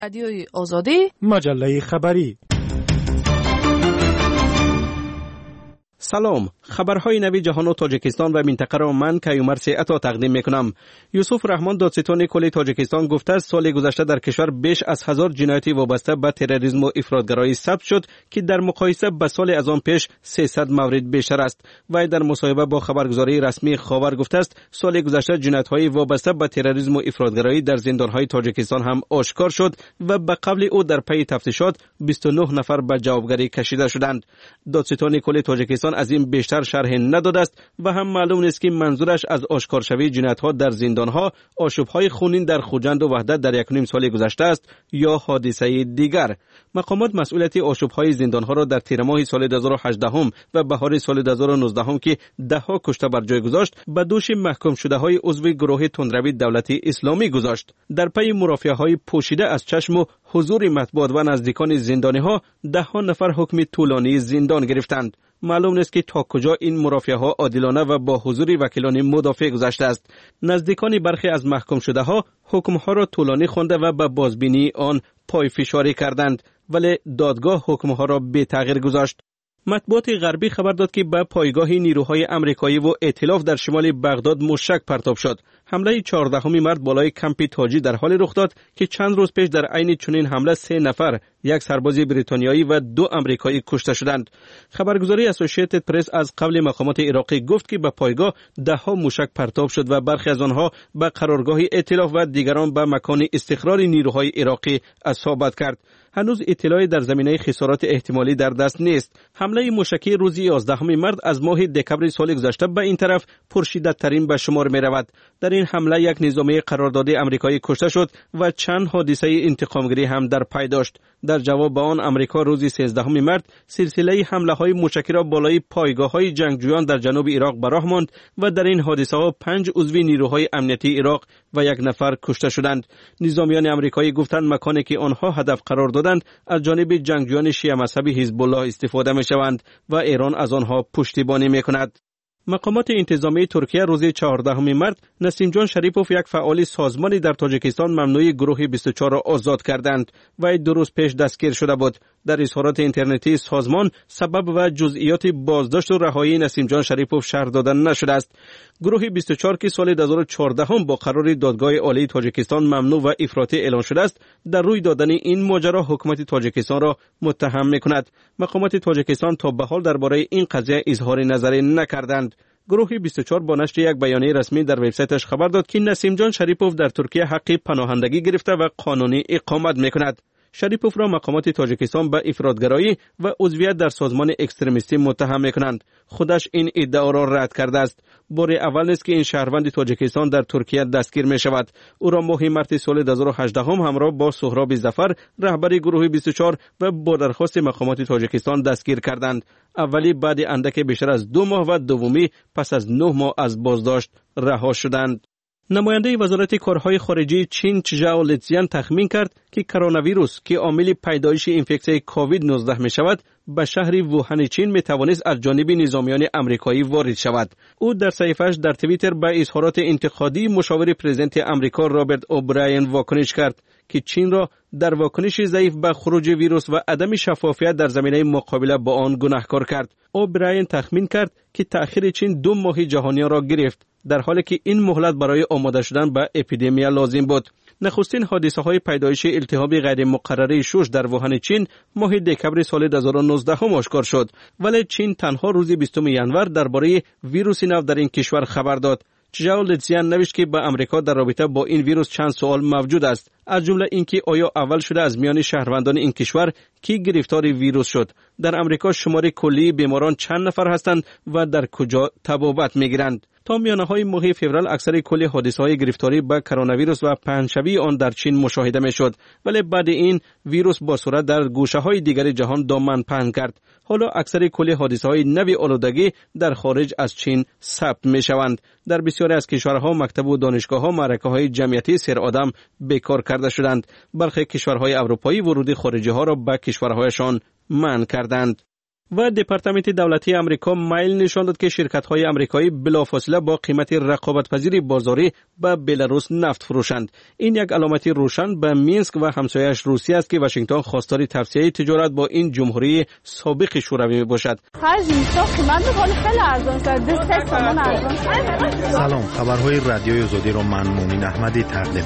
رادیوی آزادی، مجله خبری. سلام، خبرهای نوی جهان و تاجیکستان و منطقه را من کیومرث عطا تقدیم میکنم. یوسف رحمان دادستان کل تاجیکستان گفته است سال گذشته در کشور بیش از 1000 جنایت وابسته به تروریسم و افراطگرایی ثبت شد که در مقایسه با سال از آن پیش 300 مورد بیشتر است. وی در مصاحبه با خبرگزاری رسمی خاور گفته است سال گذشته جنایت‌های وابسته به تروریسم و افراطگرایی در زندان‌های تاجیکستان هم آشکار شد و به قبل او در پی تفتیشات 29 نفر به جوابگری کشیده شدند. دادستان کل تاجیکستان از این بیشتر شرح نداده است و هم معلوم نیست که منظورش از آشکارشوی جنایت‌ها در زندان‌ها آشوب‌های خونین در خوجند و وحدت در 1.5 سال گذشته است یا حادثه دیگر. مقامات مسئولیت آشوب‌های زندان‌ها را در تیر ماه سال 2018 و بهار سال 2019 که ده‌ها کشته بر جای گذاشت به دوش محکوم شده‌های عضو گروه تندروی دولت اسلامی گذاشت. در پی مرافعه‌های پوشیده از چشم و حضور مطبوعات و نزدیکان زندانی‌ها ده‌ها نفر حکم طولانی زندان گرفتند. معلوم نیست که تا کجا این مرافعه‌ها عادلانه و با حضور وکیلان مدافع گذشته است. نزدیکان برخی از محکوم شده‌ها حکم‌ها را طولانی خوانده و به بازبینی آن پای فشاری کردند، ولی دادگاه حکم‌ها را بی تغییر گذاشت. مطبوعات غربی خبر داد که به پایگاه نیروهای آمریکایی و ائتلاف در شمال بغداد موشک پرتاب شد. حمله 14 مارس بالای کمپ تاجی در حال رخ داد که چند روز پیش در عین چنین حمله 3 نفر، یک سرباز بریتانیایی و 2 آمریکایی کشته شدند. خبرگزاری اسوسییتد پرس از قبل مقامات عراقی گفت که به پایگاه ده‌ها موشک پرتاب شد و برخی از آنها به قرارگاه ائتلاف و دیگران به مکان استقرار نیروهای عراقی اصابت کرد. هنوز اطلاعی در زمینه خسارات احتمالی در دست نیست. حمله موشکی روز 11 مارس از ماه دکمبر سال گذشته به این طرف پرشدت‌ترین به شمار می‌رود. در این حمله یک نظامی قراردادی آمریکایی کشته شد و چند حادثه انتقامگیری هم در پی داشت. در جواب به آن آمریکا روز 13 مارس سلسله حمله‌های موشکی را بالای پایگاه‌های جنگجویان در جنوب عراق به راه ماند و در این حادثه‌ها 5 عضو نیروهای امنیتی عراق و 1 نفر کشته شدند. نظامیان آمریکایی گفتند مکانی که آنها هدف قرار دادند از جانب جنگجویان شیعه مذهبی حزب الله استفاده می‌شوند و ایران از آنها پشتیبانی می‌کند. مقامات انتظامی ترکیه روز 14 مارس نسیم جان شریپوف یک فعال سازمانی در تاجیکستان ممنوع گروه 24 را آزاد کردند و 2 روز پیش دستگیر شده بود. در اظهارات اینترنتی سازمان سبب و جزئیات بازداشت و رهایی نسیم جان شریپوف شرح داده نشده است. گروه 24 که سال 2014 با قرار دادگاه عالی تاجیکستان ممنوع و افراطی اعلان شده است، در روی دادن این ماجرا حکومت تاجیکستان را متهم می‌کند. مقامات تاجیکستان تا به حال درباره این قضیه اظهار نظری نکردند. گروه 24 با نشر یک بیانیه رسمی در وبسایتش خبر داد که نسیم جان شریپوف در ترکیه حق پناهندگی گرفته و قانونی اقامت می‌کند. شریپوف را مقامات تاجیکستان به افراطگرایی و عضویت در سازمان اکستریمیستی متهم می‌کنند. خودش این ادعا را رد کرده است. بار اول است که این شهروند تاجیکستان در ترکیه دستگیر می‌شود. او را ماه مارس سال 2018 همراه با سهراب ظفر رهبر گروه 24 و با درخواست مقامات تاجیکستان دستگیر کردند. اولی بعد اندک بیشتر از 2 ماه و دومی پس از 9 ماه از بازداشت رها شدند. نماینده وزارت کارهای خارجی چین چژاو لیتزیان تخمین کرد که کرونا ویروس که عامل پیدایش اینفکسیون کووید 19 می شود به شهر ووهان چین می توانست از جانب نظامیان آمریکایی وارد شود. او در صحیفه‌اش در توییتر به اظهارات انتقادی مشاور پرزیدنت آمریکا رابرت اوبراین واکنش کرد که چین را در واکنش ضعیف به خروج ویروس و عدم شفافیت در زمینه مقابله با آن گناهکار کرد. اوبراین تخمین کرد که تأخیر چین 2 ماه جهانیان را گرفت، در حالی که این مهلت برای آماده شدن به اپیدمی لازم بود. نخستین حادثه‌های پیدایش التهاب غیر مقرره شش در ووهان چین ماه دکمبر سال 2019 آشکار شد، ولی چین تنها روز 20 ژانویه درباره ویروس نو در این کشور خبر داد. چژاو لیتزیان نوشت که به آمریکا در رابطه با این ویروس چند سوال موجود است، از جمله اینکه آیا اول شده از میان شهروندان این کشور کی گرفتار ویروس شد، در آمریکا شمار کلی بیماران چند نفر هستند و در کجا تبابت میگیرند. تا میانه‌های ماه فوریه اکثر کل حادثه‌های گرفتاری به کرونا ویروس و پهن‌شوی آن در چین مشاهده می‌شد، ولی بعد این ویروس با سرعت در گوشه‌های دیگر جهان دامن پهن کرد. حالا اکثر کل حادثه‌های نوی آلودگی در خارج از چین ثبت می‌شوند. در بسیاری از کشورها مکتب و دانشگاه‌ها معرکه‌های جمعیتی سر آدم بیکار کرده شدند. برخی کشورهای اروپایی ورود خارجی‌ها را به کشورهایشان منع کردند. و دپارتمنت دولتی آمریکا میل نشان داد که شرکت‌های آمریکایی بلافاصله با قیمت رقابت‌پذیر بازاری به بلاروس نفت فروشند. این یک علامت روشن به مینسک و همسایه‌اش روسیه است که واشنگتن خواستار توسعه تجارت با این جمهوری سابق شوروی میباشد. سلام، خبرهای رادیوی آزادی را من مومن احمدی تقدیم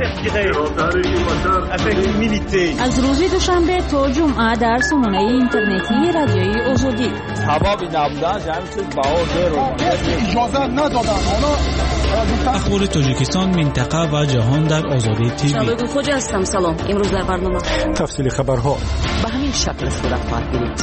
می‌کنم. از روز دوشنبه تا جمعه در سامانه اینترنتی رادیوی آزادی. اخبار تاجیکستان، منطقه و جهان در آزادی تیوی. شبکه خوج هستم. سلام. امروز در برنامه تفصیل خبرها به همین شکل صورت خواهد گرفت.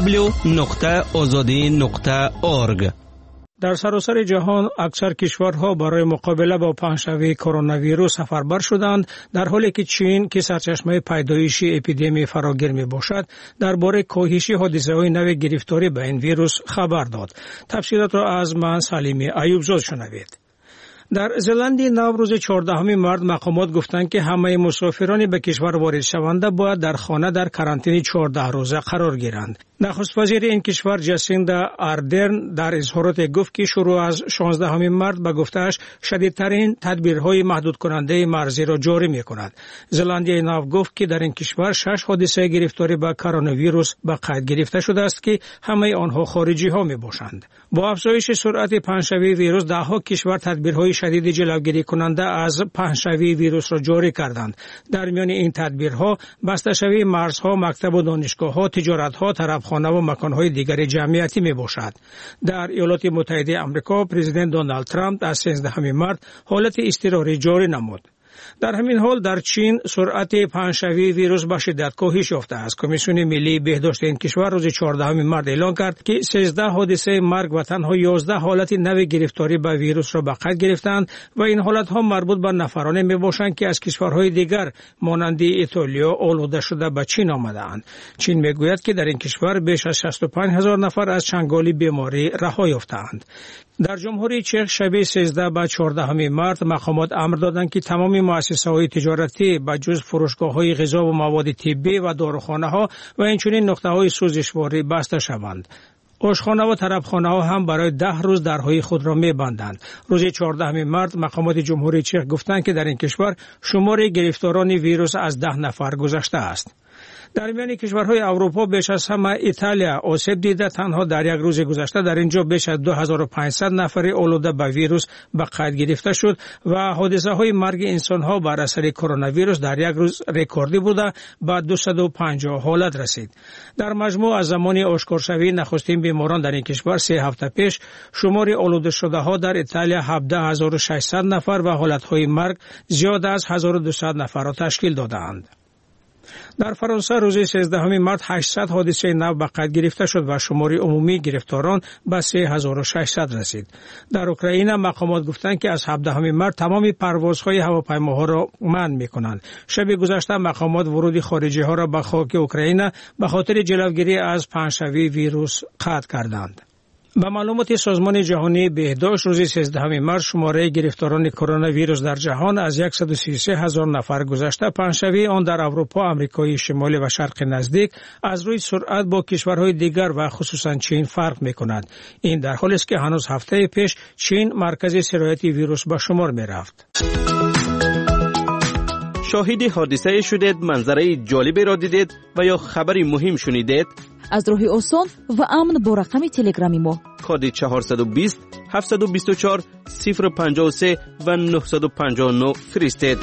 www.azadi.org. در سراسر جهان اکثر کشورها برای مقابله با پنجشنبه کرونا ویروس سفربر شدند، در حالی که چین که سرچشمه پیدایش اپیدمی فراگیر می باشد درباره کاهش حادثه‌های نو گرفتاری به این ویروس خبر داد. تفصیلات را از من سلیمی ایوبزاد شنوید. در زلندی نو روز 14 مارس مقامات گفتند که همه مسافران به کشور وارد شونده باید در خانه در کارانتین 14 روزه قرار گیرند. نخست وزیر این کشور جاسیندا آردرن در اظهارات گفت که شروع از 16 مارس به گفته‌اش شدیدترین تدبیرهای محدود کننده مرزی را جاری می‌کند. زلندی نو گفت که در این کشور 6 حادثه گرفتاری به کرونا ویروس به قید گرفته شده است که همه آنها خارجی‌ها می‌باشند. با افزایش سرعت پنجشنبه ویروس ده‌ها کشور تدبیرهای شدید جلوگیری کننده از پنجشنبه ویروس را جاری کردند. در میان این تدبیرها بسته‌شوی مرزها، مکتب و دانشگاه‌ها، تجارت‌ها، طرفخانه و مکان‌های دیگر جمعیتی میباشد. در ایالات متحده آمریکا پرزیدنت دونالد ترامپ از 13 مارس حالت اضطراری جاری نمود. در همین حال در چین سرعت پنجشنبه ویروس به شدت کاهش یافته است. کمیسیون ملی بهداشت این کشور روز 14 مارس اعلام کرد که 13 حادثه مرگ و تنها 11 حالت نو گرفتاری به ویروس را به قید گرفتند و این حالت‌ها مربوط به نفرانی میباشند که از کشورهای دیگر مانند ایتالیا آلوده شده به چین آمده‌اند. چین میگوید که در این کشور بیش از 65,000 نفر از چنگال بیماری رها یافته‌اند. در جمهوری چک شب 13 و 14 مارس مقامات امر دادند که تمام مؤسسه‌های تجارتی به جز فروشگاه‌های غذا و مواد طبی و داروخانه‌ها و اینچنین نقطه‌های سوزشواری بسته شوند. آشخانه و طرفخانه‌ها هم برای 10 روز درهای خود را می‌بندند. روز 14 مارس مقامات جمهوری چک گفتند که در این کشور شمار گرفتاران ویروس از 10 نفر گذشته است. در میان کشورهای اروپا بیش از همه ایتالیا آسیب دیده. تنها در یک روز گذشته در اینجا بیش از 2500 نفر آلوده به ویروس به قید گرفته شد و حادثه‌های مرگ انسان‌ها بر اثر کرونا ویروس در یک روز رکوردی بوده به 250 حالت رسید. در مجموع از زمان آشکارشوی نخستین بیماران در این کشور 3 هفته پیش شمار آلوده شده‌ها در ایتالیا 17600 نفر و حالت‌های مرگ زیاد از 1200 نفر را تشکیل دادند. در فرانسه روز 13 مارس 800 حادثه نو به قید گرفته شد و شمار عمومی گرفتاران به 3600 رسید. در اوکراین مقامات گفتند که از 17 مارس تمام پروازهای هواپیماها را منع می‌کنند. شب گذشته مقامات ورود خارجی‌ها را به خاک اوکراین به خاطر جلوگیری از پنجشنبه ویروس قطع کردند. به معلومات سازمان جهانی بهداشت روز 13 مارس شماره گرفتاران کرونا ویروس در جهان از 133,000 نفر گذشته. پنجشنبه آن در اروپا، آمریکای شمالی و شرق نزدیک از روی سرعت با کشورهای دیگر و خصوصا چین فرق می‌کند. این در حالی است که هنوز هفته پیش چین مرکز سرایت ویروس به شمار می‌رفت. شاهد حادثه شدید، منظره جالبی را دیدید و یا خبری مهم شنیدید؟ از راهی آسان و امن با رقم تلگرامی ما کد 420 724 053 و 959 فرستید.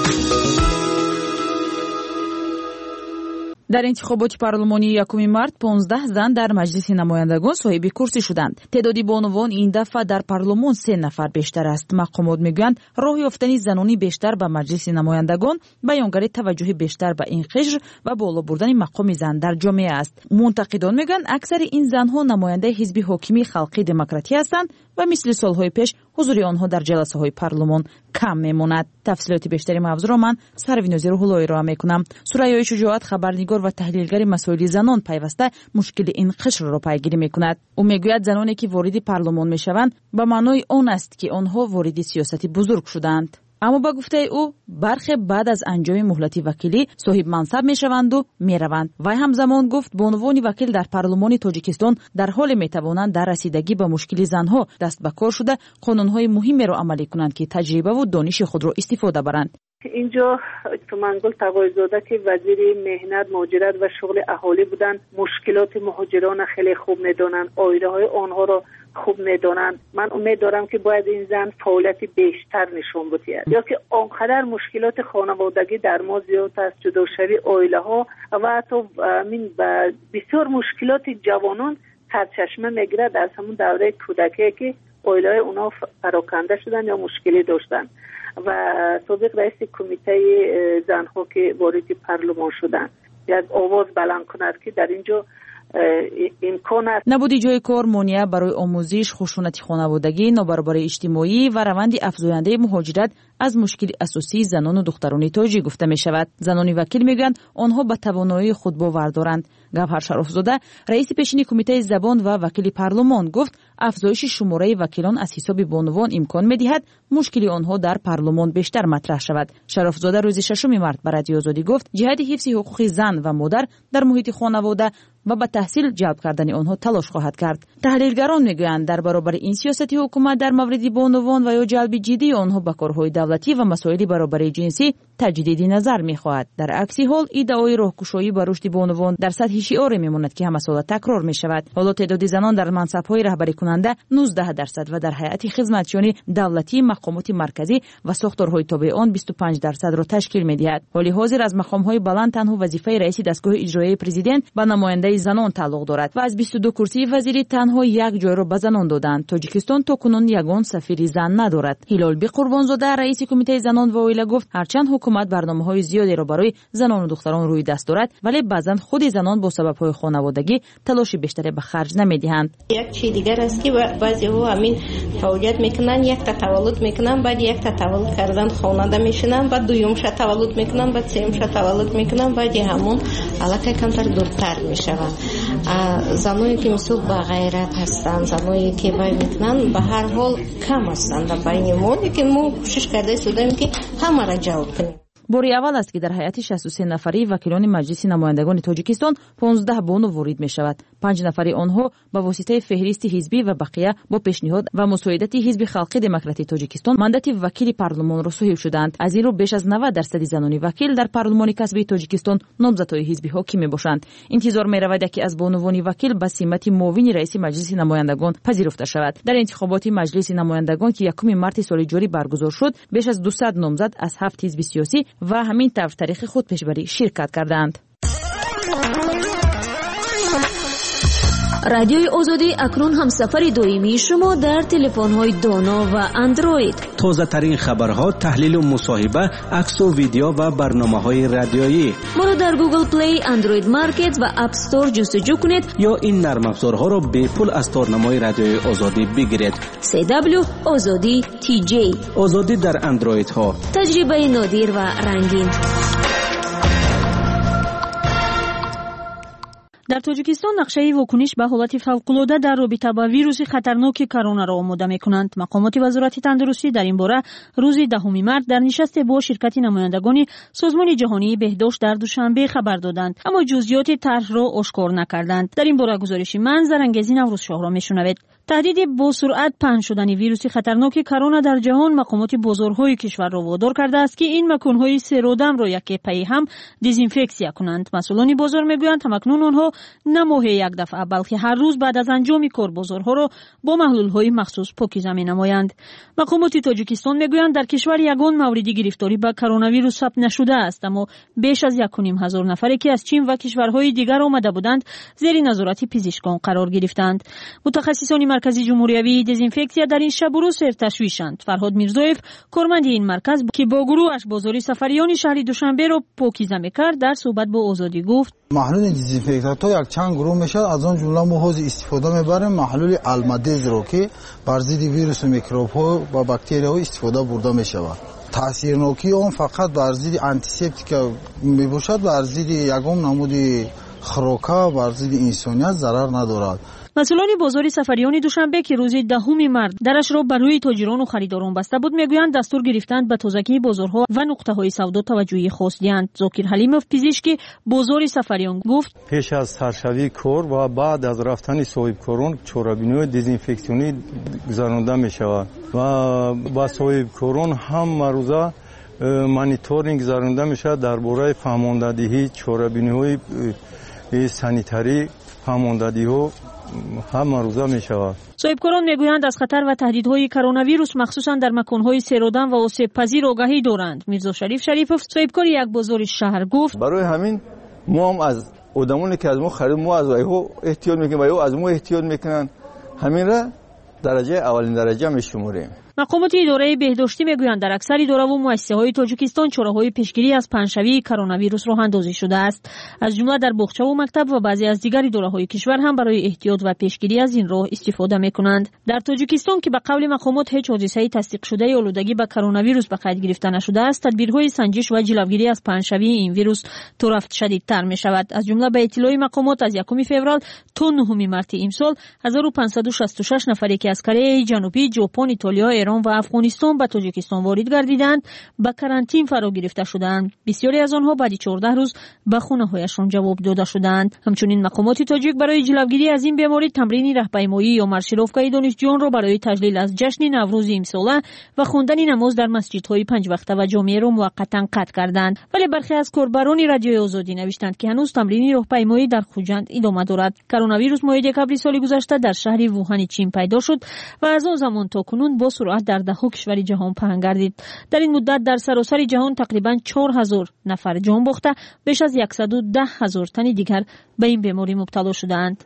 در انتخابات پارلمانی 1 مارس 15 زن در مجلس نمایندگان صاحب کرسی شدند. تعداد بانوان این دفعه در پارلمان 3 نفر بیشتر است. مقامات میگویند راه یافتن زنانی بیشتر به مجلس نمایندگان بیانگر توجه بیشتر به این قشر و بالا بردن مقام زن در جامعه است. منتقدان میگویند اکثر این زنها نماینده حزب حاکم خلقی دموکراتی هستند و مثل سالهای پیش حضور آنها در جلسه های پارلمان کم میماند. تفصیلات بیشتری موضوع را من سروینازی روح‌اللهی را میکنم. سریا شجاعت خبرنگار و تحلیلگر مسائل زنان پیوسته مشکل این قشر را پیگیری میکند. او میگوید زنانی که وارد پارلمان میشوند به معنای آن است که آنها وارد سیاست بزرگ شدند. اما با گفته او برخی بعد از انجام مهلت وکیلی صاحب منصب میشوند و میروند. وی همزمان گفت به عنوان وکیل در پارلمان تاجیکستان در حال میتوانند در رسیدگی به مشکل زنها دست به کار شده قانونهای مهمی را عملی کنند که تجربه و دانش خود را استفاده برند. اینجا منگل تقویزاده که وزیر مهنت، مهاجرت و شغل اهالی بودن، مشکلات مهاجران خیلی خوب میدونن، آیله های آنها را خوب میدونن. من امید دارم که باید این زن فعالیت بیشتر نشون بده، یا که آنقدر مشکلات خانوادگی در ما زیاد است، جداشوی آیله ها و حتی بسیار مشکلات جوانان سرچشمه میگیره در همون دوره کودکی که آیله های اونا پراکنده شدن یا مشکلی داشتن. و سابق رئیس کمیته زنها که وارد پارلمان شدن یک آواز بلند کند که در اینجا امکان است. نبودی جای کار مانع برای آموزش، خشونت خانوادگی، نابرابری اجتماعی و روند افزاینده مهاجرت از مشکل اساسی زنان و دختران تاجیک گفته می شود. زنان وکیل میگویند آنها به توانایی خود باور دارند. گوهر شرافزاده رئیس پیشین کمیته زبان و وکیل پارلمان گفت افزایش شماره وکیلان از حساب بانوان امکان می‌دهد مشکل آنها در پارلمان بیشتر مطرح شود. شرافزاده روز 6 مارس به رادیو آزادی گفت جهت حفظ حقوق زن و مادر در محیط خانواده و به تحصیل جلب کردن آنها تلاش خواهد کرد. تحلیلگران میگویند در برابر این سیاست حکومت در مورد بانوان و یا جلب جدی آنها به کارهای دولتی و مسائل برابری جنسی تجدید نظر می‌خواهد. در عکس حال ادعای راهگشایی به رشد بانوان در سطح شعار میماند که همه سال تکرار می‌شود. حالا تعداد زنان در منصب‌های رهبری کننده 19% و در هیئت خدمتیان دولتی، مقامات مرکزی و ساختارهای تابع آن 25% را تشکیل می‌دهد. حالی حاضر از مقام‌های بلند تنها وظیفه رئیس دستگاه اجرایی پرزیدنت به نماینده زنان تعلق دارد و از 22 کرسی وزیری تنها یک جای را به زنان دادند. تاجیکستان تاکنون یگان سفیر زن ندارد. هلال بی قربانزاده رئیس کمیته زنان و عائله گفت هرچند حکومت برنامه‌های زیادی را برای زنان و دختران روی دست دارد ولی بعضا خود زنان با سبب‌های خانوادگی تلاش بیشتری به خرج نمی‌دهند. یک چیز دیگر است که بعضی‌ها همین فعالیت میکنن، یک تا تولد میکنن، بعد یک تا تولد کردن خانواده میشنن، بعد دوم شب تولد میکنن، بعد سوم شب تولد میکنن، بعد همون علاقه کمتر دورتر میشوند. زنانی که مسئول با غیرت هستند، زنانی که وای میکنن به هر حال کم هستند در بین ما، که ما کوشش کرده شدیم که همه را جلب کنیم. باری اول است که در هیئت 63 نفری وکیلان مجلس نمایندگان تاجیکستان 15 بانو وارد می شود. 5 نفری آنها با واسطه فهرست حزبی و بقیه با پیشنهاد و مساعدت حزب خلقی دموکراتی تاجیکستان مندت وکیل پارلمان را صاحب شدند. از این رو بیش از 90% زنان وکیل در پارلمان کسبی تاجیکستان نامزدهای حزبی حاکم می باشند. انتظار می رود که از بانوان وکیل به سمت معاون رئیس مجلس نمایندگان پذیرفته شود. در انتخابات مجلس نمایندگان که 1 مارس سال جاری برگزار شد، بیش از 200 نامزد از 7 حزب سیاسی و همین طور تاریخ خود پیشبری شرکت کردند. رادیوی آزادی اکنون هم سفر دائمی شما در تلفن‌های دانا و اندروید. تازه ترین خبرها، تحلیل و مصاحبه، عکس و ویدیو و برنامه‌های رادیویی. ما را در گوگل پلی، اندروید مارکت و اپ استور جستجو کنید یا این نرم افزارها را به پول از تارنمای رادیوی آزادی بگیرید. CW آزادی TJ. آزادی در اندروید ها. تجربه نادر و رنگین. در تاجیکستان نقشه واکنش به حالت فوق‌العاده در رابطه با ویروس خطرناک کرونا را آماده می‌کنند. مقامات وزارت تندرستی در این باره روز 10 مارس در نشست با شرکت نمایندگان سازمان جهانی بهداشت در دوشنبه خبر دادند، اما جزئیات طرح را آشکار نکردند. در این باره گزارش من زرنگزی نوروز شاه را می‌شنوید. تهدید با سرعت پهن شدن ویروس خطرناک کرونا در جهان مقامات بازارهای کشور را وادار کرده است که این مکانهای سرادم را یک پی هم دزینفکسیا کنند. مسئولان بازار میگویند همکنون آنها نه ماهی یک دفعه بلکه هر روز بعد از انجام کار بازارها را با محلولهای مخصوص پاکیزه می‌نمایند. مقامات تاجیکستان میگویند در کشور یگان موردی گرفتاری به کرونا ویروس ثبت نشده است، اما بیش از 1.5 نفری که از چین و کشورهای دیگر آمده بودند زیر نظارت پزشکان قرار گرفتند. متخصصان مرکز جمهوری دزینفکسیا در این شب و روز تشویشند. فرهاد میرزایف کارمند این مرکز که با گروهش بازار سفریان شهر دوشنبه را پاکیزه می‌کرد در صحبت با آزادی گفت محلول دزینفکتات‌ها یک چند گروه میشه، از آن جمله ما حوض استفاده میبریم محلول المدز رو که بر ضد ویروس و میکروب‌ها و باکتریاها استفاده برده میشود. تاثیرناکی آن فقط بر ضد آنتیسپتیک میباشد، بر ضد یگان نمود خوراکا بر ضد انسانیت ضرر ندارد. مسئولان بازار سفریان دوشنبه که روز 10 مارس درش را برای تاجران و خریداران بسته بود میگویند دستور گرفتند به تازگی بازارها و نقطه‌های سودا توجهی خاص دهند. ذاکر حلیمов پزشک بازار سفریان گفت پیش از سرشوی کار و بعد از رفتن صاحبکاران چاره‌بینی دزینفکسیونی گذرانده می شود و با صاحبکاران هم روزه مانیتورینگ گذرانده می شود درباره فهماندهی چاره‌بینی‌های سانیتاری فهماندهی‌ها هم روزه می شود. صاحبکاران میگویند از خطر و تهدیدهای کرونا ویروس مخصوصا در مکانهای سیرودن و آسیب پذیر آگاهی دارند. میرزا شریفов صاحبکار یک بازار شهر گفت برای همین ما هم از آدمانی که از ما خرید ما از ایها احتیاط میکنیم و ایها از ما احتیاط میکنن همین را درجه اولین درجه میشماریم. مقامات اداره بهداشتی میگویند در اکثر اداره و مؤسسه‌های تاجیکستان چاره‌های پیشگیری از پنه‌شوی کرونا ویروس راه اندازی شده است. از جمله در باغچه و مکتب و بعضی از دیگر اداره‌های کشور هم برای احتیاط و پیشگیری از این راه استفاده می‌کنند. در تاجیکستان که به قول مقامات هیچ حادثه‌ای تصدیق شده آلودگی به کرونا ویروس به قید گرفته نشده است، تدبیرهای سنجش و جلوگیری از پنه‌شوی این ویروس طور رفت شدیدتر می‌شود. از جمله به اطلاع مقامات از 1 فوریه تا 9 مارس امسال 1566 نفری که از کره جنوبی، ژاپن، ایتالیا، ایران و افغانستان به تاجیکستان وارد گردیدند به کرانتین فرا گرفته شدند. بسیاری از آنها بعد 14 روز به خانه‌هایشان جواب داده شدند. همچنین مقامات تاجیک برای جلوگیری از این بیماری تمرین راهپیمایی یا مارشیروفکای دانشجویان را برای تجلیل از جشن نوروز امساله و خواندن نماز در مسجدهای 5 وقته و جامع را موقتا قطع کردند. ولی برخی از کاربران رادیوی آزادی نوشتند که هنوز تمرین راهپیمایی در خوجند ادامه دارد. کرونا ویروس ماه دکامبر سال گذشته در شهر ووهان چین پیدا شد و از آن زمان تا کنون با سرعت در 10 کشور جهان پهن گردید. در این مدت در سراسر جهان تقریبا 4000 نفر جان باخته، بیش از 110,000 تن دیگر به این بیماری مبتلا شدند.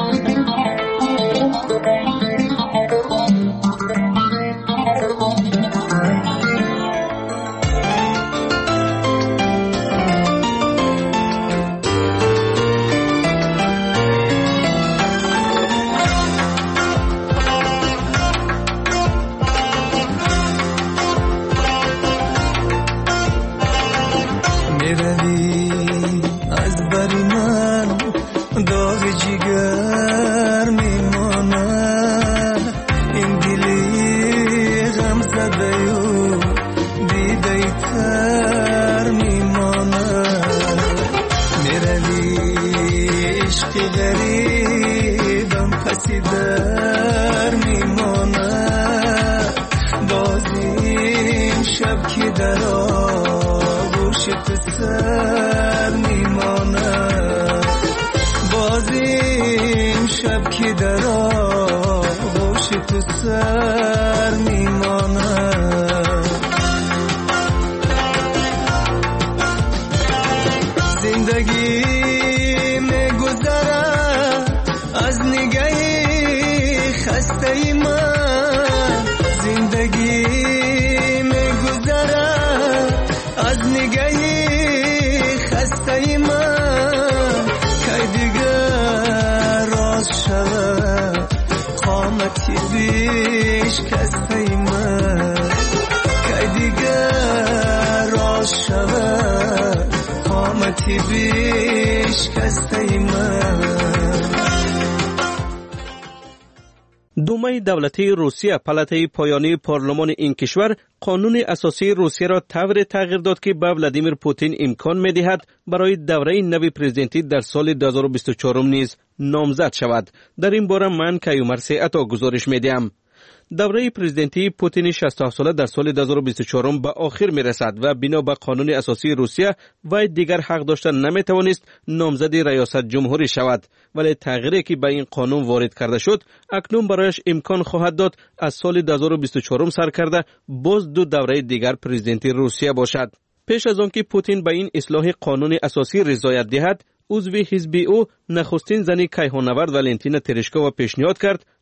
دومای دولتی روسیه پلاتای پایانی پارلمان این کشور قانون اساسی روسیه را طوری تغییر داد که به ولادیمیر پوتین امکان می‌دهد برای دوره نوی پرزیدنتی در سال 2024 نیز نامزد شود. در این باره من کیومرث عطا گزارش می‌دهم. دوره پرزیدنتی پوتین 67 ساله در سال 2024 به آخر می رسد و بنا به قانون اساسی روسیه و دیگر حق داشته نمی توانست نامزد ریاست جمهوری شود، ولی تغییری که به این قانون وارد کرده شد اکنون برایش امکان خواهد داد از سال 2024 سر کرده باز 2 دوره دیگر پرزیدنتی روسیه باشد. پیش از آن که پوتین به این اصلاح قانون اساسی رضایت دهد، عضو حزب او نخستین زن کیهانورد والنتینا ترشکووا پیشنهاد کرد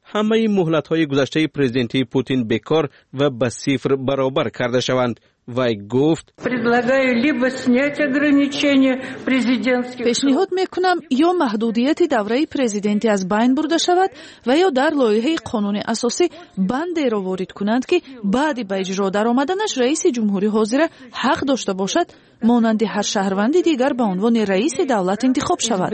همه مهلت‌های گذشته پرزیدنتی پوتین بیکار و به صفر برابر کرده شوند. وی گفت پیشنهاد میکنم یا محدودیت دوره پرزیدنتی از بین برده شود و یا در لایحه قانون اساسی بندی را وارد کنند که بعد به اجرا در آمدنش رئیس جمهوری حاضر حق داشته باشد مانند هر شهروند دیگر به عنوان رئیس دولت انتخاب شود.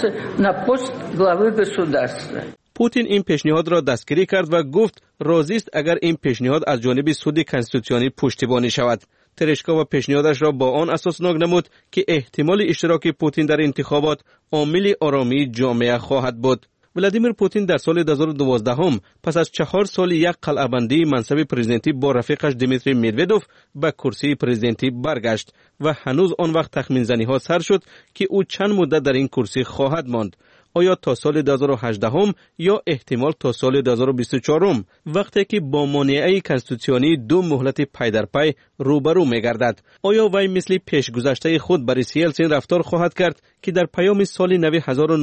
پوتین این پیشنهاد را دستگیری کرد و گفت راضی است اگر این پیشنهاد از جانب سود کنستیتوسیونی پشتیبانی شود. ترشکوو پیشنهادش را با آن اساسناک نمود که احتمال اشتراک پوتین در انتخابات عامل آرامی جامعه خواهد بود. ولادیمیر پوتین در سال 2012 پس از 4 سال یک قلعه‌بندی منصب پرزیدنتی با رفیقش دیمیتری مدودوف به کرسی پرزیدنتی برگشت و هنوز آن وقت تخمین زنی ها سر شد که او چند مدت در این کرسی خواهد ماند. آیا تا سال 2018 یا احتمال تا سال 2024 وقتی که با مانعه کنستیتوسیونی 2 مهلت پی در پی روبرو می‌گردد؟ آیا وی مثل پیشگذشته خود بوریس یلتسین رفتار خواهد کرد که در پیام سال نو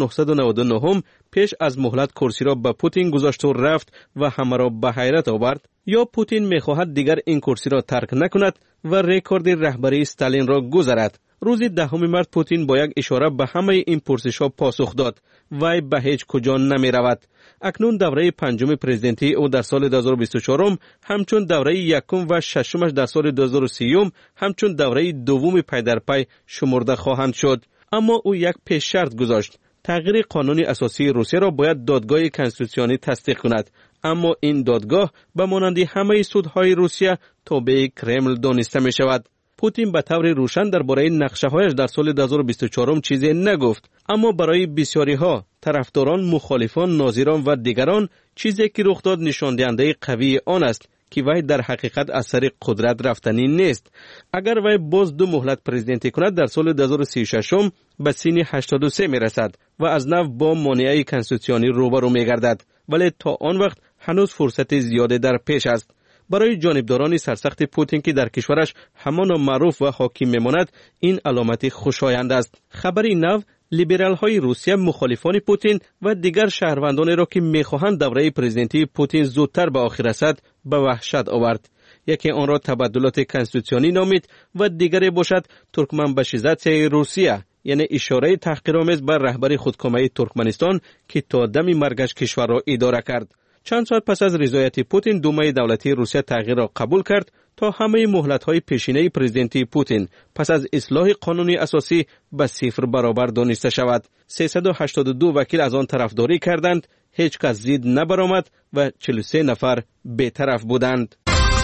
1999 پیش از مهلت کرسی را به پوتین گذاشت و رفت و همه را به حیرت آورد؟ یا پوتین می‌خواهد دیگر این کرسی را ترک نکند و رکورد رهبری استالین را گذرد؟ روز 10 مارس پوتین با یک اشاره به همه این پرسش‌ها پاسخ داد. وی به هیچ کجا نمی رود. اکنون دوره 5 پرزیدنتی او در سال 2024 همچون دوره 1 و 6 در سال 2030 همچون دوره 2 پی در پی شمرده خواهند شد. اما او یک پیش شرط گذاشت. تغییر قانون اساسی روسیه را باید دادگاه کنستیتوسیونی تصدیق کند. اما این دادگاه به مانند همه سودهای روسیه تابع کرمل دانسته می شود. پوتین به طور روشن درباره نقشه‌هایش در سال 2024 چیزی نگفت، اما برای بسیاری ها طرفداران، مخالفان، ناظران و دیگران چیزی که رخ داد نشان دهنده قوی آن است که وی در حقیقت از سر قدرت رفتنی نیست. اگر وی باز 2 مهلت پرزیدنتی کند در سال 2036 به سن 83 میرسد و از نو با مانعه کنستیتوسیونی روبرو میگردد، ولی تا آن وقت هنوز فرصت زیاده در پیش است. برای جانبداران سرسخت پوتین که در کشورش همان معروف و حاکم میماند این علامت خوشایند است. خبری نو لیبرال های روسیه مخالفان پوتین و دیگر شهروندانی را که میخواهند دوره پرزیدنتی پوتین زودتر به آخر رسد به وحشت آورد. یکی آن را تبدلات کنستیتوسیونی نامید و دیگری باشد ترکمنبشیزاسیای روسیه، یعنی اشاره تحقیرآمیز بر رهبر خودکامه ترکمنستان که تا دم مرگش کشور را اداره کرد. چند ساعت پس از رضایت پوتین دومای دولتی روسیه تغییر را قبول کرد تا همه مهلت‌های پیشینه پرزیدنتی پوتین پس از اصلاح قانونی اساسی به 0 برابر دانسته شود. 382 وکیل از آن طرفداری کردند، هیچ کس ضد نبرآمد و 43 نفر بی‌طرف بودند.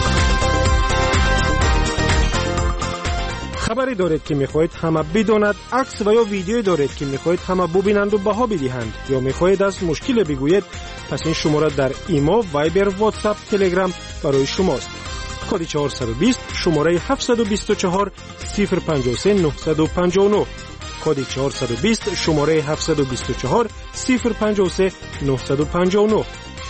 خبری دارید که میخواهید همه بداند، عکس و یا ویدیویی دارید که میخواهید همه ببینند و بها بدهند، یا میخواهید از مشکل بگویید، پس این شماره در ایما، وایبر، واتساپ، تلگرام برای شماست. کد 420 شماره 724 053 959 کد 420 شماره 724 053 959.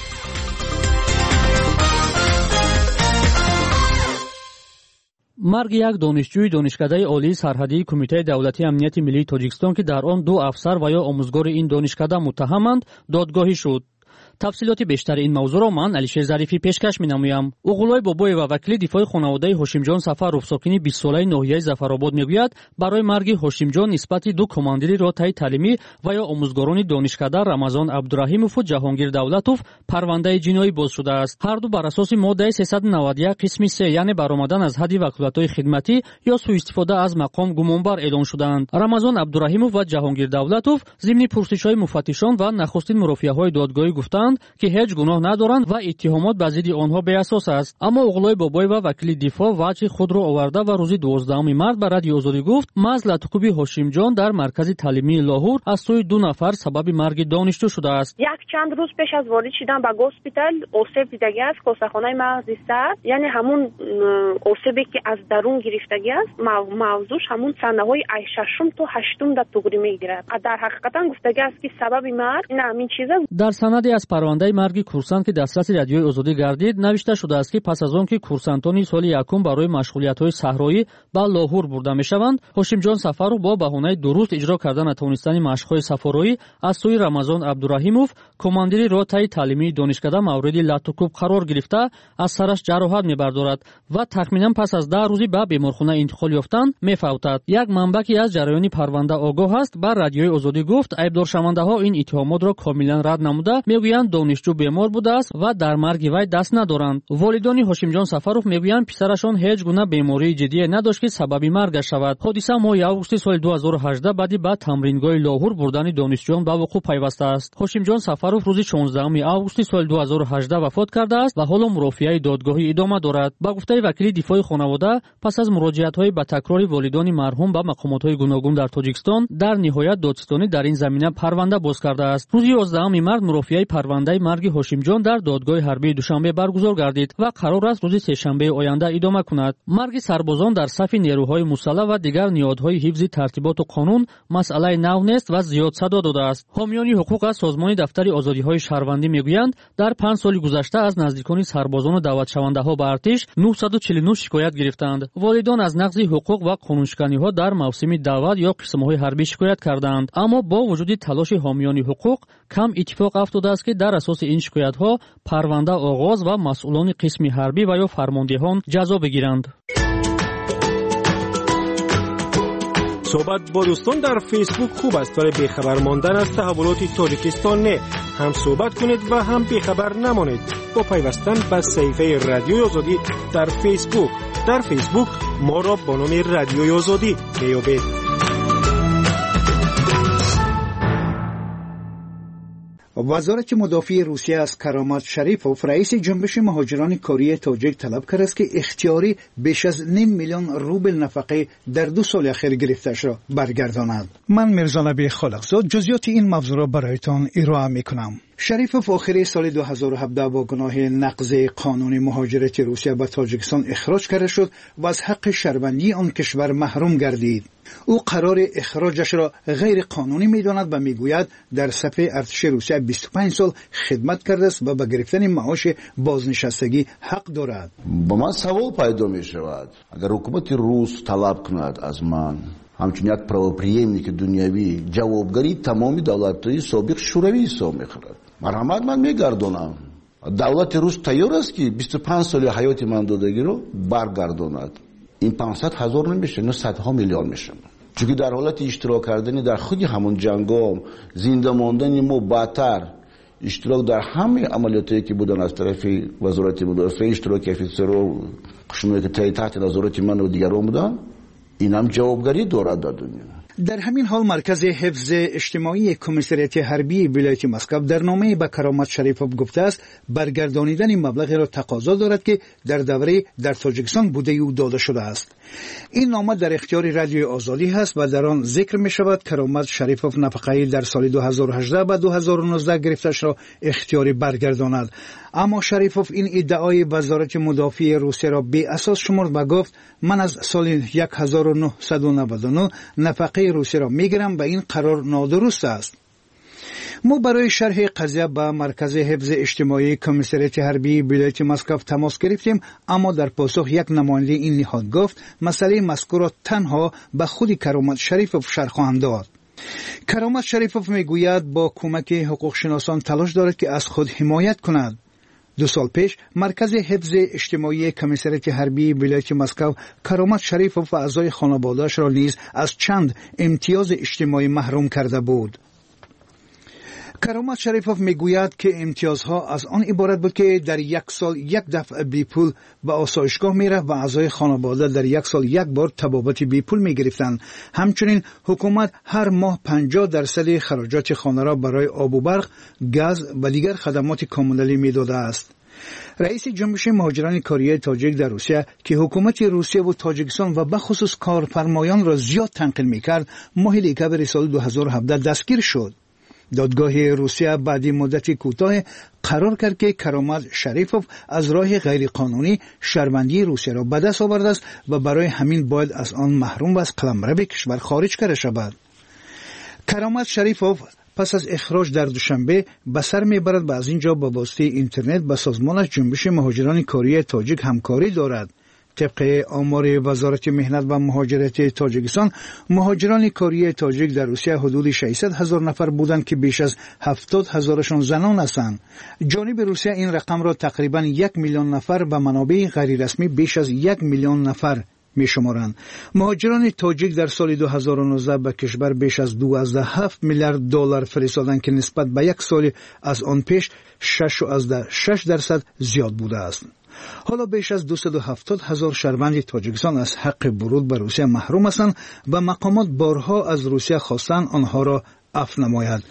مرگ یک دانشجوی دانشکده عالی سرحدی کمیته دولتی امنیت ملی تاجیکستان که در آن 2 افسر و یا آموزگار این دانشکده متهمند دادگاهی شد. تفصیلات بیشتر این موضوع را من علیشیر ظریفی پیشکش می‌نمایم. اوغلای بابای و وکیل دفاع خانواده هاشمجان سفرов ساکن 20 ساله ناحیه ظفرآباد میگوید برای مرگ هاشمجان نسبت 2 کماندیری رتبه تعلیمی و یا آموزگاران دانشکده رمضان عبدالرحیمов و جهانگیر دولتов پرونده جنایی باز شده است. هر دو بر اساس ماده 391 قسم 3 یعنی برآمدن از حد وکالت‌های خدمتی یا سوء استفاده از مقام گمانبر اعلام شدند. رمضان عبدالرحیمov و جهانگیر دولتov ضمن پرسش‌های مفتشان و نخستین مرافعه‌های دادگاهی گفتند که هیچ گناه ندارند و اتهامات به ضد آنها بی اساس است. اما اوغلای بابای و وکیل دفاع وجه خود را آورده و روز 12 مارس به رادیو آزادی گفت محض لطخوبی هاشمجان در مرکز تعلیمی لاهور از سوی 2 نفر سبب مرگ دانشجو شده است. یک چند روز پیش از وارد شدن به هاسپیتال آسیب دیدگی است، کاسه‌خانه مغز سر، یعنی همون آسیبی که از درون گرفتگی است، موضوعش همون سنه‌های 6 تا 8 در توگری میگیرد. در حقیقت گفتگی است که سبب مرگ این همین چیز است. در سندی از парвандаи марги курсант ки дастраси радиои озодӣ гардид навишта шудааст ки пас аз он ки курсантони соли якум барои машғулиятҳои саҳроӣ ба лоҳур бурда мешаванд, Ҳошимҷон Сафаров бо баҳонаи дуруст иҷро карда натавонистани машқҳои сафароӣ аз сӯи Рамазон Абдураҳимов, командири ротаи таълимии донишкада мавриди латукуб қарор гирифта, аз сараш ҷароҳат мебардорад ва тахминан пас аз 10 рӯзи ба беморхона интиқол ёфтан мефавтад. Як манбаъ ки аз ҷараёни парванда огоҳ аст ба радиои озодӣ гуфт, айбдоршавандаҳо ин иттиҳомотро камилан рад намуда, мегӯянд донишҷӯ бемор будааст ва дар марги вай даст надоранд. Волидони Ҳошимҷон Сафаров мегӯянд писарашон ҳеҷ гуна бемории ҷиддие надошт ки сабаби маргаш шавад. ҳодиса моҳи августи соли 2018 баъди ба тамрингоҳи лоҳур бурдани донишҷӯён ба вуқӯъ пайваста аст. Ҳошимҷон Сафаров рӯзи 16 августи соли 2018 вафот кардааст ва ҳоло мурофиаи додгоҳӣ идома дорад. Ба гуфтаи вакили дифои хонавода, пас аз муроҷиатҳои ба такрори волидони марҳум ба мақомотҳои гуногун дар Тоҷикистон, дар ниҳоят додстонӣ дар ин замина парванда боз кардааст. рӯзи 11 март мурофиаи парвандаи марги Ҳошимҷон дар додгоҳи ҳарбии Душанбе баргузор гардид ва қарор аст рӯзи сешанбеи оянда идома кунад. Марги сарбозон дар сафи нерӯҳои мусаллаҳ ва дигар ниҳодҳои ҳифзи тартиботу қонун масъалаи нав нест ва зиёд садо додааст. ҳомиёни ҳуқуқ аз созмони дафтари озодиҳои шаҳрвандӣ мегӯянд, дар 5 соли гузашта аз наздикони сарбозону даъватшавандаҳо ба артиш 949 шикоят гирифтанд. волидон аз нақзи ҳуқуқ ва қонуншиканиҳо дар мавсими даъват ё қисмҳои ҳарбӣ шикоят карданд. аммо бо вуҷуди талоши ҳомиёни ҳуқуқ кам иттифоқ афтодааст ки дар асоси ин шикоятҳо парванда оғоз ва масъулони қисми ҳарбӣ ва ё фармондеҳон ҷазо бигиранд. صحبت با دوستان در فیسبوک خوب است ولی بیخبر ماندن از تحولات تاجیکستان نه. هم صحبت کنید و هم بیخبر نمانید با پیوستن به صفحه رادیوی آزادی در فیسبوک. در فیسبوک ما را با نام رادیوی آزادی میابید. وزارت مدافع روسیه از کرامات شریفوف رئیس جنبش مهاجران کاری تاجیک طلب کرد است که اختیاری بیش از 5 میلیون روبل نفقه در 2 سال اخیر گرفته‌اش را برگرداند. من میرزا نبی خالقزاد جزئیات این موضوع را برایتان ارائه میکنم. شریفوف آخر سال 2017 با گناه نقض قانون مهاجرت روسیه به تاجیکستان اخراج کرده شد و از حق شهروندی آن کشور محروم گردید. او قرار اخراجش را غیر قانونی می‌داند و میگوید در صف ارتش روسیه 25 سال خدمت کرده است و به گرفتن معاش بازنشستگی حق دارد. با من سوال پیدا می‌شود اگر حکومت روس طلب کند از من همچون یک правоприемник دنیوی جوابگری تمام دولت‌های سابق شوروی حساب می‌خورد. مرحمت من میگردونم دولت روس تیار است که 25 سال حیات من دادگی رو برگرداند. این 500,000 نمیشه، نه صدها میلیون میشه. چون در حالت اشتراک کردن در خود همون جنگام زنده ماندن ما بدتر اشتراک در همه عملیاتی که بودن از طرف وزارت مدافع اشتراک افسرها قشمایی که تحت نظارت من و دیگران بودن این هم جوابگری دارد در دنیا. در همین حال مرکز حفظ اجتماعی کمیسریت حربی ولایت مسکو در نامه به کرامات شریفوف گفته است برگردانیدن مبلغی را تقاضا دارد که در دوره در تاجیکستان بوده او داده شده است. این نامه در اختیار رادیوی آزادی است و در آن ذکر می شود کرامات شریفوف نفقه در سال 2018 و 2019 گرفته‌اش را اختیاری برگرداند. اما شریفوف این ادعای وزارت مدافع روسیه را بی اساس شمرد و گفت من از سال 1999 نفقه روسیه را میگیرم و این قرار نادرست است. ما برای شرح قضیه با مرکز حفظ اجتماعی کمیسریت حربی ولایت مسکو تماس گرفتیم، اما در پاسخ یک نماینده این نهاد گفت مسئله مذکور را تنها به خود کرامات شریفوف شرح خواهند داد. کرامات شریفوف میگوید با کمک حقوق شناسان تلاش دارد که از خود حمایت کند. 2 سال پیش مرکز حفظ اجتماعی کمیسریت حربی ولایت مسکو کرامات شریفوف و اعضای خانواده‌اش را نیز از چند امتیاز اجتماعی محروم کرده بود. کرامات شریفوف میگوید که امتیازها از آن عبارت بود که در 1 سال 1 دفعه بی پول به آسایشگاه میرفت و اعضای خانواده در 1 سال 1 بار تبابت بی پول میگرفتند. همچنین حکومت هر ماه 50% خراجات خانه را برای آب و برق، گاز و دیگر خدمات کاملی میداده است. رئیس جنبش مهاجران کاری تاجیک در روسیه که حکومت روسیه و تاجیکستان و بخصوص کارفرمایان را زیاد تنقیل میکرد ماه دسامبر سال 2017 دستگیر شد. دادگاه روسیه بعد مدت کوتاه قرار کرد که کرامات شریفوف از راه غیرقانونی شهروندی روسیه را به دست آورده است و برای همین باید از آن محروم و از قلمرو کشور خارج کرده شود. کرامات شریفوف پس از اخراج در دوشنبه به سر میبرد و از اینجا با واسطه اینترنت با سازمانش جنبش مهاجران کاری تاجیک همکاری دارد. طبق آمار وزارت مهنت و مهاجرت تاجیکستان، مهاجران کاری تاجیک در روسیه حدود 600,000 نفر بودند که بیش از 70,000شان زنان هستند. جانب روسیه این رقم را تقریبا 1 میلیون نفر و منابع غیر رسمی بیش از 1 میلیون نفر می شمارند. مهاجران تاجیک در سال 2019 به کشور بیش از 2.7 میلیارد دلار فرستادند که نسبت به یک سال از آن پیش 6.6% زیاد بوده است. حالا بیش از 270,000 شهروند تاجیکستان از حق ورود به روسیه محروم هستند و مقامات بارها از روسیه خواستند آنها را عفو نماید.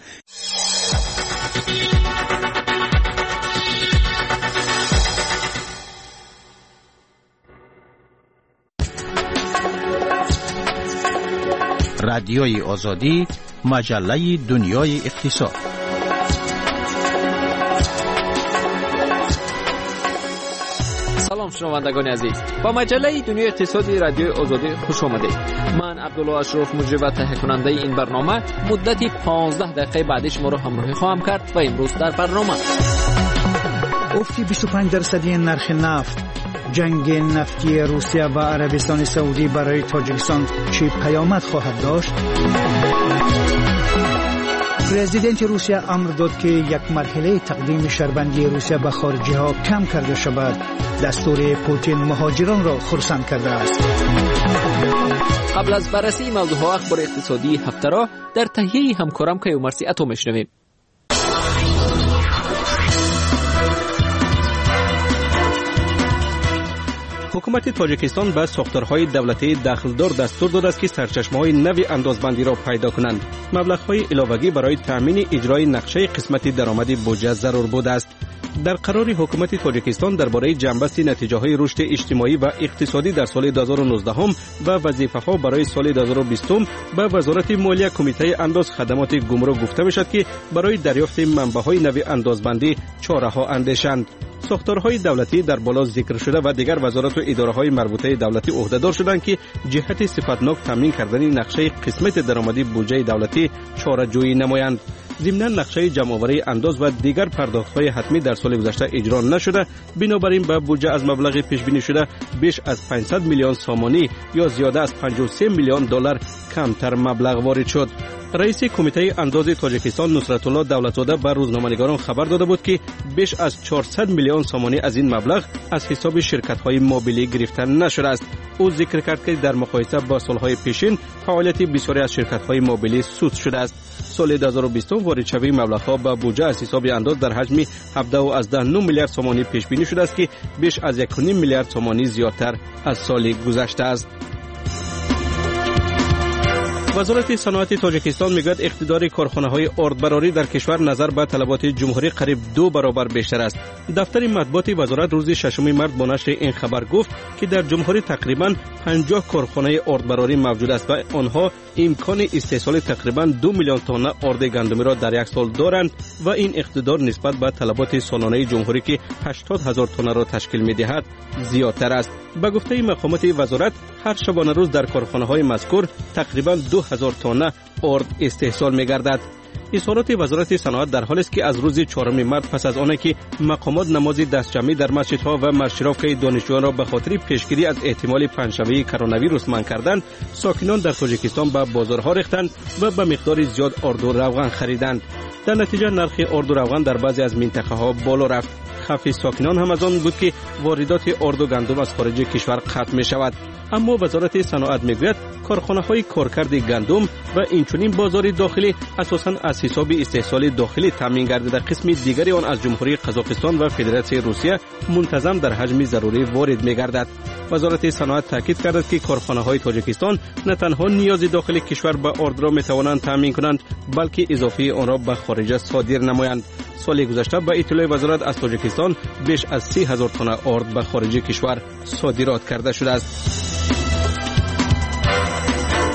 رادیوی آزادی، مجله دنیای اقتصاد. سلام شنوندگان عزیز، با مجله دنیای اقتصادی رادیوی آزادی خوش آمدید. من عبدالله اشرف مجری و تهیه کننده این برنامه مدتی 15 دقیقه بعد شما را همراهی خواهم کرد و امروز در برنامه افت 25% نرخ نفت، جنگ نفتی روسیه و عربستان سعودی برای تاجیکستان چه پیامد خواهد داشت؟ پرزیدنت روسیه امر داد که یک مرحله تقدیم شهروندی روسیه به خارجی ها کم کرده شود. دستور پوتین مهاجران را خرسند کرده است. قبل از بررسی موضوعات اخبار اقتصادی هفته را در تهیه همکارم کیومرث عطا میشنویم. حکومت تاجیکستان به ساختارهای دولتی دخلدار دستور داده است که سرچشمه‌های نوی اندازبندی را پیدا کنند. مبلغ‌های علاوه‌ای برای تأمین اجرای نقشه قسمت درآمد بودجه ضرور بوده است. در قرار حکومت تاجیکستان درباره جنبست نتیجه‌های رشد اجتماعی و اقتصادی در سال 2019 و وظیفه‌ها برای سال 2020 به وزارت مالیه کمیته انداز خدمات گمرک گفته می‌شد که برای دریافت منبع‌های نوی اندازبندی چاره‌ها اندیشند. ساختارهای دولتی در بالا ذکر شده و دیگر وزارت و اداره‌های مربوطه دولتی عهده‌دار شدند که جهت صفتناک تامین کردن نقشه قسمت درآمدی بودجه دولتی چاره‌جویی نمایند. ضمناً نقشه جمع‌آوری انداز و دیگر پرداخت‌های حتمی در سال گذشته اجرا نشده، بنابراین به بودجه از مبلغ پیش بینی شده بیش از 500 میلیون سامانی یا زیاده از 53 میلیون دلار کمتر مبلغ وارد شد. رئیس کمیته انداز تاجیکستان نصرت الله دولتزاده به روزنامه‌نگاران خبر داده بود که بیش از 400 میلیون سامانی از این مبلغ از حساب شرکت‌های موبیلی گرفته نشده است. او ذکر کرد که در مقایسه با سال‌های پیشین فعالیت بسیاری از شرکت‌های موبیلی سود شده است. سال 2020 وارد شوی مبلغ‌ها به بودجه از حساب انداز در حجم 17.9 میلیارد سامانی پیش بینی شده است که بیش از 1.5 میلیارد سامانی زیادتر از سال گذشته است. وزارت صنعت تاجیکستان میگوید اقتدار کارخانه‌های آردبراری در کشور نظر به طلبات جمهوری قریب 2 برابر بیشتر است. دفتر مطبوعات وزارت روز 6 مارس با نشر این خبر گفت که در جمهوری تقریباً 50 کارخانه آردبراری موجود است و آنها امکان استحصال تقریباً 2 میلیون تن آرد گندمی را در یک سال دارند و این اقتدار نسبت به طلبات سالانه جمهوری که 80,000 تن را تشکیل می‌دهد زیادتر است. به گفته مقامات وزارت هر شبانه روز در کارخانه‌های مذکور تقریباً 2000 تن آرد استحصال می‌گردد. اظهارات وزارت صنعت در حالی است که از روز 4 مارس پس از آنکه که مقامات نماز دستجمعی در مسجدها و مارشراف‌های دانشجویان را به خاطر پیشگیری از احتمال پنجشنبه کرونا ویروس منع کردند، ساکنان در تاجیکستان به بازارها ریختند و به مقدار زیاد آرد و روغن خریدند. در نتیجه نرخ آرد و روغن در بعضی از منطقه‌ها بالا رفت. خفی ساکنان هم از آن بود که واردات آرد و گندم از خارج کشور قطع می شود. اما وزارت صنعت میگوید کارخانه‌های کارکرد گندم و اینچنین بازار داخلی اساساً از حساب استحصال داخلی تامین گردیده، قسم دیگری آن از جمهوری قزاقستان و فدراسیون روسیه منتظم در حجم ضروری وارد می‌گردد. وزارت صنعت تاکید کرده که کارخانه‌های تاجیکستان نه تنها نیاز داخلی کشور به آرد را می‌توانند تامین کنند، بلکه اضافه آن را به خارج صادر نمایند. سال گذشته به اطلاع وزارت از تاجیکستان بیش از 30,000 تن آرد به خارج کشور صادرات کرده شده است.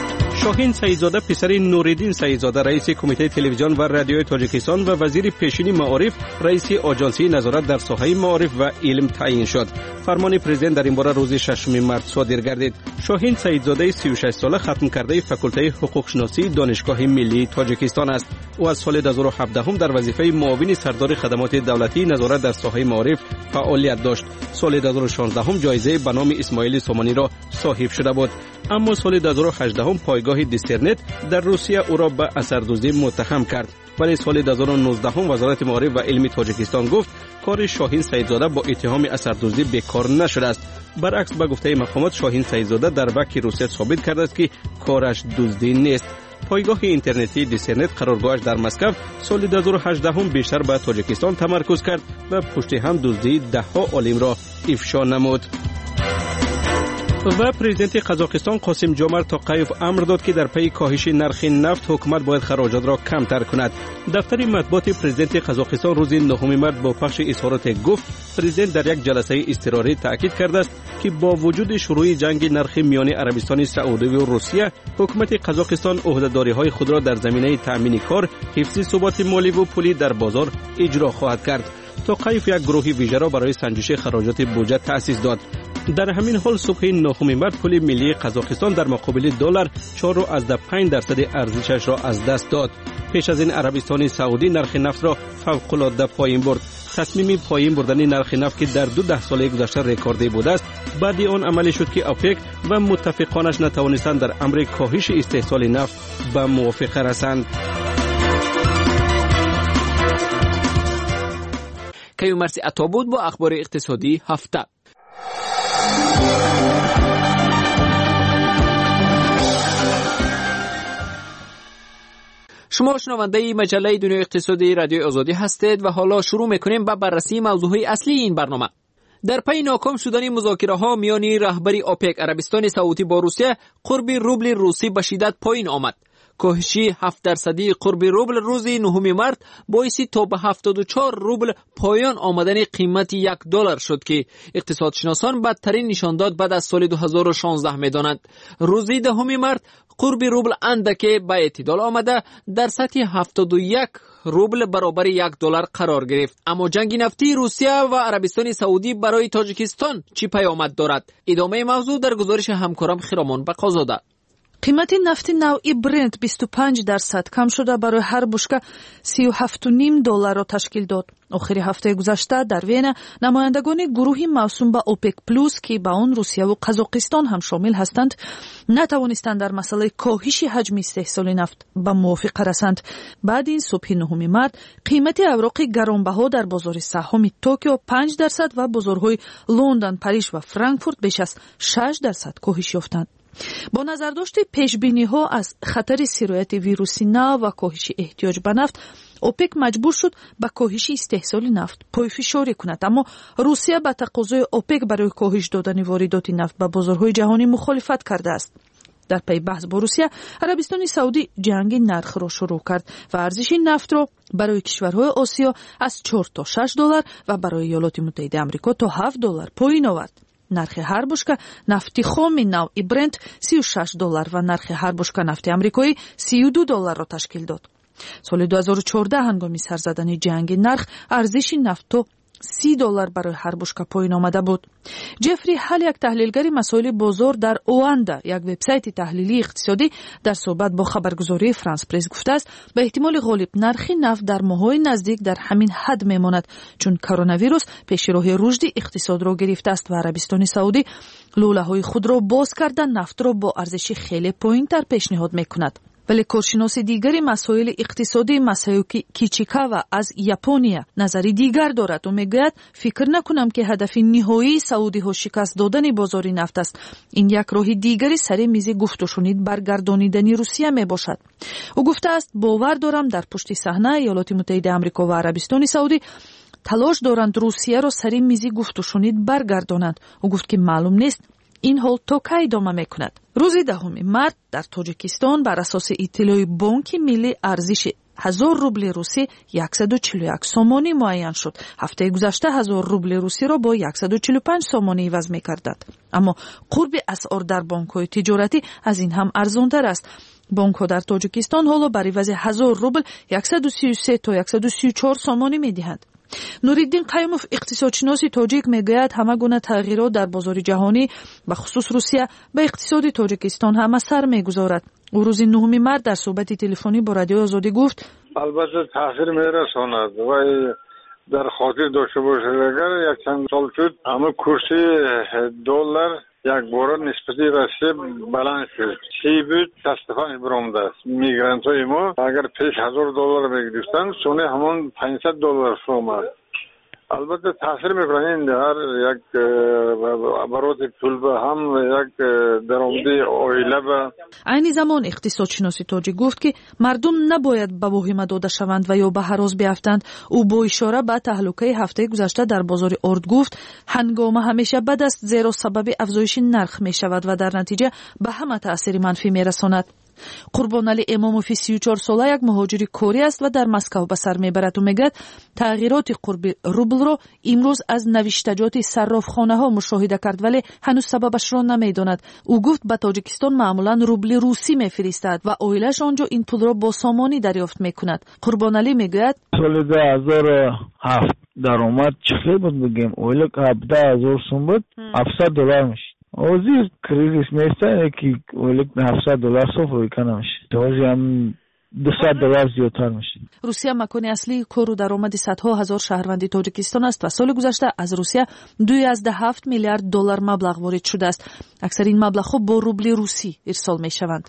شاهین سعیدزاده پسر نوریدین سعیدزاده رئیس کمیته تلویزیون و رادیوی تاجیکستان و وزیر پیشین معارف رئیس آژانسی نظارت در ساحه معارف و علم تعیین شد. فرمان پرزیدنت در این باره روز 6 مارس صادر گردید. شاهین سعیدزاده 36 ساله ختم کرده فاکولته حقوق شناسی دانشگاه ملی تاجیکستان است. او از سال 2017 در وظیفه معاون سردار خدمات دولتی نظارت در ساحه معارف فعالیت داشت. سال 2016 جایزه به نام اسماعیل سامانی را صاحب شده بود. اما سال 2018 پایگاه دیسرنت در روسیه او را به اثردوزی متهم کرد. ولی سال 2019 وزارت معارف و علم تاجیکستان گفت کار شاهین سعیدزاده با اتهام اثردوزی بیکار نشده است. برعکس به گفته مقامات شاهین سعیدزاده در وکی روسیه ثابت کرده است که کارش دزدی نیست. پایگاه اینترنتی دیسرنت قرارگاهش در مسکو سال 2018 بیشتر به تاجیکستان تمرکز کرد و پشت هم دزدی ده‌ها عالم را افشا نمود. و پرزیدنت قزاقستان قاسم جومرت توقیف امر داد که در پی کاهش نرخ نفت حکومت باید خراجات را کمتر کند. دفتر مطبوعات پرزیدنت قزاقستان روز 9 مارس با پخش اظهارات گفت پرزیدنت در یک جلسه اضطراری تاکید کرده است که با وجود شروع جنگ نرخ میان عربستان سعودی و روسیه حکومت قزاقستان عهده‌داری‌های خود را در زمینه تأمین کار، حفظ ثبات مالی و پولی در بازار اجرا خواهد کرد. توقیف یک گروه ویژه را برای سنجش خراجات بودجه تأسیس داد. در همین حال صبح 9 مارس پول ملی قزاقستان در مقابل دلار 4.5% ارزشش را از دست داد. پیش از این عربستان سعودی نرخ نفت را فوق‌العاده پایین برد. تصمیم پایین بردن نرخ نفت که در 2 سال گذشته رکوردی بوده است بعد آن عملی شد که اوپک و متفقانش نتوانستند در امر کاهش استحصال نفت به موافقه رسند. کیومرث عطا بود با اخبار اقتصادی هفته. شما شنونده مجله دنیای اقتصادی رادیو آزادی هستید و حالا شروع میکنیم با بررسی موضوعهای اصلی این برنامه. در پی ناکام شدن مذاکره ها میان رهبری اوپک عربستان سعودی با روسیه، قرب روبل روسی به شدت پایین آمد. کاهش 7% قرب روبل روز 9 مارس باعث تا به 74 روبل پایان آمدن قیمت $1 شد که اقتصادشناسان بدترین نشانداد بعد از سال 2016 می‌دانند. روز 10 مارس قرب روبل اندکی به اعتدال آمده در سطح 71 روبل برابر $1 قرار گرفت. اما جنگ نفتی روسیه و عربستان سعودی برای تاجیکستان چی پیامد دارد؟ ادامه موضوع در گزارش همکارم خرامان بقازاده. قیمت نفت نوعی برنت 25% کم شده برای هر بشکه $37.5 را تشکیل داد. آخر هفته گذشته در وین نمایندگان گروه موسوم به اوپک پلوس که با آن روسیه و قزاقستان هم شامل هستند نتوانستند در مسئله کاهش حجم استحصال نفت به موافقه رسند. بعد این صبح 9 مارس قیمت اوراق گرانبها در بازار سهام توکیو 5% و بازارهای لندن، پاریس و فرانکفورت بیش از 6% کاهش یافتند. با نظرداشت پیشبینی‌ها از خطر سرایت ویروسی نو و کاهش احتیاج به نفت، اوپک مجبور شد به کاهش استحصال نفت پایفشاری کند. اما روسیه به تقاضای اوپک برای کاهش دادن واردات نفت به بازارهای جهانی مخالفت کرده است. در پی بحث با روسیه، عربستان سعودی جنگ نرخ را شروع کرد و ارزش نفت را برای کشورهای آسیا از $4 تا $6 و برای ایالات متحده آمریکا تا $7 پایین آورد. نرخ هر بشکه نفت خام نوعی برنت $36 و نرخ هر بشکه نفت آمریکایی $32 را تشکیل داد. سال 2014 هنگام سر زدن جنگ نرخ ارزش نفت $30 برای هر بشکه پایین آمده بود. جفری هال، یک تحلیلگر مسائل بازار در اواندا، یک وبسایت تحلیلی اقتصادی، در صحبت با خبرگزاری فرانس پرس گفته است به احتمال غالب نرخ نفت در ماه‌های نزدیک در همین حد میماند، چون کرونا ویروس پیشراه رشد اقتصاد را گرفته است و عربستان سعودی لوله‌های خود را باز کردن نفت را با ارزش خیلی پایین‌تر پیشنهاد می‌کند. ولی کارشناس دیگری مسائل اقتصادی ماسایوکی کیچیکاوا از ژاپنیا نظری دیگر دارد و میگوید فکر نکنم که هدف نهایی سعودی ها شکست دادن بازار نفت است. این یک راه دیگری سر میز گفت و شنید برگردانیدن روسیه می باشد. او گفته است باور دارم در پشت صحنه ایالات متحده آمریکا و عربستان سعودی تلاش دارند روسیه را سر میز گفت و شنید برگردانند. او گفت که معلوم نیست این حال تا کی ادامه میکند. روز 10 مارس در تاجیکستان بر اساس اطلاع بانک ملی ارزش 1000 روبل روسی 141 سومانی معین شد. هفته گذشته 1000 روبل روسی را با 145 سومانی عوض می‌کردند. اما قرب اسعار در بانک‌های تجارتی از این هم ارزان‌تر است. бонкҳо дар тоҷикистон ҳоло бар ивази 1000 рубл 133 то 134 сомонӣ медиҳанд. нуриддин қаюмов иқтисодшиноси тоҷик мегӯяд ҳама гуна тағйирот дар бозори ҷаҳонӣ ба хусус Русия ба иқтисоди тоҷикистон ҳам асар мегузорад. ӯ рӯзи 9 март дар суҳбати телефонӣ бо радиои озодӣ гуфт: албатта таъсир мерасонад ва дар хотир дошта бошед агар якчанд сол шуд ҳама курси доллар якбора нисбати Россия баланд шуд. Чӣ буд 65 биромдааст. Мигрантҳои мо агар пеш $1000 мегирифтанд, соне ҳамон $500 омад. албатта таъсир мекунад. ин ҳар як обороти пул ба ҳам як даромади оила ба. айни замон иқтисодшиноси тоҷик гуфт ки мардум набояд ба воҳима дода шаванд ва ё ба ҳарос биафтанд. ӯ бо ишора ба таҳлукаи ҳафтаи гузашта дар бозори орд гуфт: ҳангома ҳамеша бад аст, зеро сабаби афзоиши нарх мешавад ва дар натиҷа ба ҳама таъсири манфӣ мерасонад. Қурбонали Эмомови 34 сола як муҳоҷири корӣ аст ва дар Москав ба сар мебарад. ӯ мегӯяд тағйироти қурби рублро имрӯз аз навиштаҷоти саррофхонаҳо мушоҳида кард, вале ҳанӯз сабабашро намедонад. ӯ гуфт ба Тоҷикистон маъмулан рубли русӣ мефиристад ва оилаш онҷо ин пулро бо сомонӣ дарёфт мекунад. Қурбонали мегӯяд: соли 2007 даромад чӣ хел буд бигем? оила 17000 сум буд, $700 мешид. ҳозир кризис местае ки оилик $700 софоика намешид. ҳозир ҳам $200 зиёдтар мешид. русия макони аслии кору даромади садҳо ҳазор шаҳрванди тоҷикистон аст ва соли гузашта аз русия $2.7 миллиард маблағ ворид шудааст. аксарин маблағҳо бо рубли русӣ ирсол мешаванд.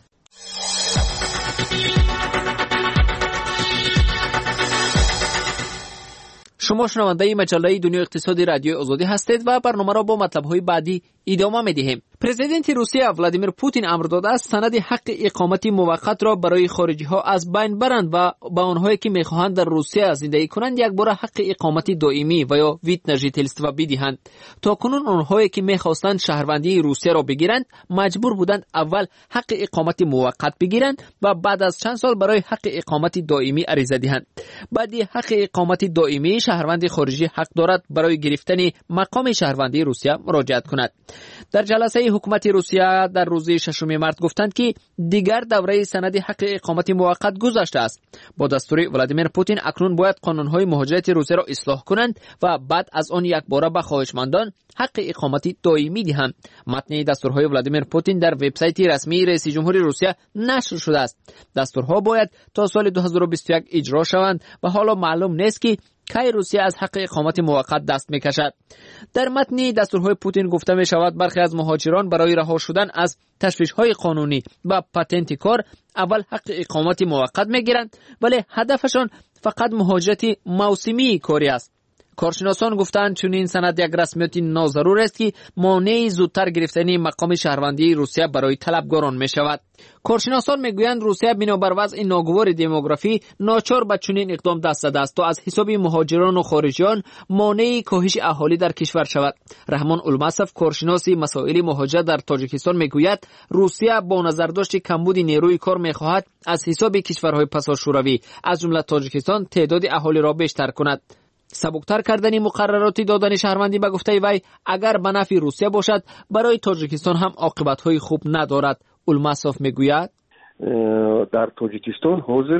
шумо шунавандаи маҷаллаи дунёи иқтисоди радиои озодӣ ҳастед ва барномаро бо матлабҳои баъдӣ идома медиҳем. президенти Русия Владимир Путин амр додааст санади ҳаққи иқомати муваққатро барои хориҷиҳо аз байн баранд ва ба онҳое ки мехоҳанд дар Русия зиндагӣ кунанд якбора ҳаққи иқомати доимӣ ва ё вид на жительство бидиҳанд. токунун онҳое ки мехостанд шаҳрвандии Русияро бигиранд, маҷбур буданд аввал ҳаққи иқомати муваққат бигиранд ва баъд аз чанд сол барои ҳаққи иқомати доимӣ ариза диҳанд. баъди ҳаққи иқомати доимӣ шаҳрванди хориҷӣ ҳақ дорад барои гирифтани мақоми шаҳрвандии Русия муроҷиат кунад. дар ҷаласаи ҳукумати Русия дар рӯзи 6 март гуфтанд ки дигар давраи санади ҳаққи иқомати муваққат гузаштааст. бо дастури Владимир Путин акнун бояд қонунҳои муҳоҷирати Русияро ислоҳ кунанд ва баъд аз он якбора ба хоҳишмандон ҳаққи иқомати доимӣ диҳанд. матни дастурҳои Владимир Путин дар вебсайти расмии раиси ҷумҳури Русия нашр шудааст. дастурҳо бояд то соли 2021 иҷро шаванд ва ҳоло маълум нест ки кай Русия аз ҳаққи иқомати муваққат даст мекашад. дар матни дастурҳои Путин гуфта мешавад бархе аз муҳоҷирон барои раҳо шудан аз ташвишҳои қонунӣ ва патенти кор аввал ҳаққи иқомати муваққат мегиранд, вале ҳадафашон фақат муҳоҷирати мавсимии корӣ аст. коршиносон гуфтанд чунин санад як расмиёти нозарур аст ки монеи зудтар гирифтани мақоми шаҳрвандии Русия барои талабгорон мешавад. коршиносон мегӯянд Русия бинобар вазъи ногувори демографӣ ночор ба чунин иқдом даст задааст то аз ҳисоби муҳоҷирону хориҷиён монеи коҳиши аҳолӣ дар кишвар шавад. раҳмон Улмасов, коршиноси масоили муҳоҷират дар Тоҷикистон, мегӯяд Русия бо назардошти камбуди нерӯи кор мехоҳад аз ҳисоби кишварҳои пасошӯравӣ аз ҷумла Тоҷикистон теъдоди аҳолиро бештар кунад. сабуктар кардани муқаррароти додани шаҳрвандӣ ба гуфтаи вай агар ба нафъи Русия бошад, барои Тоҷикистон ҳам оқибатҳои хуб надорад. Улмасов мегӯяд дар Тоҷикистон ҳозир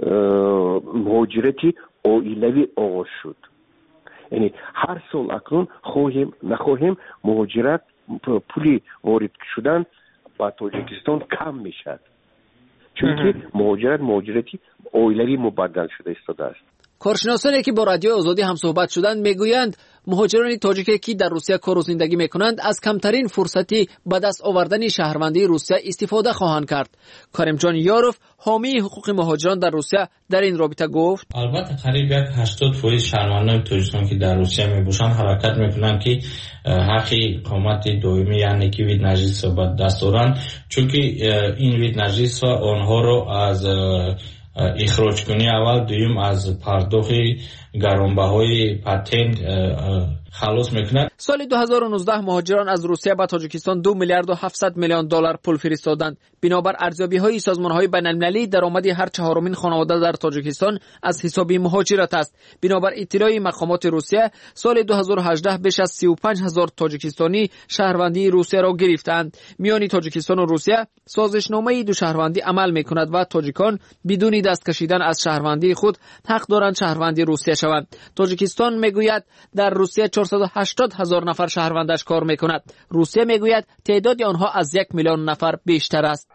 муҳоҷирати оилавӣ оғоз шуд. яъне ҳар сол акнун хоҳем нахоҳем муҳоҷират пули ворид шудан ба Тоҷикистон кам мешавад, чунки муҳоҷирати оилавӣ мубаддал шуда истодааст. коршиносоне ки бо радиои озодӣ ҳамсуҳбат шуданд мегӯянд муҳоҷирони тоҷике ки дар Русия кору зиндагӣ мекунанд аз камтарин фурсати ба даст овардани шаҳрвандии Русия истифода хоҳанд кард. Каримҷон Ёров, ҳомии ҳуқуқи муҳоҷирон дар Русия, дар ин робита гуфт: албатта қариб 80% шаҳрвандони Тоҷикистон ки дар Русия мебошанд ҳаракат мекунанд ки ҳаққи иқомати доимӣ, яъне ки вид на жительство ба даст оранд, чунки ин вид на жительство онҳоро аз ихроҷкунӣ аввал, дуюм аз пардохти гаронбаҳои патент خلاص میکنه. سال 2019 مهاجران از روسیه به تاجیکستان 2 میلیارد و 700 میلیون دلار پول فرستادند. بنابر ارزیابی‌های سازمان‌های بین‌المللی درآمد هر چهارمین خانواده در تاجیکستان از حساب مهاجرت است. بنابر اطلاع مقامات روسیه سال 2018 بیش از 35,000 تاجیکستانی شهروندی روسیه را گرفتند. میان تاجیکستان و روسیه سازشنامه دو شهروندی عمل می‌کند و تاجیکان بدون دست کشیدن از شهروندی خود حق دارند شهروندی روسیه شوند. تاجیکستان میگوید در روسیه 480,000 نفر شهروندش کار می‌کند. روسیه میگوید تعداد آنها از 1 میلیون نفر بیشتر است.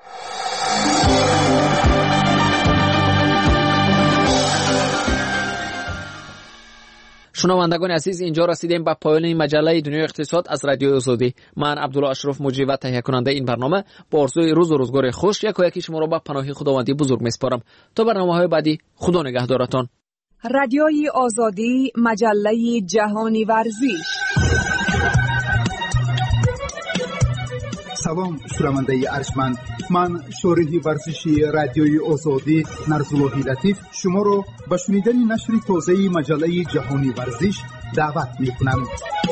شنوندگان عزیز، اینجا رسیدیم به پایان مجله دنیای اقتصاد از رادیو آزادی. من عبدالله اشرف مجری و تهیه کننده این برنامه با آرزوی روز و روزگار خوش یکی شما را به پناه خداوندی بزرگ میسپارم. تا برنامه‌های بعدی، خدا نگهدارتان. رادیوی آزادی، مجله جهانی ورزش. سلام شنونده ارجمند، من شارح ورزشی رادیوی آزادی نرزاللهی لطیف شما را به شنیدن نشر تازه مجله جهانی ورزش دعوت می‌کنم.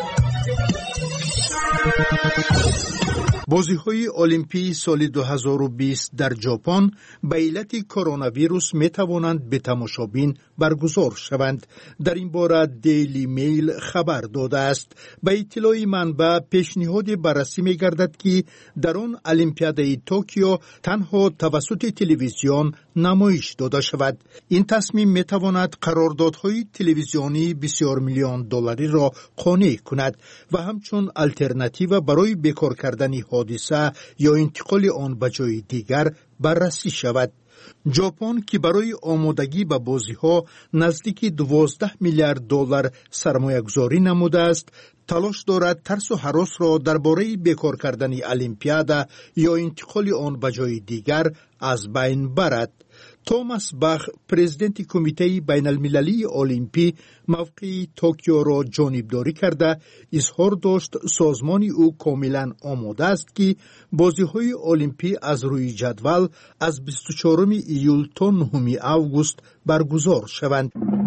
بازی‌های المپی سال 2020 در ژاپن به علت کرونا ویروس می‌توانند به تماشابین برگزار شوند. در این باره دیلی میل خبر داده است. به اطلاع منبع پیشنهاد بررسی می‌گردد که در آن المپیادای توکیو تنها توسط تلویزیون نمایش داده شود. این تصمیم می‌تواند قراردادهای تلویزیونی بسیار میلیون دلاری را قانع کند و همچون آلترناتیو برای بیکار کردن حادثه یا انتقال آن به جای دیگر بررسی شود. ژاپن که برای آمادگی به بازی‌ها نزدیک 12 میلیارد دلار سرمایه‌گذاری نموده است، تلاش دارد ترس و هراس را درباره بیکار کردن المپیادا یا انتقال آن به جای دیگر از بین برد. توماس باخ، پرزیدنت کمیته بین المللی المپی، موقع توکیو را جانبداری کرده اظهار داشت سازمان او کاملا آماده است که بازی‌های المپی از روی جدول از 24 ایول تا 9 آگوست برگزار شوند.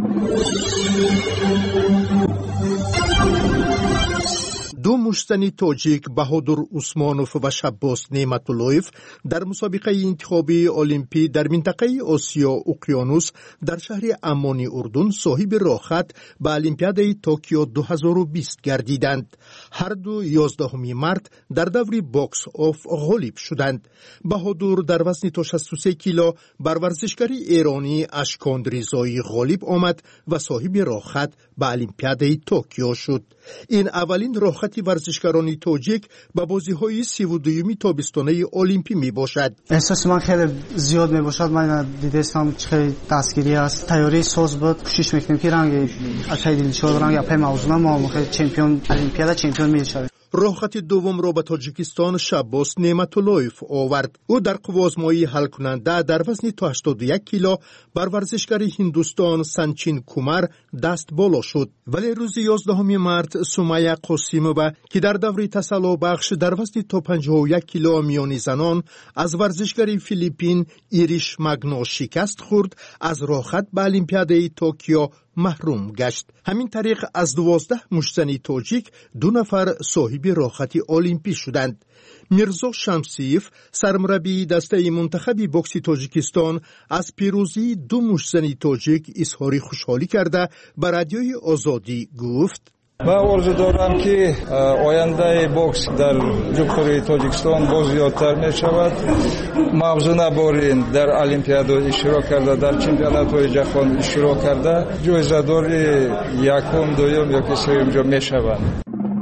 دو مشتنی تاجیک بهادر عثمانوف و شباس نعمت‌اللهیف در مسابقه انتخابی المپی در منطقه آسیا اقیانوس در شهر عمان اردن صاحب راحت به المپیادای توکیو 2020 گردیدند. هر دو 11 مارت در دور باکس آف غالب شدند. بهادر در وزن تا 63 کیلو بر ورزشکار ایرانی اشکان رضایی غالب آمد و صاحب راحت به المپیادای توکیو شد. این اولین راحت ورزشکاران تاجیک به بازی‌های 32 تابستانه المپی می باشد. احساس من خیلی زیاد می باشد. من دیدم خیلی دستگیری است. تیاری ساز بود. کوشش می‌کنیم که رنگ خیلی شاد رنگ اپ موضوع ما خیلی چمپیون المپیادا چمپیون می‌شویم. راحت دوم را به تاجیکستان شباس نعمت‌اللهیف آورد. او در قوازمایی حل کننده در وزن تا 81 کیلو بر ورزشکار هندوستان سنچین کومار دست بالا شد. ولی روز 11 مارت سمیه قاسیمووا که در دوره تسلا بخش در وزن تا 51 کیلو میانی زنان از ورزشکار فیلیپین ایریش مگنا شکست خورد، از راحت به المپیادای توکیو محروم گشت. همین طریق از 12 مشتنی تاجیک 2 نفر صاحب راحت المپی شدند. میرزا شمسیف، سرمربی دسته منتخب بوکس تاجیکستان، از پیروزی 2 مشتنی تاجیک اظهار خوشحالی کرده به رادیوی آزادی گفت: من آرزو دارم که آینده بوکس در جمهوری تاجیکستان باز زیادتر می شود. موضوع نبارین در المپیادا اشتراک کرده، در چمپیونات های جهان اشتراک کرده، جایزه دار یکم، دوم یا که سوم جا می شوند.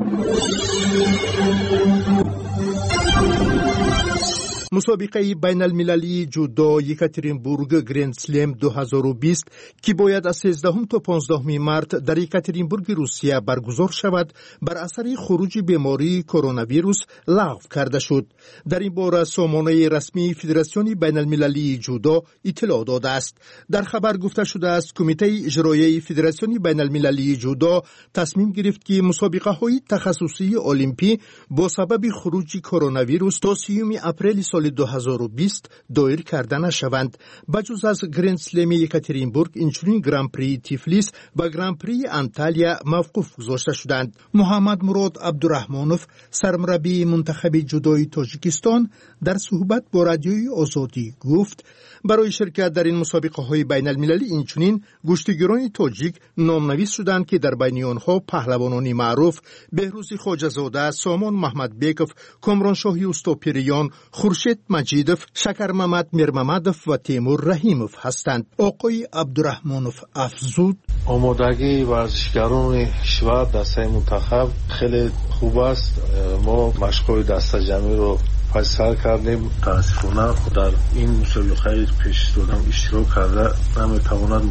مسابقه بین المللی جودو یکاترینبورگ گرند سلم 2020 که باید از 13 تا 15 مارت در یکاترینبورگ روسیه برگزار شود بر اثر خروج بیماری کرونا ویروس لغو کرده شد. در این باره سامانه رسمی فدراسیون بین المللی جودو اطلاع داده است. در خبر گفته شده است کمیته اجرایی فدراسیون بین المللی جودو تصمیم گرفت که مسابقه های تخصصی المپی با سبب خروج کرونا ویروس تا 30 اپریل سال سال 2020 دایر کرده نشوند. بجز از گرند اسلم یکاترینبورگ اینچنین گران پری تیفلیس و گران پری انتالیا موقوف گذاشته شدند. محمد مراد عبدالرحمانوف سرمربی منتخب جودوی تاجیکستان در صحبت با رادیوی آزادی گفت برای شرکت در این مسابقه های بین المللی اینچنین گشتیگران تاجیک نامنویس شدند که در بین آنها پهلوانانی معروف بهروز خواجه‌زاده، سامان محمد بیکوف، کامران شاهی استوپیریان، خورشید مجیدوف، شکر محمد میرممدوف و تیمور رحیموف هستند. آقای عبدالرحمانوف افزود آمادگی ورزشکاران کشور دسته منتخب خیلی خوب است. ما مشق‌های دسته جمعی رو فیصل کردیم. متاسفانه در این مسابقه پیش دادم اشتراک کرده نمیتواند.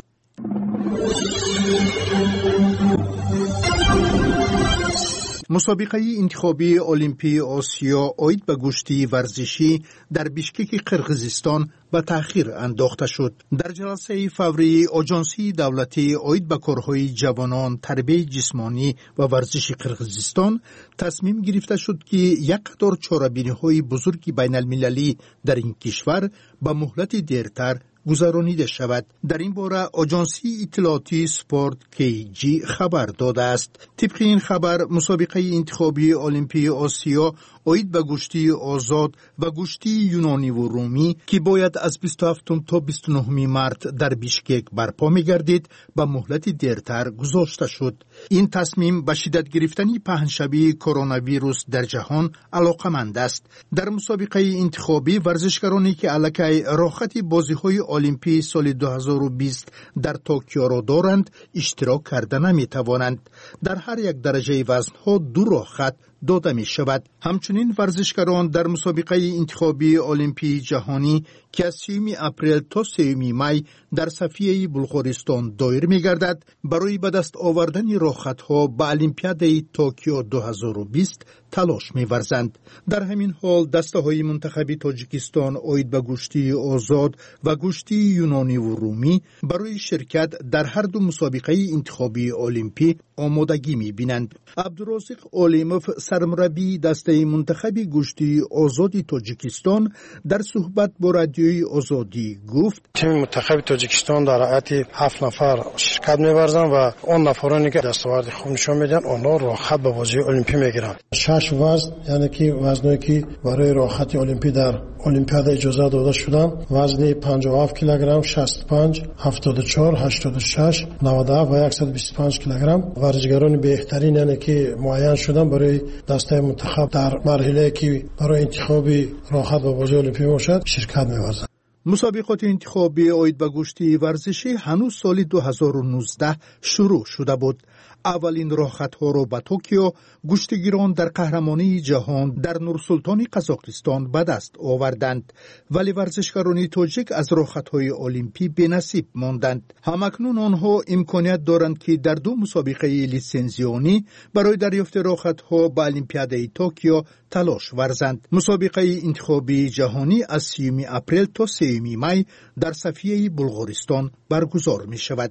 مسابقه انتخابی المپی آسیا عاید به گشتی ورزشی در بیشکک قرقیزستان به تأخیر انداخته شد. در جلسه فوری آژانسی دولتی عاید به کارهای جوانان، تربیت جسمانی و ورزش قرقیزستان تصمیم گرفته شد که یک قطار چاره‌بینی‌های بزرگ بین المللی در این کشور به مهلت دیرتر گذرانیده شود. در این باره آژانسی اطلاعاتی سپورت KG خبر داده است. طبق این خبر مسابقه انتخابی المپی آسیا عاید به گشتی آزاد و گشتی یونانی و رومی که باید از 27 تا 29 مارس در بیشکک برپا می‌گردید به مهلت دیرتر گذاشته شد. این تصمیم به شدت گرفتن پهنشبی کرونا ویروس در جهان علاقمند است. در مسابقه انتخابی ورزشکارانی که علاقه راحت بازی‌های المپی سال 2020 در توکیو را دارند اشتراک کرده نمی‌توانند. در هر یک درجه وزن‌ها 2 راحت داده می شود. همچنین ورزشکاران در مسابقه انتخابی المپی جهانی که از 3 اپریل تا 3 می در صفیه بلغارستان دایر می گردد برای به دست آوردن راحت‌ها به المپیاد توکیو 2020 تلاش می ورزند. در همین حال دسته های منتخبی تاجیکستان عاید به گشتی آزاد و گشتی یونانی و رومی برای شرکت در هر دو مسابقه انتخابی المپی آمادگی می بینند. عبدالرازق علیموف سرمربی دسته منتخبی گشتی آزادی تاجیکستان در صحبت با رادیوی آزادی گفت تیم منتخب تاجیکستان در هیئت 7 نفر شرکت می‌ورزند و اون نفرانی که دستاورد خوب نشون میدن اونها راحت به بازی المپی میگیرند. 6 وزن یعنی که وزنی که برای راحت المپی در المپیاد اجازه داده شدن وزن 57 کیلوگرم، 65 74 86 97 و 125 کیلوگرم ورزشکاران بهترین یعنی که معین شدن برای دسته منتخب در مرحله که برای انتخابی راحت به بازی المپی باشد شرکت می‌ورزند. مسابقات انتخابی عاید به گشتی ورزشی هنوز سال 2019 شروع شده بود. اولین راحت‌ها را به توکیو گشتیگیران در قهرمانی جهان در نورسلطان قزاقستان به دست آوردند، ولی ورزشکاران تاجیک از راحت‌های المپی بی‌نصیب ماندند. همکنون آنها امکانیت دارند که در 2 مسابقه لیسنزیونی برای دریافت راحت‌ها به المپیاد توکیو تلاش ورزند. مسابقه انتخابی جهانی از 3 اپریل تا 3 می در صفیه بلغارستان برگزار می شود.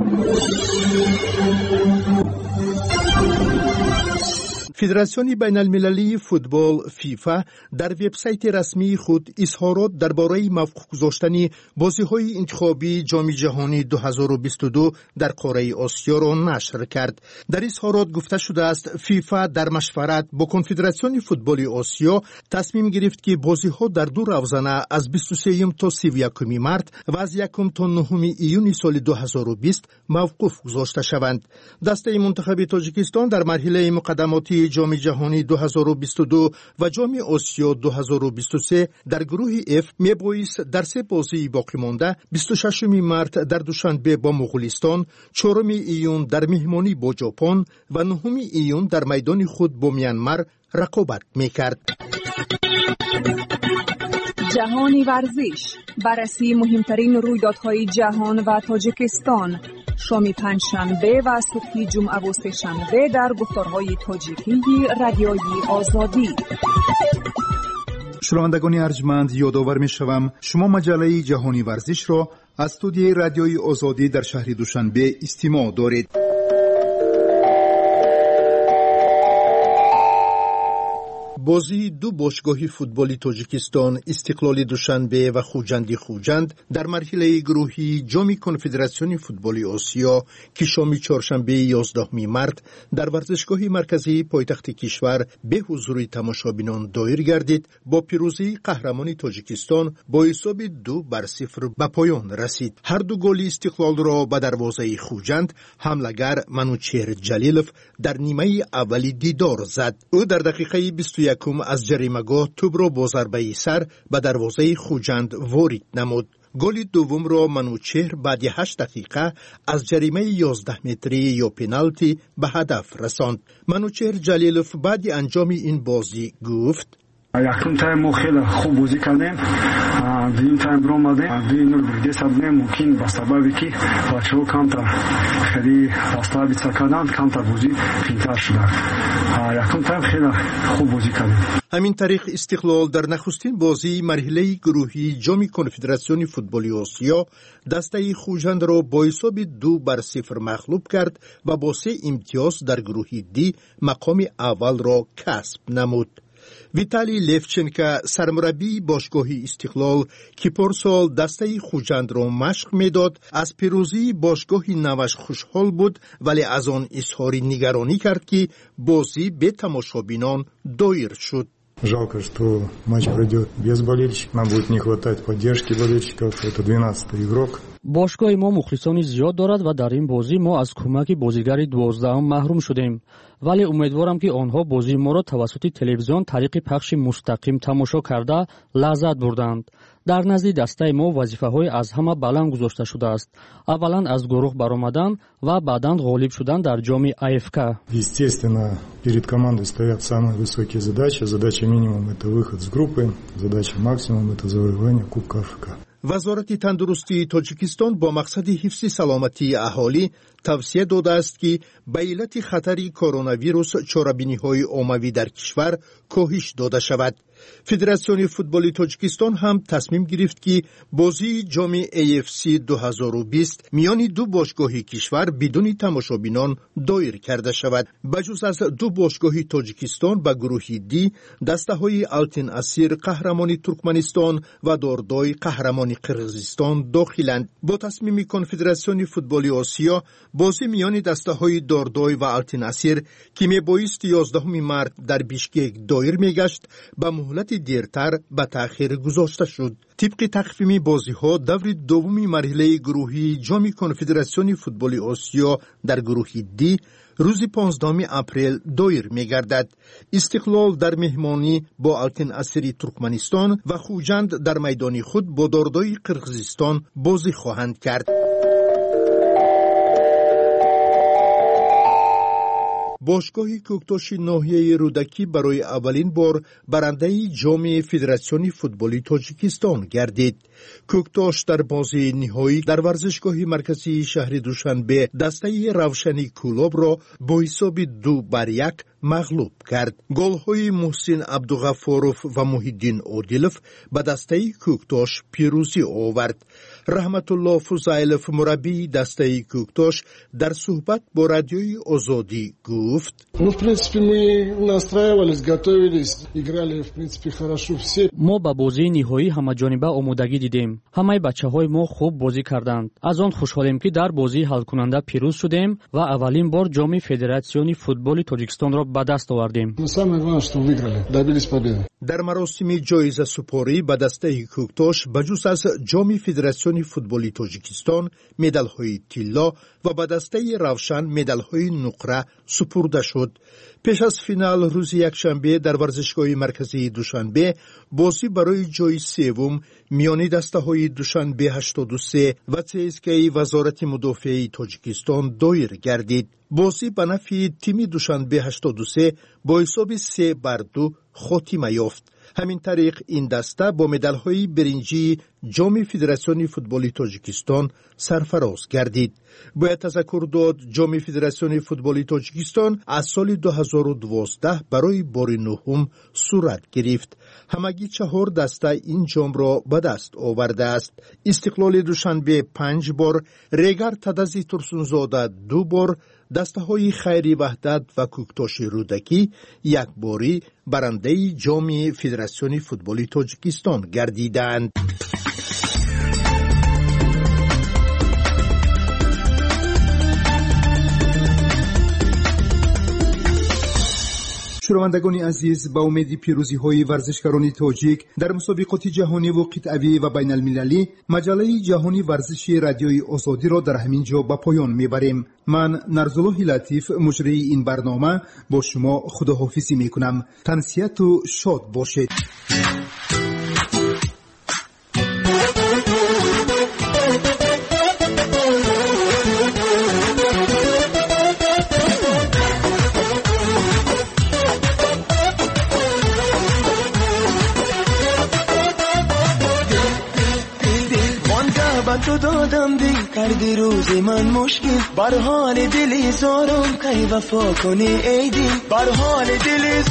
فدراسیون بین المللی فوتبال فیفا در وبسایت رسمی خود اظهارات درباره موقوف گذاشتن بازی‌های انتخابی جام جهانی 2022 در قاره آسیا را نشر کرد. در اظهارات گفته شده است فیفا در مشورت با کنفدراسیون فوتبال آسیا تصمیم گرفت که بازی‌ها در 2 روزانه از 23 تا 31 مارس و از 1 تا 9 ایون سال 2020 موقوف گذاشته شوند. دسته منتخب تاجیکستان در مرحله مقدماتی جام جهانی 2022 و جام آسیا 2023 در گروه F میبایست در 3 بازی باقی مانده 26 مارس در دوشنبه با مغولستان، 4 ایون در مهمانی با ژاپن و 9 ایون در میدان خود با میانمار رقابت میکرد. جهانی ورزش، بررسی مهمترین رویدادهای جهان و تاجیکستان، شام پنجشنبه و صبح جمعه و سه‌شنبه در گفتارهای تاجیکی رادیوی آزادی. شنوندگان ارجمند، یادآور می‌شوم شما مجله جهانی ورزش را از استودیوی رادیوی آزادی در شهر دوشنبه استماع دارید. بازی دو باشگاه فوتبالی تاجیکستان استقلال دوشنبه و خوجند در مرحله گروهی جام کنفدراسیون فوتبالی آسیا که شام چهارشنبه 11 مارس در ورزشگاه مرکزی پایتخت کشور به حضور تماشابینان دایر گردید. با پیروزی قهرمان تاجیکستان با حساب 2-0 به پایان رسید. هر دو گل استقلال را به دروازه خوجند حمله‌گر منوچهر جلیلوف در نیمه اولی دیدار زد. او در دقیقه 21 از جریمه‌گاه توپ را با ضربه سر به دروازه خوجند وارد نمود. گل دوم را منوچهر بعد 8 دقیقه از جریمه 11 متری یا پنالتی به هدف رساند. منوچهر جلیلوف بعد انجام این بازی گفت: یکم تایم ما خیلی خوب بازی کردیم. دویم تایم رو آمدیم 2-0 دیده سبنه ممکن با سببی که بچه ها کمتر خیلی واسطه بیچه کردن کمتر بازی فینتر شده. یکم تایم خیلی خوب بازی کردیم. همین طریق استقلال در نخستین بازی مرحله گروهی جام کنفدراسیون فوتبالی آسیا دسته خوجند را با حساب 2-0 مغلوب کرد و با 3 امتیاز در گروه دی مقام اول را کسب نمود. ویتالی لیفچنکا سرمربی باشگاه استقلال که پارسال دسته خوجند را مشق میداد از پیروزی باشگاه نوش خوشحال بود، ولی از آن اظهار نگرانی کرد که بازی به تماشابینان دایر شد. Жалко, что матч пройдет без болельщиков. Нам будет не хватать поддержки болельщиков. Это 12-й игрок. бошгоҳи мо мухлисони зиёд дорад ва дар ин бозӣ мо аз кӯмаки бозигари 12-ум маҳрум шудем, вале умедворам ки онҳо бозии моро тавассути телевизион тариқи пахши мустақим тамошо карда лаззат бурданд. дар назди дастаи мо вазифаҳои аз ҳама баланд гузошта шудааст. аввалан аз гурӯҳ баромадан ва баъдан ғолиб шудан дар ҷоми АФК. Естественно, перед командой стоят самые высокие задачи. Задача минимум – это выход с группы. Задача максимум – это завоевание Кубка АФК. وزارت تندرستی تاجیکستان با مقصد حفظ سلامتی اهالی توصیه داده است که به علت خطر کرونا ویروس چاره‌بینی‌های عمومی در کشور کاهش داده شود. فدراسیون فوتبال تاجیکستان هم تصمیم گرفت که بازی جام AFC 2020 میان دو باشگاه کشور بدون تماشابینان دایر کرده شود. بجز از دو باشگاه تاجیکستان به گروه دی دسته‌های آلتین اسیر قهرمان ترکمنستان و داردای قهرمان قرغیزستان داخلند. با تصمیم کنفدراسیون فوتبال آسیا بازی میان دسته‌های داردای و آلتین اسیر که میبایست 11 مارس در بیشکک دایر میگشت به مهلت دیرتر به تأخیر گذاشته شد. طبق تقویم بازی‌ها دور دوم مرحله گروهی جام کنفدراسیون فوتبال آسیا در گروه دی روز 15 اپریل دایر می‌گردد. استقلال در مهمانی با آلتین اسیری ترکمنستان و خوجند در میدان خود با داردای قرغیزستان بازی خواهند کرد. باشگاه کوکتاش ناحیه رودکی برای اولین بار برنده جام فدراسیون فوتبالی تاجیکستان گردید. کوکتاش در بازی نهایی در ورزشگاه مرکزی شهر دوشنبه دسته روشنی کلوب را با حساب 2-1 مغلوب کرد. گل‌های محسن عبدالغفاروف و محیدین عادلوف به دسته کوکتاش پیروزی آورد. رحمت الله فضایلوف مربی دسته کوکتاش در صحبت با رادیوی آزادی گفت: ما با بازی نهایی همه‌جانبه آمادگی دیدیم. همه بچه‌های ما خوب بازی کردند. از آن خوشحالیم که در بازی حل کننده پیروز شدیم و اولین بار جام فدراسیون فوتبال تاجیکستان را به دست آوردیم. در مراسم جایزه سپاری به دسته کوکتاش بجز از جام فدراسیون فوتبال تاجیکستان مدال‌های طلا و به دسته روشن مدال‌های نقره سپرده شد. پیش از فینال روز یکشنبه در ورزشگاه مرکزی دوشنبه بازی برای جای سوم میان دسته‌های دوشنبه 83 و CSKA وزارت مدافع تاجیکستان دایر گردید. بازی به نفع تیم دوشنبه 83 با حساب 3-2 خاتمه یافت. همین طریق این دسته با مدال‌های برنجی جام فدراسیون فوتبال تاجیکستان سرفراز گردید. باید تذکر داد جام فدراسیون فوتبال تاجیکستان از سال 2012 برای بار نهم صورت گرفت. همگی 4 دسته این جام را به دست آورده است. استقلال دوشنبه 5 بار، ریگر تدزی ترسونزاده 2 بار، دسته‌های خیری وحدت و کوکتاش رودکی یک باری برنده جام فدراسیون فوتبال تاجیکستان گردیدند. شنوندگان عزیز، با امید پیروزی‌های ورزشکاران تاجیک در مسابقات جهانی و قطعی و بین المللی، مجله جهانی ورزشی رادیوی آزادی را در همین جا به پایان میبریم. من نرزالله لطیف مجری این برنامه با شما خداحافظی میکنم. تنسیت و شاد باشید. تو دادم دل کردی روز من مشکل، بر حال دلی زارم کی وفا کنی ای دل، بر حال دلی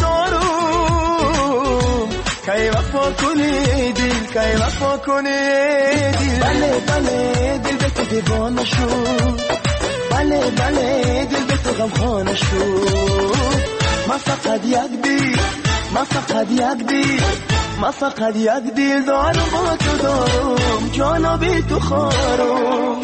زارم کی وفا کنی ای دل، کی وفا کنی ای دل. بله بله دل به تو دیوانه شد، بله بله دل به تو غمخانه شد. ما فقط یک دل، ما فقط یک دل، ما فقط یک دل دارم با تو دارم، جانا بی تو خارم.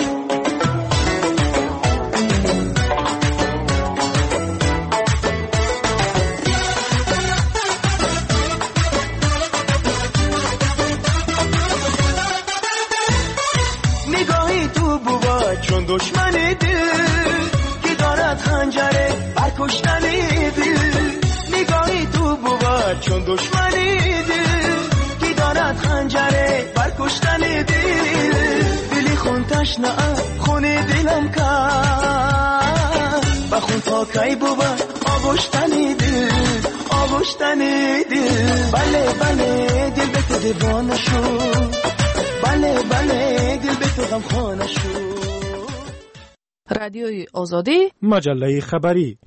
نگاهی تو بود چون دشمنی دل که دارد خنجره بر کشتنی دل. نگاهی تو بود چون دشمنی دل که دارد خنجره بر کشتنی دل. دلی خون تشنه خونی دلم کرد بخون تا کی بود آغشتنی دل، آغشتنی دل. بله بله دل به تو دیوانه شد، بله بله دل به تو غمخانه شد. رادیوی آزادی، مجله خبری.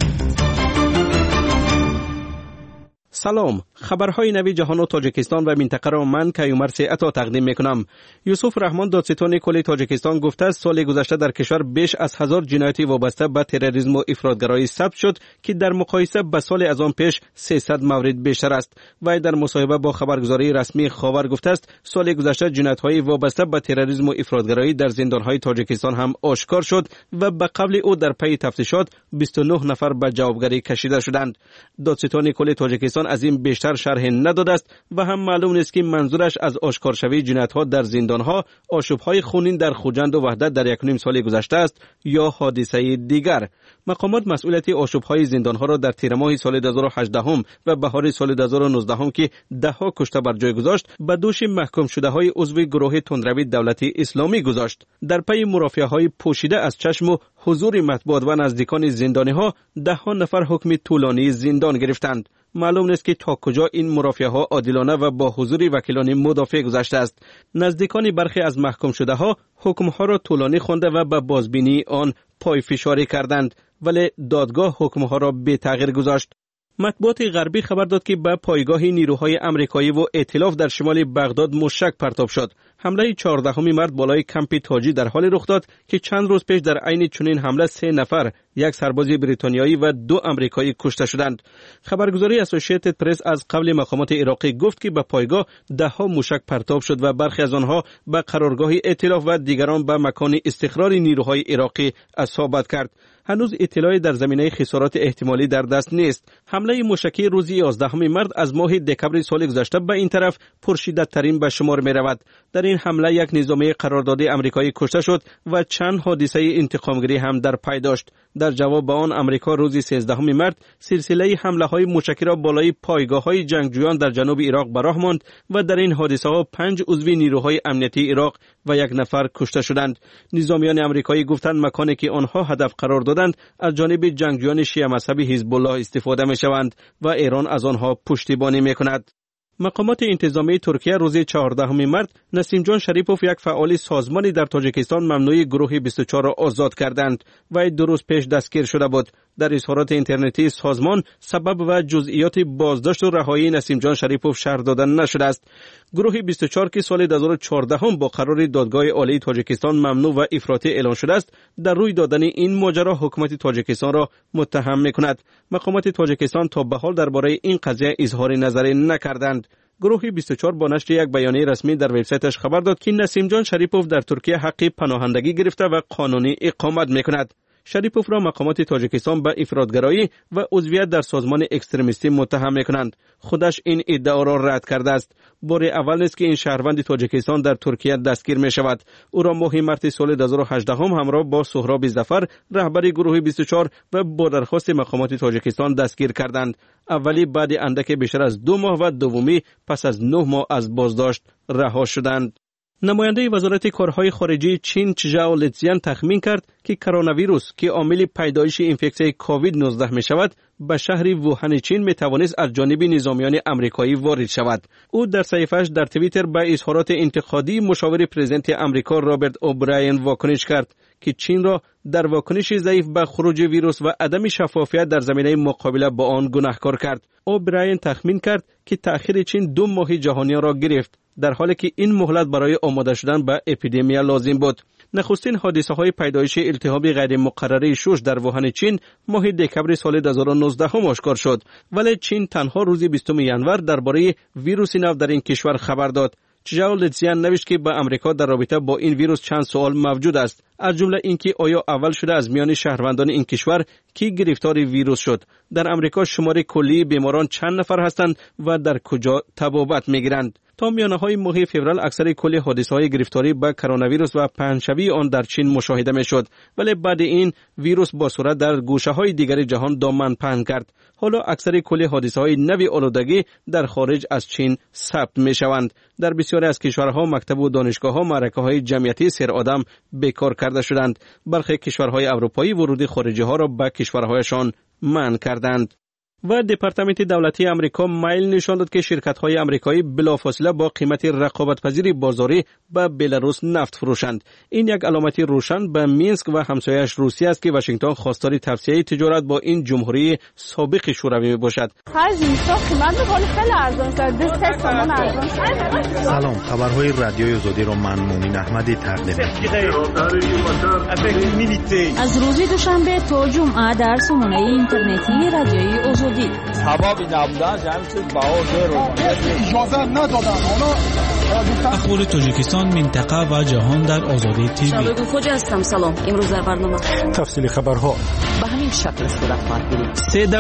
سلام، خبرهای نوی جهان و تاجیکستان و منطقه را من کیومر سیعتا تقدیم میکنم. یوسف رحمان دادستان کل تاجیکستان گفته است سال گذشته در کشور بیش از 1000 جنایتی وابسته به تروریسم و افراطگرایی ثبت شد که در مقایسه با سال از آن پیش 300 مورد بیشتر است. و در مصاحبه با خبرگزاری رسمی خاور گفته است سال گذشته جنایت‌های وابسته به تروریسم و افراطگرایی در زندان‌های تاجیکستان هم آشکار شد و به قبل او در پی تفتیشات 29 نفر به جوابگری کشیده شدند. دادستان کل تاجیکستان از این بیشتر شرح نداده است و هم معلوم نیست که منظورش از آشکارشوی جنایت‌ها در زندان‌ها، آشوب‌های خونین در خوجند و وحدت در 1.5 سال گذشته است یا حادثه دیگر. مقامات مسئولیت آشوب‌های زندان‌ها را در تیر ماه سال 2018 و بهار سال 2019 که ده‌ها کشته بر جای گذاشت به دوش محکوم شده‌های عضو گروه تندروی دولتی اسلامی گذاشت. در پی مرافعه‌های پوشیده از چشم و حضور مطبوعات و نزدیکان زندانی‌ها ده‌ها نفر حکم طولانی زندان گرفتند. معلوم نیست که تا کجا این مرافعه‌ها عادلانه و با حضور وکیلان مدافع گذشته است. نزدیکان برخی از محکوم شده‌ها حکم‌ها را طولانی خوانده و به بازبینی آن پای فشاری کردند، ولی دادگاه حکم‌ها را بی تغییر گذاشت. مطبوعات غربی خبر داد که به پایگاه نیروهای آمریکایی و ائتلاف در شمال بغداد موشک پرتاب شد. حمله 14 مارس بالای کمپ تاجی در حال رخ داد که چند روز پیش در عین چنین حمله 3 نفر، یک سرباز بریتانیایی و 2 آمریکایی کشته شدند. خبرگزاری اسوسییتد پرس از قبل مقامات عراقی گفت که به پایگاه 10 موشک پرتاب شد و برخی از آنها به قرارگاه ائتلاف و دیگران به مکان استقرار نیروهای عراقی اصابت کرد. هنوز اطلاعی در زمینه خسارات احتمالی در دست نیست. حمله موشکی روز 11 مارس از ماه دکمبر سال گذشته به این طرف پرشدت‌ترین به شمار می رود. در این حمله یک نظامی قراردادی آمریکایی کشته شد و چند حادثه انتقامگیری هم در پی داشت. در جواب به آن آمریکا روز 13 مارس سلسله حمله‌های موشکی را بالای پایگاه‌های جنگجویان در جنوب عراق به راه ماند و در این حادثه‌ها 5 عضو نیروهای امنیتی عراق و 1 نفر کشته شدند. نظامیان آمریکایی گفتند مکانی که آنها هدف قرار دادند از جانب جنگجویان شیعه مذهبی حزب الله استفاده می‌شوند و ایران از آنها پشتیبانی می‌کند. مقامات انتظامی ترکیه روز 14 مارس نسیم جان شریپوف، یک فعال سازمانی در تاجیکستان، ممنوع گروه 24 را آزاد کردند و 2 روز پیش دستگیر شده بود. در اظهارات اینترنتی سازمان سبب و جزئیات بازداشت و رهایی نسیم جان شریپوف شرح داده نشده است. گروه 24 که سال 2014 هم با قرار دادگاه عالی تاجیکستان ممنوع و افراطی اعلان شده است، در روی دادن این ماجرا حکومت تاجیکستان را متهم می‌کند. مقامات تاجیکستان تا به حال درباره این قضیه اظهار نظری نکردند. گروه 24 با نشر یک بیانیه رسمی در وبسایتش خبر داد که نسیم جان شریپوف در ترکیه حق پناهندگی گرفته و قانونی اقامت می‌کند. شریپوف را مقامات تاجیکستان به افراطگرایی و عضویت در سازمان اکستریمیستی متهم می‌کنند. خودش این ادعا را رد کرده است. بار اول نیست که این شهروند تاجیکستان در ترکیه دستگیر می‌شود. او را ماه مارس سال 2018 همراه با سهراب ظفر رهبر گروه 24 و با درخواست مقامات تاجیکستان دستگیر کردند. اولی بعد اندک بیشتر از 2 ماه و دومی پس از 9 ماه از بازداشت رها شدند. نماینده وزارت کارهای خارجه چین چژاو لیتزیان تخمین کرد که کرونا ویروس که عامل پیدایش اینفکسیون کووید 19 می شود به شهر ووهان چین می توانست از جانب نظامیان آمریکایی وارد شود. او در صحیفه‌اش در توییتر به اظهارات انتقادی مشاور پرزیدنت آمریکا رابرت اوبراین واکنش کرد که چین را در واکنش ضعیف به خروج ویروس و عدم شفافیت در زمینه مقابله با آن گناهکار کرد. اوبراین تخمین کرد که تأخیر چین 2 ماه جهانیان را گرفت، در حالی که این مهلت برای آماده شدن به اپیدمی لازم بود. نخستین حادثه های پیدایش التهاب غیر مقرره شش در ووهان چین ماه دکمبر سال 2019 هم آشکار شد، ولی چین تنها روز 20 ژانویه درباره ویروس نو در این کشور خبر داد. چژاو لیتزیان نوشت که به آمریکا در رابطه با این ویروس چند سوال موجود است، از جمله اینکه آیا اول شده از میان شهروندان این کشور کی گرفتار ویروس شد، در آمریکا شمار کلی بیماران چند نفر هستند و در کجا تبابت میگیرند. تا میانه‌های ماه فوریه اکثر کل حادثه‌های گرفتاری به کرونا ویروس و پنه‌شوی آن در چین مشاهده می‌شد، ولی بعد این ویروس با سرعت در گوشه‌های دیگر جهان دامن پهن کرد. حالا اکثر کل حادثه‌های نوی آلودگی در خارج از چین ثبت می‌شوند. در بسیاری از کشورها مکتب و دانشگاه‌ها معرکه‌های جمعیتی سر آدم بیکار کرده شدند. برخی کشورهای اروپایی ورود خارجی‌ها را به کشورهایشان منع کردند. و دپارتمنت دولتی آمریکا میل نشان داد که شرکت‌های آمریکایی بلافاصله با قیمت رقابت‌پذیر بازاری به بلاروس نفت فروشند. این یک علامت روشن به مینسک و همسایه‌اش روسیه است که واشنگتن خواستار توسعه تجارت با این جمهوری سابق شوروی باشد. سلام، خبرهای رادیوی آزادی را من مومن احمدی تقدیم می‌کنم. از روز دوشنبه تا جمعه در سامانه اینترنتی رادیوی آزادی سبب نبودن جمعیت بهار اجازه ندادن. اخبار تاجیکستان، منطقه و جهان در آزادی تیوی. شبگو خوجا هستم. سلام. امروز در برنامه تفصیل خبرها به همین شکل صورت خواهد گرفت.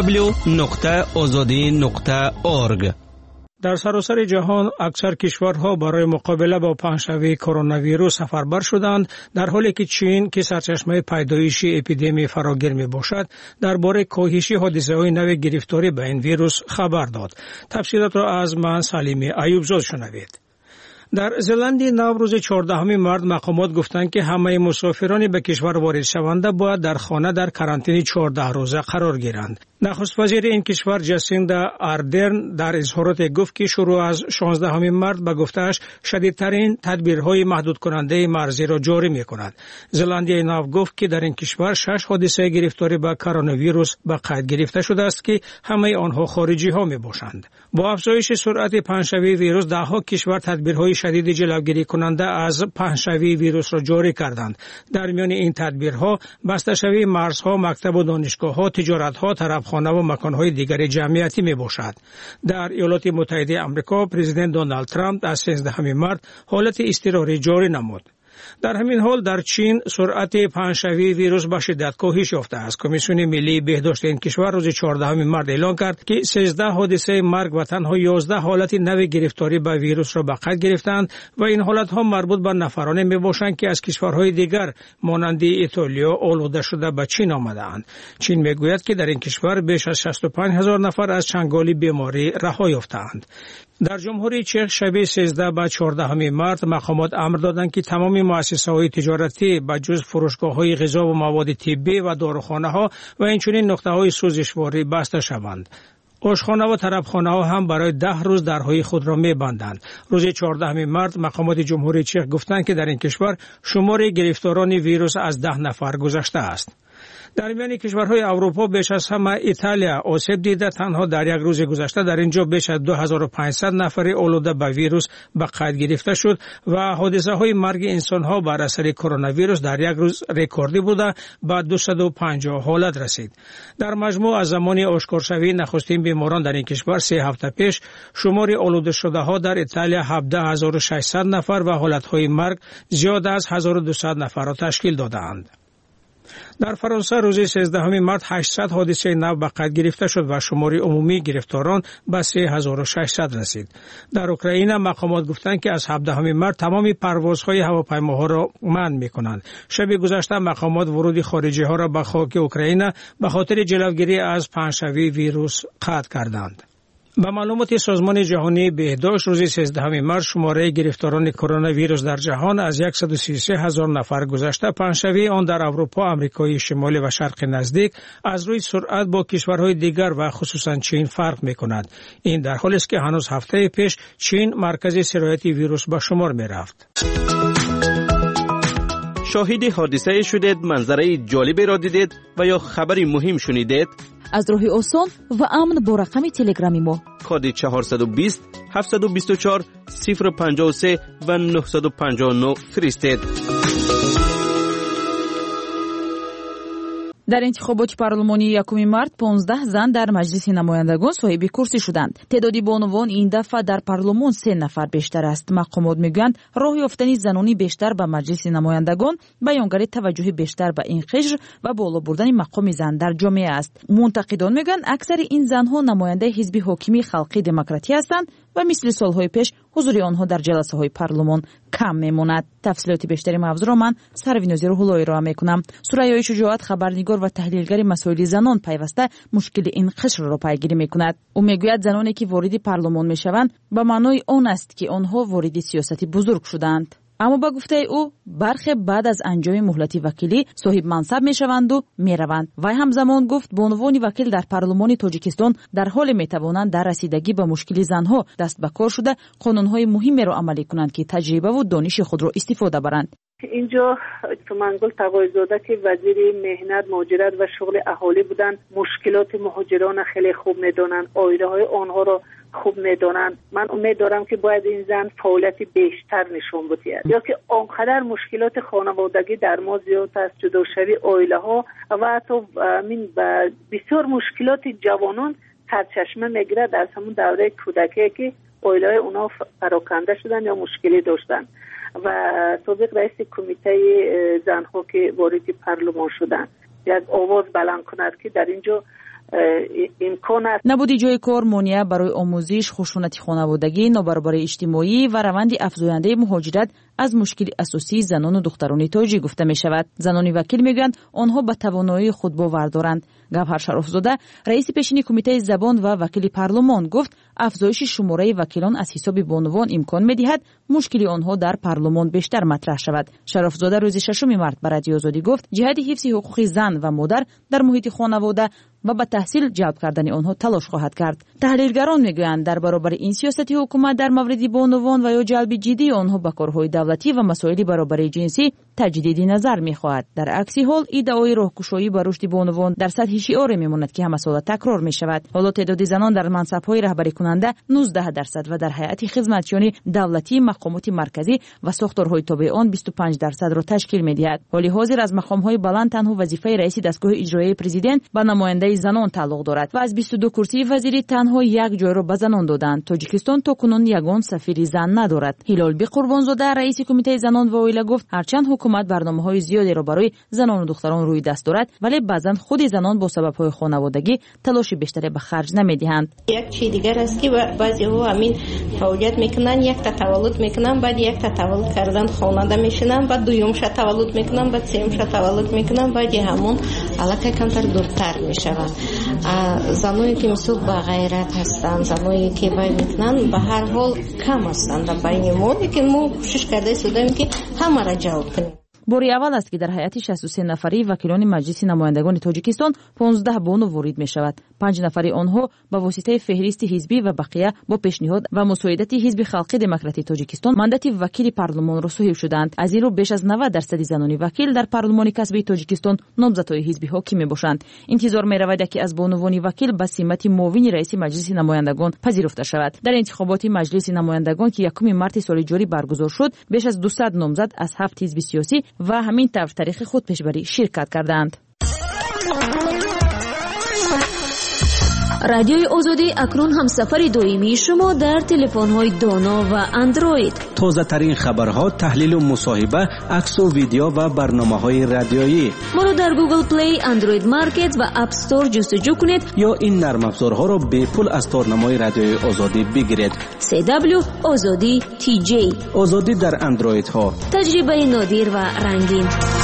www.azadi.org. در سراسر جهان اکثر کشورها برای مقابله با پهن‌شوی کرونا ویروس سفربر شدند، در حالی که چین که سرچشمه پیدایش اپیدمی فراگیر می باشد درباره کاهش حادثه‌های نو گرفتاری به این ویروس خبر داد. تفصیلات را از من سلیمی ایوبزاد شنوید. در زلند نو روز 14 مارس مقامات گفتند که همه مسافران به کشور وارد شونده باید در خانه در کارانتین 14 روزه قرار گیرند. نخست وزیر این کشور جاسیندا آردرن در اظهارات گفت که شروع از 16 مارس به گفته‌اش شدیدترین تدبیرهای محدود کننده مرزی را جاری می‌کند. زلندی نو گفت که در این کشور 6 حادثه گرفتاری به کرونا ویروس به قید گرفته شده است که همه آنها خارجی‌ها می‌باشند. با افزایش سرعت پهن‌شوی ویروس ده‌ها کشور تدبیرهای شدید جلوگیری کننده از پهن‌شوی ویروس را جاری کردند. در میان این تدبیرها بسته شوی مرزها، مکتب و دانشگاه‌ها، تجارت‌ها، طرفخانه و مکان‌های دیگر جمعیتی می‌باشد. در ایالات متحده آمریکا پرزیدنت دونالد ترامپ از 13 مارس حالت اضطراری جاری نمود. در همین حال در چین سرعت پهن‌شوی ویروس به شدت کاهش یافته است. کمیسیون ملی بهداشت این کشور روز 14 مارس اعلام کرد که 13 حادثه مرگ و تنها 11 حالت نو گرفتاری به ویروس را به قید گرفتند و این حالت‌ها مربوط به نفرانی می‌باشند که از کشورهای دیگر مانند ایتالیا آلوده شده به چین آمده‌اند. چین می‌گوید که در این کشور بیش از 65,000 نفر از چنگال بیماری رها یافته‌اند. در جمهوری چک شب 13 و 14 مارس مقامات امر دادند که تمام مؤسسه‌های تجارتی به جز فروشگاه‌های غذا و مواد طبی و داروخانه‌ها و اینچنین نقطه‌های سوزشواری بسته شوند. آشخانه و طرفخانه‌ها هم برای 10 روز درهای خود را می‌بندند. روز 14 مارس مقامات جمهوری چک گفتند که در این کشور شمار گرفتاران ویروس از 10 نفر گذشته است. در میان کشورهای اروپا بیش از همه ایتالیا آسیب دیده. تنها در یک روز گذشته در اینجا بیش از 2500 نفر آلوده به ویروس به قید گرفته شد و حادثه های مرگ انسان ها بر اثر کرونا ویروس در یک روز رکوردی بوده به 250 حالت رسید. در مجموع از زمان آشکارشوی نخستین بیماران در این کشور 3 هفته پیش شمار آلوده شده ها در ایتالیا 17600 نفر و حالت های مرگ زیاد از 1200 نفر را تشکیل دادند. در فرانسه روز 13 مارس 800 حادثه نو به قید گرفته شد و شمار عمومی گرفتاران به 3600 رسید. در اوکراین مقامات گفتند که از 17 مارس تمام پروازهای هواپیماها را منع می‌کنند. شب گذشته مقامات ورود خارجی ها را به خاک اوکراین به خاطر جلوگیری از پنجشنبه ویروس قطع کردند. به معلومات سازمان جهانی بهداشت روز 13 مارس شماره گرفتاران کرونا ویروس در جهان از 133,000 نفر گذشته. پنجشنبه آن در اروپا، آمریکای شمالی و شرق نزدیک از روی سرعت با کشورهای دیگر و خصوصا چین فرق می‌کند. این در حالی است که هنوز هفته پیش چین مرکز سرایت ویروس به شمار می‌رفت. شاهد حادثه شدید، منظره جالبی را دیدید و یا خبری مهم شنیدید؟ از راه آسان و امن با رقم تلگرامی ما کد 420 724 053 و 959 فرستید. در انتخابات پارلمانی 1 مارس 15 زن در مجلس نمایندگان صاحب کرسی شدند. تعداد بانوان این دفعه در پارلمان 3 نفر بیشتر است. مقامات میگویند راه یافتن زنانی بیشتر به مجلس نمایندگان بیانگر توجه بیشتر به این قشر و بالا بردن مقام زن در جامعه است. منتقدان میگویند اکثر این زنها نماینده حزب حاکم خلقی دموکراتی هستند و مثل سالهای پیش حضور آنها در جلسه های پارلمان کم میماند. تفصیلات بیشتری موضوع را من سروینازی روح‌اللهی را میکنم. سریا شجاعت خبرنگار و تحلیلگر مسائل زنان پیوسته مشکل این قشر را پیگیری میکند. او میگوید زنانی که وارد پارلمان میشوند به معنای آن است که آنها وارد سیاست بزرگ شدند. اما با گفته او برخی بعد از انجام مهلت وکیلی صاحب منصب میشوند و میروند. وی همزمان گفت به عنوان وکیل در پارلمان تاجیکستان در حال میتوانند در رسیدگی به مشکل زنها دست به کار شده قانونهای مهمی را عملی کنند که تجربه و دانش خود را استفاده برند. اینجا تومنگل تقاضاده که وزیر مهنت، مهاجرت و شغل اهالی بودن، مشکلات مهاجران خیلی خوب میدونن، آیده های آنها را خوب میدونن. من امید دارم که باید این زن فعالیت بیشتر نشون بده، یا که آنقدر مشکلات خانوادگی در ما زیاد است، جداشوی عائله ها و حتی بسیار مشکلات جوانان سرچشمه میگیره در همون دوره کودکی که عائله اونا پراکنده شدن یا مشکلی داشتن. و سابق رئیس کمیته زنها که وارد پارلمان شدن یک آواز بلند کند که در اینجا امکان است. نبودی جای کار مانع برای آموزش، خشونت خانوادگی، نابرابری اجتماعی و روند افزاینده مهاجرت از مشکل اساسی زنان و دختران تاجیک گفته می شود. زنان وکیل میگویند آنها به توانایی خود باور دارند. گوهر شرافزاده رئیس پیشین کمیته زبان و وکیل پارلمان گفت افزایش شماره وکیلان از حساب بانوان امکان می‌دهد مشکل آنها در پارلمان بیشتر مطرح شود. شرافزاده روز 6 مارس به رادیو آزادی گفت جهت حفظ حقوق زن و مادر در محیط خانواده و به تحصیل جلب کردن آنها تلاش خواهد کرد. تحلیلگران میگویند در برابر این سیاست حکومت در مورد بانوان و یا جلب جدی آنها به کارهای دولتی و مسائل برابری جنسی تجدید نظر می‌خواهد. در عکس حال ادعای راهگشایی به رشد بانوان در سطح شعار میماند که همه سال تکرار می‌شود. حالا تعداد زنان در منصب‌های رهبری کننده 19% و در هیئت خدمتیان دولتی، مقامات مرکزی و ساختارهای تابع آن 25% را تشکیل می‌دهد. حالی حاضر از مقام‌های بلند تنها وظیفه رئیس دستگاه اجرایی پرزیدنت به نماینده زنان تعلق دارد و از 22 کرسی وزیری تنها یک جای را به زنان دادند. تاجیکستان تاکنون یگان سفیر زن ندارد. هلال بی قربانزاده رئیس کمیته زنان و عائله گفت هرچند حکومت برنامه‌های زیادی را برای زنان و دختران روی دست دارد ولی بعضا خود زنان با سبب‌های خانوادگی تلاش بیشتری به خرج نمی‌دهند. یک چیز دیگر است که بعضی‌ها همین فعالیت میکنن، یک تا تولد میکنن، بعد یک تا تولد کردن خانواده میشنن، بعد دومش تولد میکنن، بعد سومش تولد میکنن، بعد همون علاقه کمتر دورتر میشوند. زنانی که مثل با غیرت هستند، زنانی که باید میکنن به هر حال کم هستند در بین ما، لیکن ما کوشش کرده سودیم که همه را جلب کنیم. باری اول است که در هیئت 63 نفری وکیلان مجلس نمایندگان تاجیکستان 15 بانو وارد می شود. 5 نفری آنها با واسطه فهرست حزبی و بقیه با پیشنهاد و مساعدت حزب خلقی دموکراتی تاجیکستان ماندات وکیل پارلمان را صاحب شدند. از این رو بیش از 90% زنان وکیل در پارلمان کسبی تاجیکستان نامزدهای حزبی حاکم می باشند. انتظار می رود که از بانوان وکیل به سمت معاون رئیس مجلس نمایندگان پذیرفته شود. در انتخابات مجلس نمایندگان که 1 مارس سال جاری برگزار شد، بیش از 200 نامزد از 7 حزب سیاسی و همین طرف تاریخ خود پیشبری شرکت کردند. رادیوی آزادی اکنون همسفر دائمی شما در تلفن‌های دانا و اندروید. تازه ترین خبرها، تحلیل و مصاحبه، عکس و ویدیو و برنامه‌های رادیویی. ما را در گوگل پلی، اندروید مارکت و اپ استور جستجو کنید یا این نرم افزارها را به پول از تارنمای رادیوی آزادی بگیرید. CW آزادی TJ. آزادی در اندروید ها. تجربه نادر و رنگین.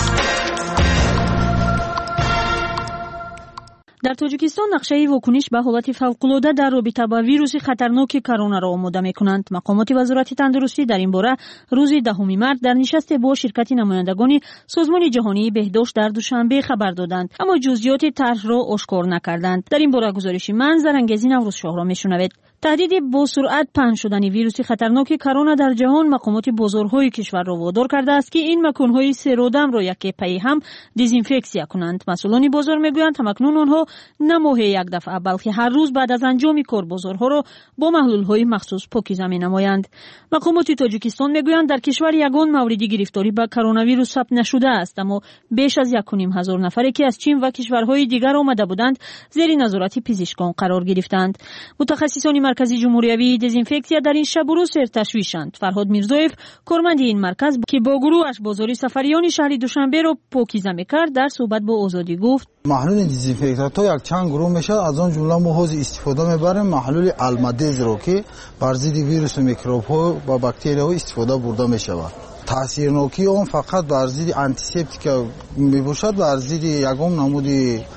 در تاجیکستان نقشه واکنش به حالت فوق‌العاده در رابطه با ویروس خطرناک کرونا را آماده می‌کنند. مقامات وزارت تندرستی در این باره روز 10 مارس در نشست با شرکت نمایندگان سازمان جهانی بهداشت در دوشنبه خبر دادند، اما جزئیات طرح را آشکار نکردند. در این باره گزارش منظرانگیز نوروز شاه را می‌شنوید. تهدید با سرعت پهن شدن ویروس خطرناک کرونا در جهان مقامات بازارهای کشور را وادار کرده است که این مکانهای سرودم را یکی پی هم دزینفکسیا کنند. مسئولان بازار میگویند همکنون آنها نه ماهی یک دفعه بلکه هر روز بعد از انجام کار بازارها را با محلولهای مخصوص پاکیزه می‌نمایند. مقامات تاجیکستان میگویند در کشور یگان مورد گرفتاری به کرونا ویروس ثبت نشده است، اما بیش از 1,500 نفری که از چین و کشورهای دیگر آمده بودند زیر نظارت پزشکان قرار گرفتند. متخصصان مرکز جمهوری دزینفکسیا در این شب و روز تشویشند. فرهاد میرزایف کارمند این مرکز که با گروهش بازار سفریان شهر دوشنبه را پاکیزه می‌کرد در صحبت با آزادی گفت محلول دزینفکتات‌ها یک چند گروه میشه، از آن جمله ما حوز استفاده میبریم محلول المدز رو که بر ضد ویروس و میکروب‌ها و باکتریاها استفاده برده میشود. تاثیرناکی آن فقط بر ضد آنتیسپتیک میباشد، بر ضد یگان نمود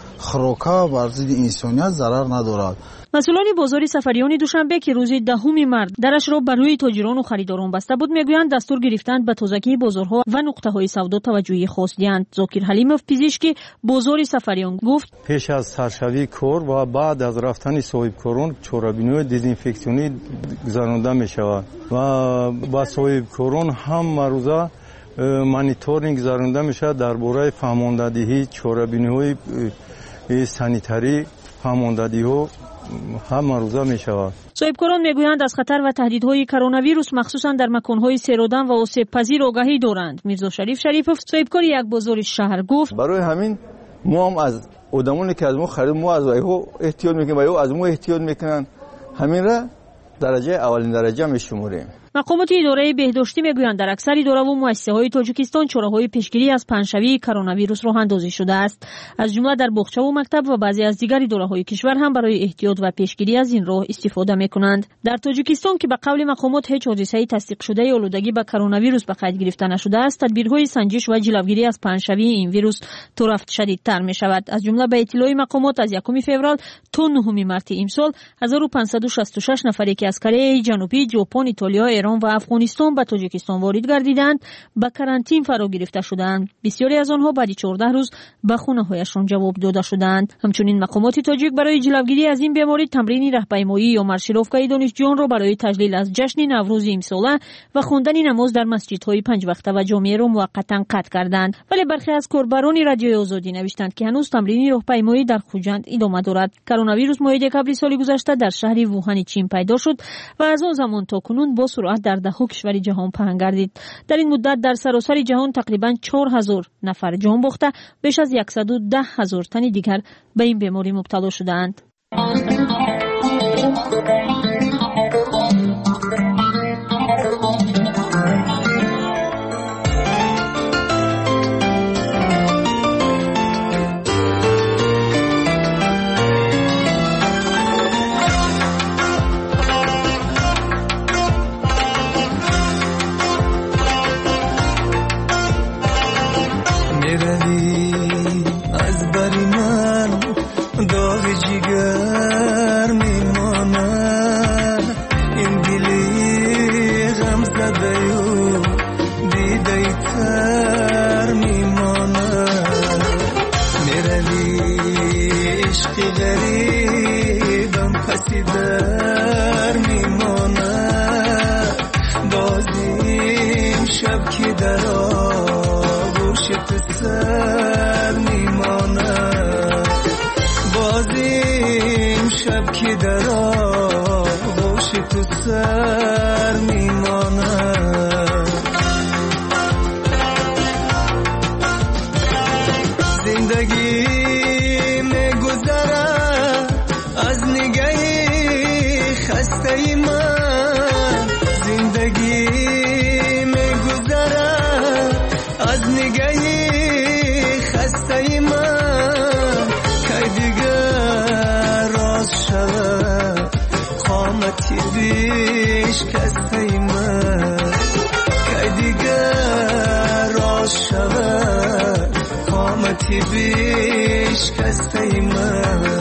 خروکا بر ضد انسانیت ضرر ندارد. مسئولان بازار سفریان دوشنبه که روز 10 مارس درش را برای تاجران و خریداران بسته بود میگویند دستور گرفتند به تازگی بازارها و نقطه‌های سودا توجهی خاص دهند. ذاکر حلیمов پزشک بازار سفریان گفت پیش از سرشوی کار و بعد از رفتن صاحبکاران چورابینی دزینفکسیونی گذرانده می شود و با صاحبکاران هم روزه مانیتورینگ گذرانده می شود درباره فهماندهی چورابینی‌های سانیتاری فهماندهی‌ها هم روزه می شود. صاحبکاران میگویند از خطر و تهدیدهای کرونا ویروس مخصوصا در مکانهای سرودن و آسیب پذیر آگاهی دارند. میرزا شریفов صاحبکار یک بازار شهر گفت برای همین ما هم از آدمانی که از ما خرید ما از ایها احتیاط میکنیم و ایها از ما احتیاط میکنن، همین را درجه اولین درجه میشمریم. مقامات اداره بهداشتی میگویند در اکثر اداره و مؤسسه‌های تاجیکستان چاره‌های پیشگیری از پهن‌شوی کرونا ویروس راه اندازی شده است. از جمله در باغچه و مکتب و بعضی از دیگر اداره‌های کشور هم برای احتیاط و پیشگیری از این راه استفاده می‌کنند. در تاجیکستان که به قول مقامات هیچ حادثه‌ای تصدیق شده آلودگی به کرونا ویروس به قید گرفته نشده است، تدبیرهای سنجش و جلوگیری از پهن‌شوی این ویروس طور رفت شدیدتر می‌شود. از جمله به اطلاع مقامات از 1 فوریه تا 9 مارس امسال 1566 نفری که از کره جنوبی، ژاپن، ایتالیا، ایران و افغانستان به تاجیکستان وارد گردیدند به کرانتین فرا گرفته شدند. بسیاری از آنها بعد 14 روز به خانه‌هایشان جواب داده شدند. همچنین مقامات تاجیک برای جلوگیری از این بیماری تمرین راهپیمایی یا مارشیروفکای دانشجویان را برای تجلیل از جشن نوروز امساله و خواندن نماز در مسجدهای 5 وقته و جامعه را موقتا قطع کردند. ولی برخی از کاربران رادیوی آزادی نوشتند که هنوز تمرین راهپیمایی در خوجند ادامه دارد. کرونا ویروس ماه دکبر سال گذشته در شهر ووهان چین پیدا شد و از آن زمان تا کنون با سرعت در 10 کشور جهان پهن گردید. در این مدت در سراسر جهان تقریباً 4000 نفر جان باخته، بیش از 110,000 تن دیگر به این بیماری مبتلا شدند. غریبم پسی در میماند بازیم شب که در آغوش تو سر میماند بازیم شب که در آغوش تو سر میماند زندگی میگذرد از نگاهی خسته من زندگی میگذرد از نگاهی خسته من که دیگر راز شود قامتی بیش کسته من که دیگر راز شود قامتی بیش کسته من.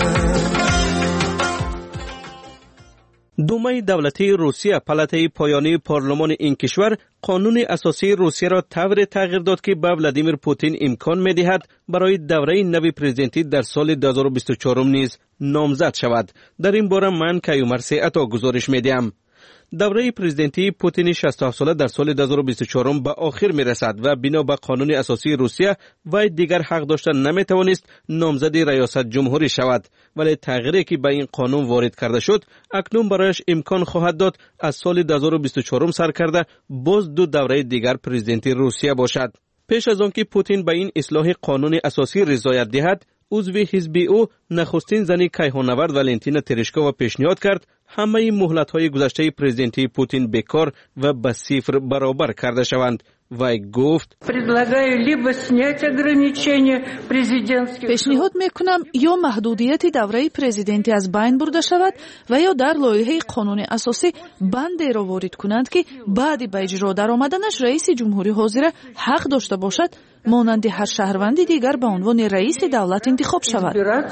دومه دولتی روسیه پلته پایانی پارلمان این کشور قانون اساسی روسیه را طور تغییر داد که به ولادیمیر پوتین امکان می‌دهد برای دوره نوی پرزیدنتی در سال 2024 نیز نامزد شود. در این باره من کیومرث عطا گزارش می‌دهم. دوره پرزیدنتی پوتین 67 ساله در سال 2024 به آخر می‌رسد و بنا به قانون اساسی روسیه وی دیگر حق داشته نمی‌توانست نامزد ریاست جمهوری شود، ولی تغییری که به این قانون وارد کرده شد اکنون برایش امکان خواهد داد از سال 2024 سر کرده باز دو دوره دیگر پرزیدنتی روسیه باشد. پیش از آن که پوتین به این اصلاح قانون اساسی رضایت دهد، عضو حزب او نخستین زن کیهانورد ولنتینا ترشکووا پیشنهاد کرد همه مهلت‌های گذشته پرزیدنتی پوتین بیکار و به صفر برابر کرده شوند. وی گفت پیشنهاد میکنم یا محدودیت دوره پرزیدنتی از بین برده شود و یا در لایحه قانون اساسی بندی را وارد کنند که بعد به اجرا درآمدنش رئیس جمهوری حاضر حق داشته باشد مانند هر شهروند دیگر به عنوان رئیس دولت انتخاب شود.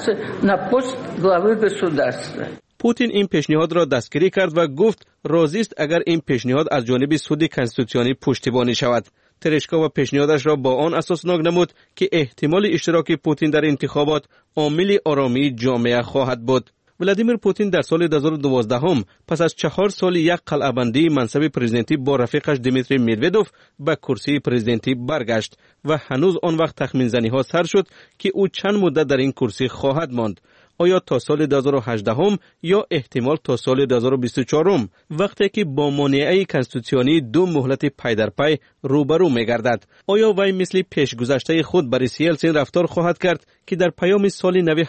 پوتین این پیشنهاد را دستگیری کرد و گفت راضی است اگر این پیشنهاد از جانب سود کنستیتوسیونی پشتیبانی شود. ترشکووا پیشنهادش را با آن اساسناک نمود که احتمال اشتراک پوتین در انتخابات عامل آرامی جامعه خواهد بود. ولادیمیر پوتین در سال 2012 پس از 4 سال یک قلعه‌بندی منصب پرزیدنتی با رفیقش دیمیتری مدودوف به کرسی پرزیدنتی برگشت و هنوز آن وقت تخمین زنی ها سر شد که او چند مدت در این کرسی خواهد ماند. آیا تا سال 2018 یا احتمال تا سال 2024 وقتی که با مانعه کنستیتوسیونی دو مهلت پی در پی روبرو می‌گردد؟ آیا وی مثل پیشگذشته خود بوریس یلتسین رفتار خواهد کرد که در پیام سال نو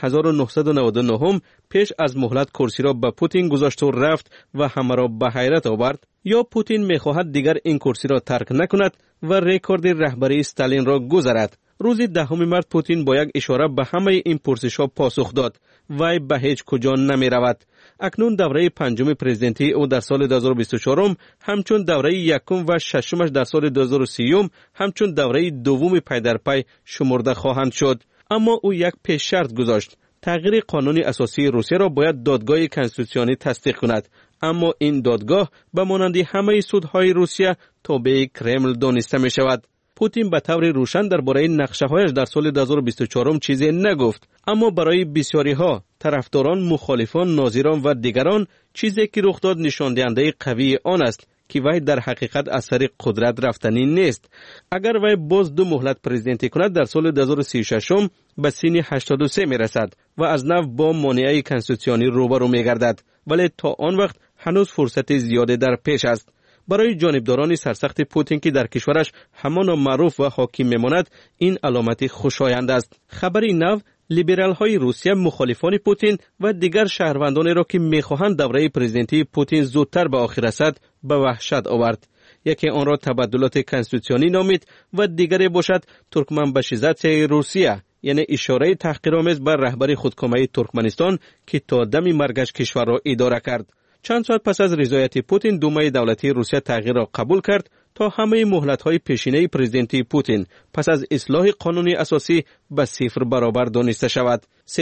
1999 پیش از مهلت کرسی را به پوتین گذاشت و رفت و همه را به حیرت آورد؟ یا پوتین می‌خواهد دیگر این کرسی را ترک نکند و رکورد رهبری استالین را گذرد؟ روز 10 مارس پوتین با یک اشاره به همه این پرسش‌ها پاسخ داد. وی به هیچ کجا نمی رود. اکنون دوره پنجم پرزیدنتی او در سال 2024 همچون دوره یکم و ششمش در سال 2030 همچون دوره دوم پی در پی شمرده خواهند شد. اما او یک پیش شرط گذاشت. تغییر قانون اساسی روسیه را باید دادگاه کنستیتوسیونی تصدیق کند. اما این دادگاه به مانند همه سودهای روسیه تابع کرمل دانسته می شود. پوتین به طور روشن درباره نقشه‌هایش در سال 2024 چیزی نگفت، اما برای بسیاری ها طرفداران، مخالفان، ناظران و دیگران چیزی که رخ داد نشان دهنده قوی آن است که وی در حقیقت از سر قدرت رفتنی نیست. اگر وی باز دو مهلت پرزیدنتی کند در سال 2036 به سن 83 میرسد و از نو با مانعه کنستیتوسیونی روبرو میگردد، ولی تا آن وقت هنوز فرصت زیاده در پیش است. برای جانبداران سرسخت پوتین که در کشورش همان معروف و حاکم میماند این علامت خوشایند است. خبری نو لیبرال های روسیه مخالفان پوتین و دیگر شهروندانی را که میخواهند دوره پرزیدنتی پوتین زودتر به آخر رسد به وحشت آورد. یکی آن را تبدلات کنستیتوسیونی نامید و دیگری باشد ترکمنبشیزاسیای روسیه، یعنی اشاره تحقیرآمیز بر رهبر خودکامه ترکمنستان که تا دم مرگش کشور را اداره کرد. چند ساعت پس از رضایت پوتین دومه دولتی روسیه تغییر را قبول کرد تا همه مهلت‌های پیشینه پرزیدنتی پوتین پس از اصلاح قانونی اساسی به صفر برابر دانسته شود.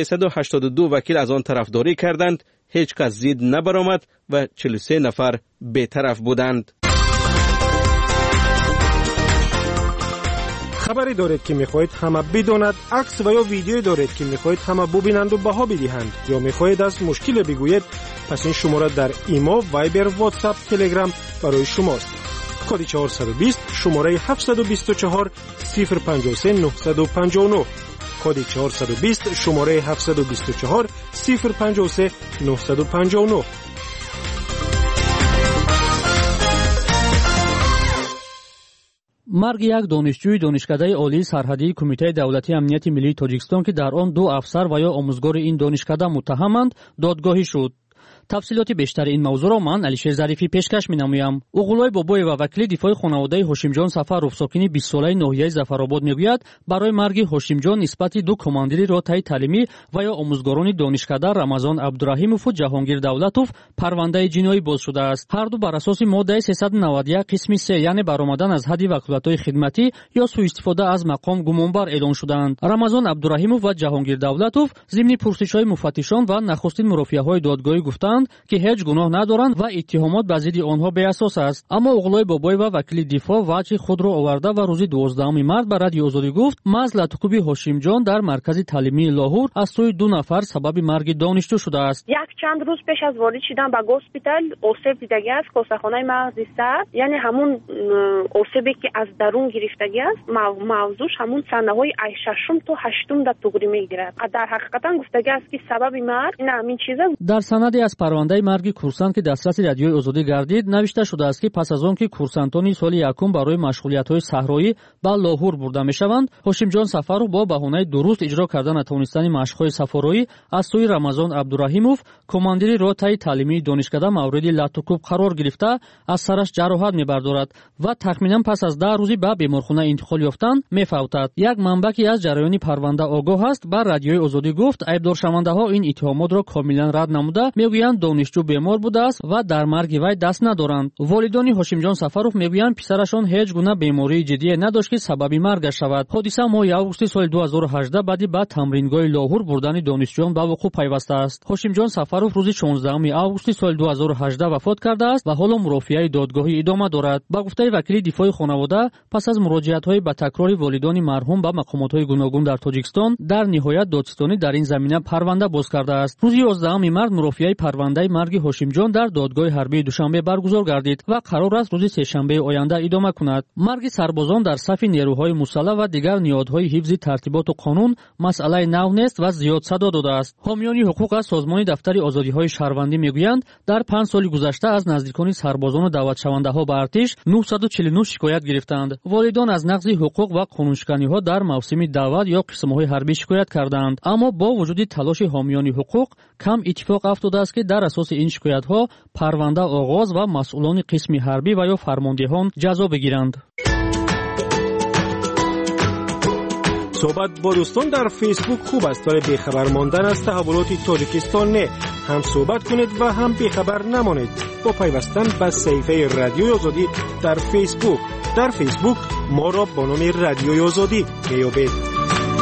382 وکیل از آن طرفداری کردند، هیچ کس زید نبرآمد و 43 نفر بی‌طرف بودند. خبری دارید که میخواهید همه بداند، عکس و یا ویدیویی دارید که میخواهید همه ببینند و بها بدهند یا میخواهید از مشکل بگویید، پس این شماره در ایما، وایبر، واتساپ، تلگرام برای شماست. کد 420 شماره 724 053 959. کد 420 شماره 724 053 959. مرگ یک دانشجوی دانشکده عالی سرحدی کمیته دولتی امنیت ملی تاجیکستان که در آن 2 افسر و یا آموزگار این دانشکده متهمند دادگاهی شد. تفصیلات بیشتر این موضوع را من علیشیر ظریفی پیشکش می‌نمایم. اوغلوی بابای و وکیل دفاع خانواده هاشم جان سفرов ساکن 20 ساله ناحیه ظفرآباد میگوید برای مرگ هاشم جان نسبت 2 کماندیری رتبه تعلیمی و یا آموزگاران دانشکده رمضان عبدالرحیمов و جهانگیر دولتов پرونده جنایی باز شده است. هر دو بر اساس ماده 391 قسم 3 یعنی برآمدن از حد وکالت‌های خدمتی یا سوء استفاده از مقام گمانبر اعلام شدند. رمضان عبدالرحیمov و جهانگیر دولتov ضمن پرسش‌های مفتشان و نخستین مرافعه‌های دادگاهی گفتند که هیچ گناه ندارند و اتهامات بر ضد آنها بی اساس است. اما اوغلوی بابای و وکیل دفاع وجه خود را آورده و روز 12 مارس به رادیو آزادی گفت محض لطخوبی هاشم جان در مرکز تعلیمی لاهور از سوی 2 نفر سبب مرگ دانشجو شده است. یک چند روز پیش از وارد شدن به هاسپیتال اوسیب دیدگی است، کاسه‌خانه مغز سر، یعنی همون اوسیبی که از درون گرفتگی است. موضوعش همون سنه‌های 6 تا 8 در توگری میگیرد. در حقیقت گفتگی است که سبب مرگ این همین چیزه. در سندی از پرونده مرگ کورسانت که دسترس رادیوی آزادی گردید نوشته شده است که پس از آن که کورسانتانی سال یکم برای مشغولیت‌های صحرایی به لاهور برده می‌شوند، هاشم جان سفرov با بهانه درست اجرا کردن نتوانستن مشق‌های سفرایی از سوی رمضان عبدالرحیمov کماندیر رتبه تعلیمی دانشکده مورد لطخوب قرار گرفته از سرش جراحت می‌بردارد و تخمیناً پس از 10 روزی به بیمارخانه انتقال یافتن می‌فوتد. یک منبعی از جریان پرونده آگاه است بر رادیوی آزادی گفت ایبدارشونده‌ها این اتهامات را کاملا رد نموده میگویند دانشجو بیمار بوده است و در مرگ وی دست ندارند. والدان هاشم جان سفرov میگویند پسرشان هیچ گونه بیماری جدی نداشت که سبب مرگش شود. حادثه ماه آگوست سال 2018 بعد با تمرینگاه لاهور بردن دانشجویان به وقوع پیوسته است. هاشم جان سفرov روز 16 آگوست سال 2018 وفات کرده است و حالا مرافعه دادگاهی ادامه دارد. با گفته وکیل دفاع خانواده پس از مراجعت‌های به تکرار والدان مرحوم به مقامات‌های گوناگون در تاجیکستان در نهایت دادستانی در این زمینه پرونده باز کرده است. روز 11 مارس مرافعه پرونده مرگ هاشم جان در دادگاه حربی دوشنبه برگزار گردید و قرار است روز سه‌شنبه آینده ادامه کند. مرگ سربازان در صف نیروهای مسلح و دیگر نیازهای حفظ ترتیبات و قانون مسئله نو نیست و زیاد صدا داده است. حامیان حقوق از سازمان دفتر آزادی‌های شهروندی میگویند در 5 سال گذشته از نزدیکان سربازان و دعوتشونده‌ها به ارتش 949 شکایت گرفتند. والدان از نقض حقوق و قانونشکنی‌ها در موسم دعوت یا قسم‌های حربی شکایت کردند، اما با وجود تلاش حامیان حقوق کم اتفاق افتاده است که در اساس این شکایت‌ها پرونده آغاز و مسئولان قسم حربی و یا فرماندهان جزا بگیرند. صحبت با دوستان در فیسبوک خوب است ولی بیخبر ماندن از تحولات تاجیکستان نه. هم صحبت کنید و هم بیخبر نمانید با پیوستن به صفحه رادیوی آزادی در فیسبوک. در فیسبوک ما را با نام رادیوی آزادی میابید.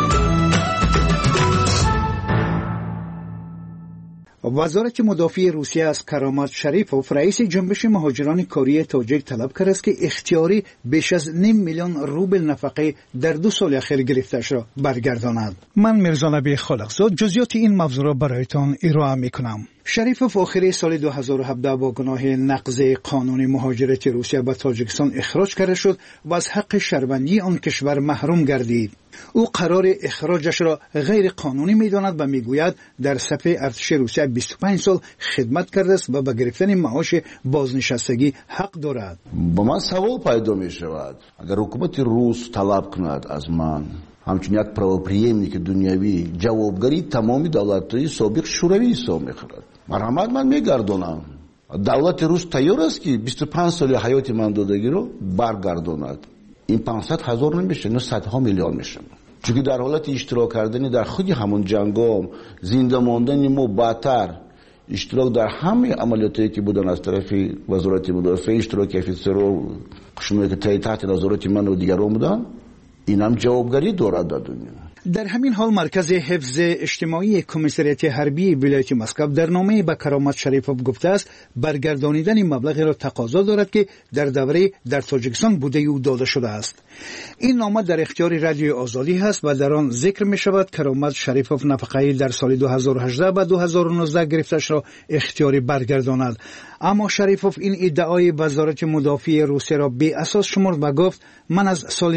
وزارت مدافع روسیه از کرامت شریفوف رئیس جنبش مهاجران کاری تاجیک طلب کرده است که اختیاری بیش از 5 میلیون روبل نفقه در 2 سال اخیر گرفته‌اش را برگرداند. من میرزا نبی خالقزاد جزئیات این موضوع را برایتان ارائه میکنم. شریفوف آخر سال 2017 با گناه نقض قانون مهاجرت روسیه به تاجیکستان اخراج کرده شد و از حق شهروندی آن کشور محروم گردید. او قرار اخراجش را غیر قانونی می‌داند و میگوید در صف ارتش روسیه 25 سال خدمت کرده است و به گرفتن معاش بازنشستگی حق دارد. با من سوال پیدا می‌شود اگر حکومت روس طلب کند از من همچون یک правоприемник دنیوی جوابگری تمامی دولت‌های سابق شوروی حساب می‌خورد. مرحمت من میگردونم. دولت روس تیار است که 25 سال حیات من دادگی رو برگرداند. این 500,000 نمیشه، نه صدها میلیون میشه. چون در حالت اشتراک کردن در خود همون جنگام زنده ماندن ما بدتر اشتراک در همه عملیاتی که بودن از طرف وزارت مدافع اشتراک افسرها شما که تحت نظارت من و دیگران بودن اینم جوابگری دارد در دنیا. در همین حال مرکز حفظ اجتماعی کمیسریت حربی ولایت مسکو در نامه به کرامت شریفوف گفته است برگردانیدن مبلغی را تقاضا دارد که در دوره در تاجیکستان بوده او داده شده است. این نامه در اختیار رادیوی آزادی است و در آن ذکر می شود کرامت شریفوف نفقه‌ای در سال 2018 و 2019 گرفتش را اختیاری برگرداند. اما شریفوف این ادعای وزارت مدافع روسیه را بی اساس شمرد و گفت من از سال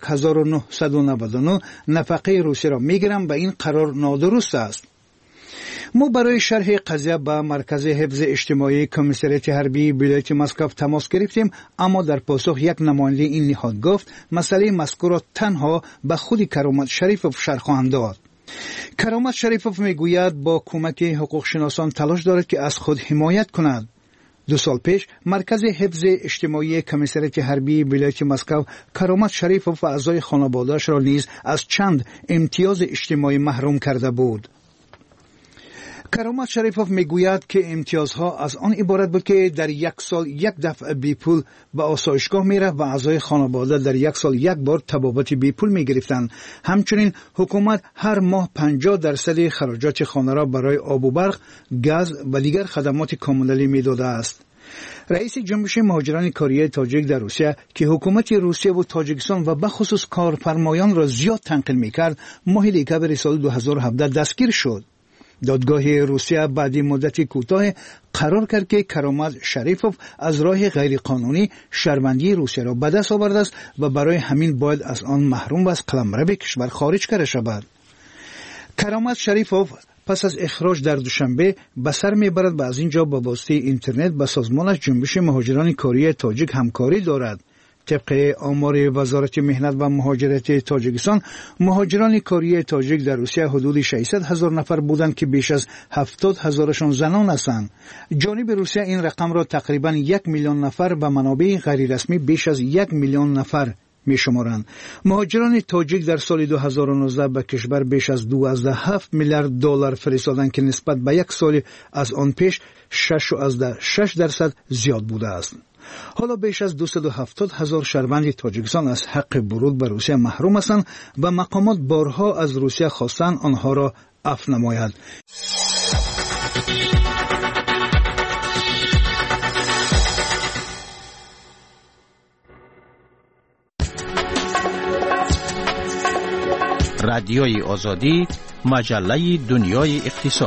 1999 نفقه روسیه را میگیرم و این قرار نادرست است. ما برای شرح قضیه با مرکز حفظ اجتماعی کمیسریت حربی ولایت مسکو تماس گرفتیم، اما در پاسخ یک نماینده این نهاد گفت مسئله مذکور را تنها به خود کرامت شریفوف شرح خواهند داد. کرامت شریفوف میگوید با کمک حقوق شناسان تلاش دارد که از خود حمایت کند. 2 سال پیش مرکز حفظ اجتماعی کمیسریت حربی ولایت مسکو کرامت شریفوف و اعضای خانواده‌اش را نیز از چند امتیاز اجتماعی محروم کرده بود. کرامت شریفوف میگوید که امتیازها از آن عبارت بود که در یک سال یک دفعه بی پول به آسایشگاه میرفت و اعضای خانواده در یک سال یک بار تبابت بی پول میگرفتند. همچنین حکومت هر ماه 50% خراجات خانه را برای آب و برق، گاز و دیگر خدمات کاملی میداده است. رئیس جنبش مهاجران کاری تاجیک در روسیه که حکومت روسیه و تاجیکستان و بخصوص کارفرمایان را زیاد تنقیل میکرد، ماه دکمبر سال 2017 دستگیر شد. دادگاه روسیه بعد مدت کوتاه قرار کرد که کرامت شریفوف از راه غیرقانونی شهروندی روسیه را به دست آورده است و برای همین باید از آن محروم و از قلمرو کشور خارج کرده شود. کرامت شریفوف پس از اخراج در دوشنبه به سر میبرد و از اینجا با واسطه اینترنت با سازمانش جنبش مهاجران کاری تاجیک همکاری دارد. طبق آمار وزارت مهنت و مهاجرت تاجیکستان، مهاجران کاری تاجیک در روسیه حدود 600,000 نفر بودند که بیش از 70,000شان زنان هستند. جانب روسیه این رقم را تقریبا 1 میلیون نفر و منابع غیر رسمی بیش از 1 میلیون نفر می شمارند. مهاجران تاجیک در سال 2019 به کشور بیش از 12.7 میلیارد دلار فرستادند که نسبت به یک سال از آن پیش 6.6% زیاد بوده است. حالا بیش از 270,000 شهروند تاجیکستان از حق ورود به روسیه محروم هستند و مقامات بارها از روسیه خواستند آنها را عفو نماید. رادیوی آزادی، مجله دنیای اقتصاد.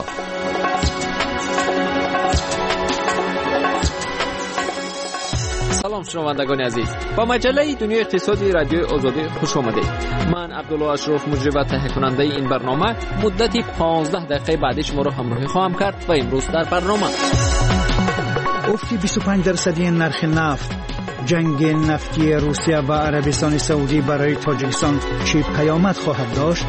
سلام شنوندگان عزیز، با مجله دنیای اقتصادی رادیوی آزادی خوش آمدید. من عبدالله اشرف مجری و تهیه کننده این برنامه مدتی 15 دقیقه بعد شما را همراهی خواهم کرد و امروز در برنامه افت 25% نرخ نفت، جنگ نفتی روسیه و عربستان سعودی برای تاجیکستان چه پیامد خواهد داشت؟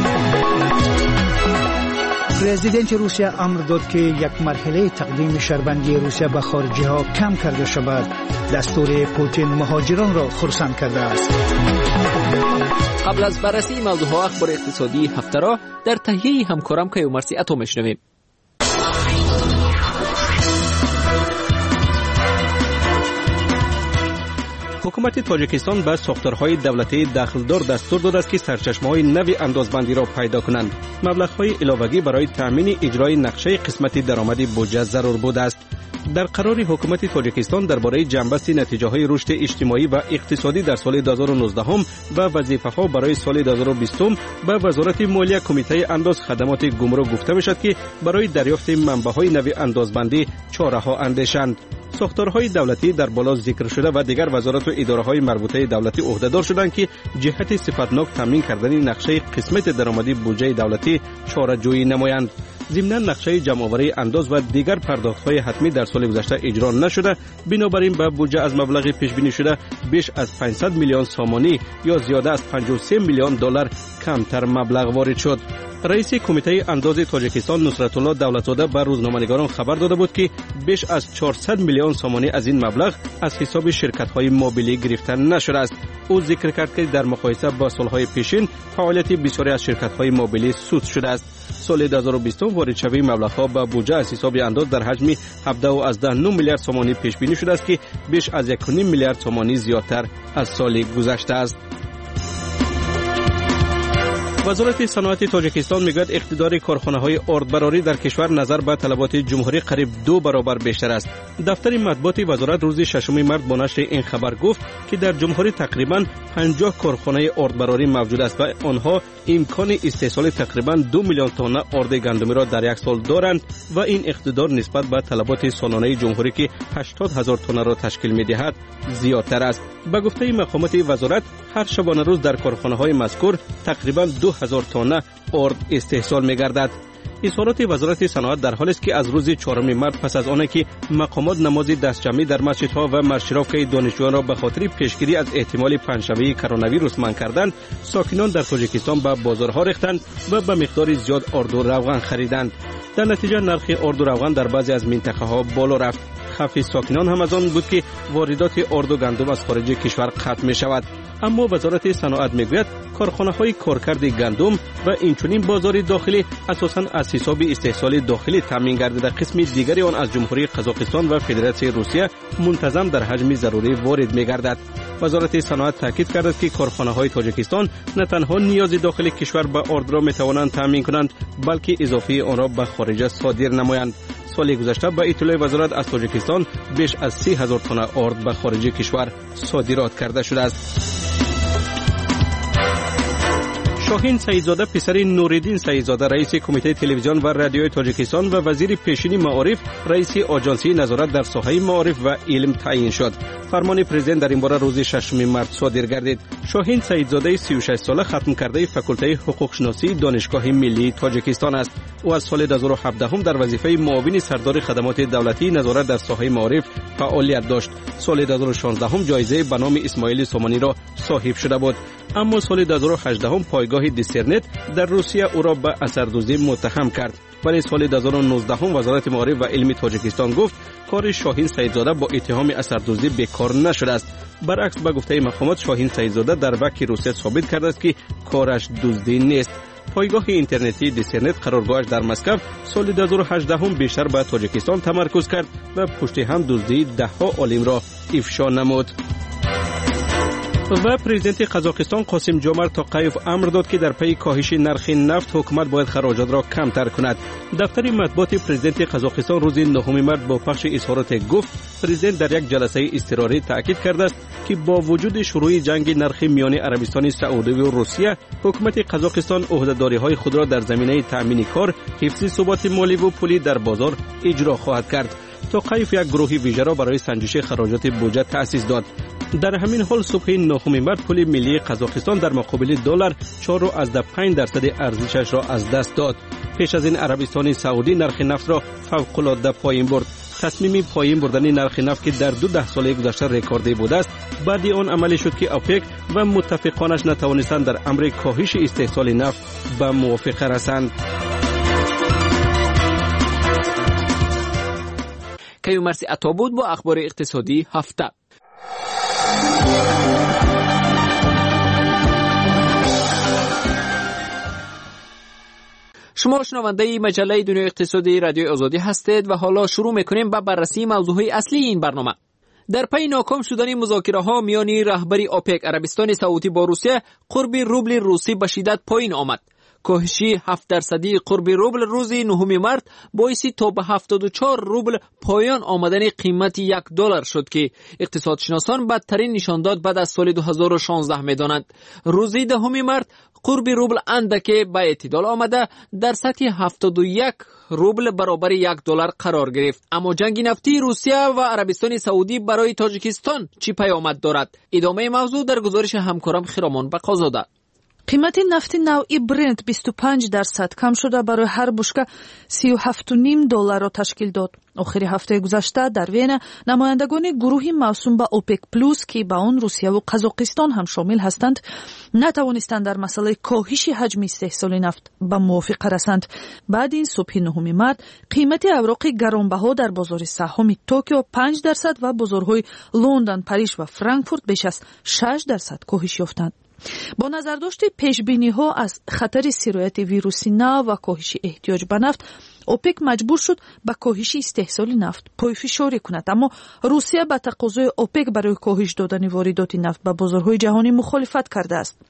پرزیدنت روسیه امر داد که یک مرحله تقدیم شهروندی روسیه به خارجی ها کم کرده شود. دستور پوتین مهاجران را خرسند کرده است. قبل از بررسی موضوعات اخبار اقتصادی هفته را در تهیه همکارم کیومرث عطا میشنویم. حکومت تاجیکستان به ساختارهای دولتی دخلدار دستور داده است که سرچشمه‌های نوی اندازبندی را پیدا کنند. مبلغ‌های علاوه‌ای برای تأمین اجرای نقشه قسمت درآمد بودجه ضرور بوده است. در قرار حکومت تاجیکستان درباره جنبست نتیجه‌های رشد اجتماعی و اقتصادی در سال 2019 و وظیفه‌ها برای سال 2020 به وزارت مالیه کمیته انداز خدمات گمرک گفته می‌شد که برای دریافت منبع‌های نوی اندازبندی چاره‌ها اندیشند. ساختارهای دولتی در بالا ذکر شده و دیگر وزارت و اداره‌های مربوطه دولتی عهده‌دار شدند که جهت صفتناک تامین کردن نقشه قسمت درآمدی بودجه دولتی چاره‌جویی نمایند. ضمن نقشه جمع‌آوری انداز و دیگر پرداخت‌های حتمی در سال گذشته اجرا نشده، بنابراین به بودجه از مبلغ پیش بینی شده بیش از 500 میلیون سامانی یا زیاده از 53 میلیون دلار کمتر مبلغ وارد شد. رئیس کمیته انداز تاجیکستان نصرت الله دولتزاده به روزنامه‌نگاران خبر داده بود که بیش از 400 میلیون سامانی از این مبلغ از حساب شرکت‌های موبیلی گرفته نشده است. او ذکر کرد که در مقایسه با سال‌های پیشین فعالیت بسیاری از شرکت‌های موبیلی سود شده است. سال 2020 وارد شوی مبلغ‌ها به بودجه از حساب انداز در حجم 17.9 میلیارد سامانی پیش بینی شده است که بیش از 1.5 میلیارد سامانی زیادتر از سال گذشته است. وزارت صنعت تاجیکستان میگوید اقتدار کارخانه‌های آردبراری در کشور نظر به طلبات جمهوری قریب 2 برابر بیشتر است. دفتر مطبوعات وزارت روز 6 مارس با نشر این خبر گفت که در جمهوری تقریباً 50 کارخانه آردبراری موجود است و آنها امکان استحصال تقریباً 2 میلیون تن آرد گندمی را در یک سال دارند و این اقتدار نسبت به طلبات سالانه جمهوری که 80,000 تن را تشکیل می‌دهد زیادتر است. به گفته مقامات وزارت هر شبانه روز در کارخانه‌های مذکور تقریباً 2000 تن آرد استحصال می‌گردد. اظهارات وزارت صنعت در حالی است که از روز 4 مارس پس از آنکه که مقامات نماز دستجمعی در مسجدها و مشرفه دانشجویان را به خاطر پیشگیری از احتمال پنجشنبه کرونا ویروس منع کردند، ساکنان در تاجیکستان به بازارها ریختند و به مقدار زیاد آرد و روغن خریدند. در نتیجه نرخ آرد و روغن در بعضی از منطقه‌ها بالا رفت. خوف ساکنان هم از آن بود که واردات آرد و گندم از خارج کشور قطع می شود. اما وزارت صنعت میگوید کارخانه‌های کارکرد گندم و اینچنین بازار داخلی اساساً از حساب استحصال داخلی تامین گردیده، قسم دیگری آن از جمهوری قزاقستان و فدراسیون روسیه منتظم در حجم ضروری وارد می‌گردد. وزارت صنعت تاکید کرد که کارخانه‌های تاجیکستان نه تنها نیاز داخلی کشور به آرد را می‌توانند تامین کنند، بلکه اضافه آن را به خارج صادر نمایند. سال گذشته به اطلاع وزارت از تاجیکستان بیش از 30,000 تن آرد به خارج کشور صادرات کرده شده است. شاهین سعیدزاده پسر نوریدین سعیدزاده رئیس کمیته تلویزیون و رادیوی تاجیکستان و وزیر پیشین معارف رئیس آژانسی نظارت در ساحه معارف و علم تعیین شد. فرمان پرزیدنت در این باره روز 6 مارس صادر گردید. شاهین سعیدزاده 36 ساله ختم کرده فاکولته حقوق شناسی دانشگاه ملی تاجیکستان است. او از سال 2017 در وظیفه معاون سردار خدمات دولتی نظارت در ساحه معارف فعالیت داشت. سال 2016 جایزه به نام اسماعیل سامانی را صاحب شده بود. اما سال 2018 پایگاه دیسرنت در روسیه او را به اثردوزی متهم کرد. ولی سال 2019 وزارت معارف و علم تاجیکستان گفت کار شاهین سعیدزاده با اتهام اثردوزی بیکار نشده است. برعکس به گفته مقامات شاهین سعیدزاده در وک روسیه ثابت کرده است که کارش دزدی نیست. پایگاه اینترنتی دیسرنت قرارگاهش در مسکو سال 2018 بیشتر به تاجیکستان تمرکز کرد و پشت هم دزدی ده‌ها عالم را افشا نمود. و پرزیدنت قزاقستان قاسم جومرت توقیف امر داد که در پی کاهش نرخ نفت حکومت باید خراجات را کمتر کند. دفتر مطبوعات پرزیدنت قزاقستان روز 9 مارس با پخش اظهارات گفت پرزیدنت در یک جلسه اضطراری تاکید کرده است که با وجود شروع جنگ نرخ میان عربستان سعودی و روسیه، حکومت قزاقستان عهده‌داری‌های خود را در زمینه تأمین کار، حفظ ثبات مالی و پولی در بازار اجرا خواهد کرد. توقیف یک گروه ویژه را برای سنجش خراجات بودجه تأسیس داد. در همین حال صبح 9 مارس پول ملی قزاقستان در مقابل دلار 4.5% ارزشش را از دست داد. پیش از این عربستان سعودی نرخ نفت را فوق‌العاده پایین برد. تصمیم پایین بردن نرخ نفت که در 2 سال گذشته رکوردی بوده است، بعد آن عملی شد که اوپک و متفقانش نتوانستند در امر کاهش استحصال نفت به موافقه رسند. کیومرث عطا بود با اخبار اقتصادی هفته. شما شنونده مجله دنیای اقتصادی رادیو آزادی هستید و حالا شروع میکنیم با بررسی موضوعهای اصلی این برنامه. در پی ناکام شدن مذاکره‌ها میان رهبری اوپک عربستان سعودی با روسیه، قرب روبل روسی به شدت پایین آمد. کاهش 7% قرب روبل روز 9 مارس باعث تا به 74 روبل پایان آمدن قیمت $1 شد که اقتصادشناسان بدترین نشانداد بعد از سال 2016 می‌دانند. روز 10 مارس قرب روبل اندکی به اعتدال آمده در سطح 71 روبل برابر $1 قرار گرفت. اما جنگ نفتی روسیه و عربستان سعودی برای تاجیکستان چی پیامد دارد؟ ادامه موضوع در گزارش همکارم خرامان بقازاده. قیمت نفت نوعی برنت 25% کم شده برای هر بشکه $37.5 را تشکیل داد. آخر هفته گذشته در وین نمایندگان گروه موسوم به اوپک پلوس که به آن روسیه و قزاقستان هم شامل هستند نتوانستند در مسئله کاهش حجم استحصال نفت به موافقه رسند. بعد این صبح 9 مارس قیمت اوراق گرانبها در بازار سهام توکیو 5% و بازارهای لندن، پاریس و فرانکفورت بیش از 6% کاهش یافتند. با نظرداشت پیشبینی‌ها از خطر سرایت ویروس نو و کاهش احتیاج به نفت، اوپک مجبور شد به کاهش استحصال نفت پایفشاری کند. اما روسیه به تقاضای اوپک برای کاهش دادن واردات نفت به بازارهای جهانی مخالفت کرده است.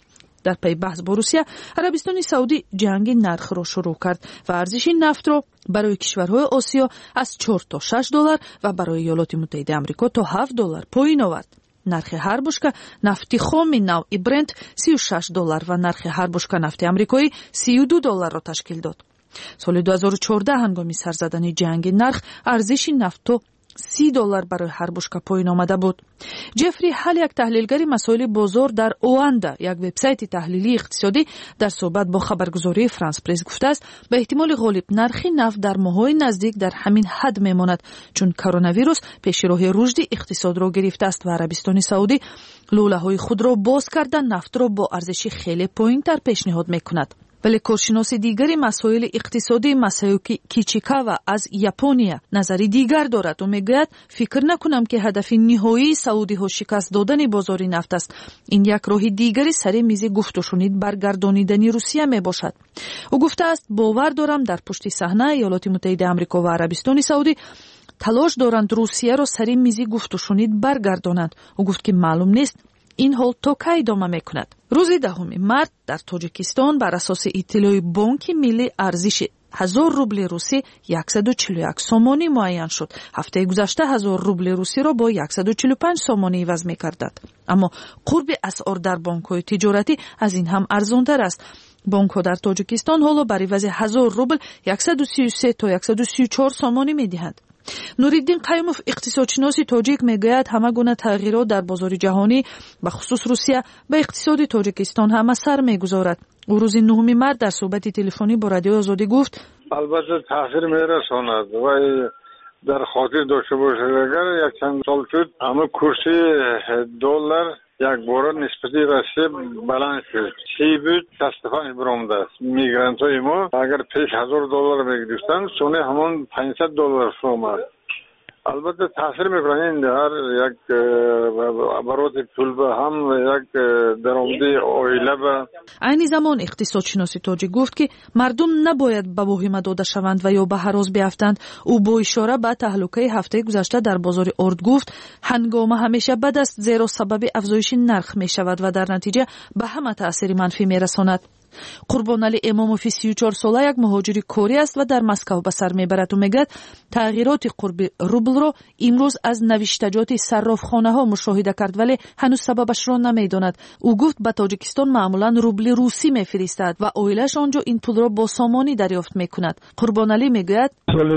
در پی بحث با روسیه، عربستان سعودی جنگ نرخ را شروع کرد و ارزش نفت را برای کشورهای آسیا از 4 تا 6 دلار و برای ایالات متحده آمریکا تا 7 دلار پایین آورد. نرخ هر بشکه نفت خام نوع برنت 36 دلار و نرخ هر بشکه نفت آمریکایی 32 دلار را تشکیل داد. سال 2014 هنگام سر زدن جنگ نرخ ارزش نفت 30 دلار برای هر بشکه پایین آمده بود. جفری هال، یک تحلیلگر مسائل بازار در اواندا، یک وبسایت تحلیلی اقتصادی، در صحبت با خبرگزاری فرانس پرس گفته است به احتمال غالب نرخ نفت در ماه‌های نزدیک در همین حد میماند، چون کرونا ویروس پیشراه رشد اقتصاد را گرفته است و عربستان سعودی لوله‌های خود را باز کرده نفت را با ارزش خیلی پایین‌تر پیشنهاد می‌کند. ولی کارشناس دیگری مسائل اقتصادی ماسایوکی کیچیکاوا از ژاپنیا نظری دیگر دارد و میگوید فکر نکنم که هدف نهایی سعودی ها شکست دادن بازار نفت است. این یک راه دیگری سر میز گفت و شنید برگردانیدن روسیه می باشد. او گفته است باور دارم در پشت صحنه ایالات متحده آمریکا و عربستان سعودی تلاش دارند روسیه را سر میز گفت و شنید برگردانند. او گفت که معلوم نیست این حال تا کی ادامه میکند. روز 10 مارس در تاجیکستان بر اساس اطلاع بانک ملی ارزش 1000 روبل روسی 141 سومانی معین شد. هفته گذشته 1000 روبل روسی را با 145 سومانی عوض می‌گردد. اما قرب اسعار در بانک‌های تجارتی از این هم ارزان‌تر است. بانک‌ها در تاجیکستان حالا بر عوض 1000 روبل 133 تا 134 سومانی می‌دهند. نوریدین قیوموف اقتصادشناس تاجیک میگوید همه گونه تغییرات در بازار جهانی به خصوص روسیه به اقتصاد تاجیکستان هم اثر میگذارد. او روز 9 مارس در صحبت تلفنی با رادیو آزادی گفت البته تاثیر میرساند و در خاطر داشته باشید اگر یک چند سال شد همه کورس دلار یک بار نسبتی رسید بلند شد. چی بود؟ تصفیه برآمده است. میگرانت های ما اگر پیش 1000 دلار میگرفتن سونه همون 500 دلار آمد. البته تاثیر میکنه این هر یک برات پول به هم یک درآمد عائله به. عین زمان اقتصادشناس تاجیک گفت که مردم نباید به واهمه داده شوند و یا به هراس بیفتند. او با اشاره به تهلکه هفته گذشته در بازار ارد گفت هنگامه همیشه بد است زیرا سبب افزایش نرخ می شود و در نتیجه به همه تأثیر منفی می رساند. قربانعلی اماموفی 34 ساله یک مهاجر کوری است و در مسکو به سر میبرد و میگوید تغییرات قرب روبل را امروز از نوشتجات صرافخانه ها مشاهده کرد ولی هنوز سببش را نمیداند. او گفت به تاجیکستان معمولا روبل روسی میفرستد و عائله‌اش آنجا این پول را با سامانی دریافت میکند. قربانعلی میگوید سال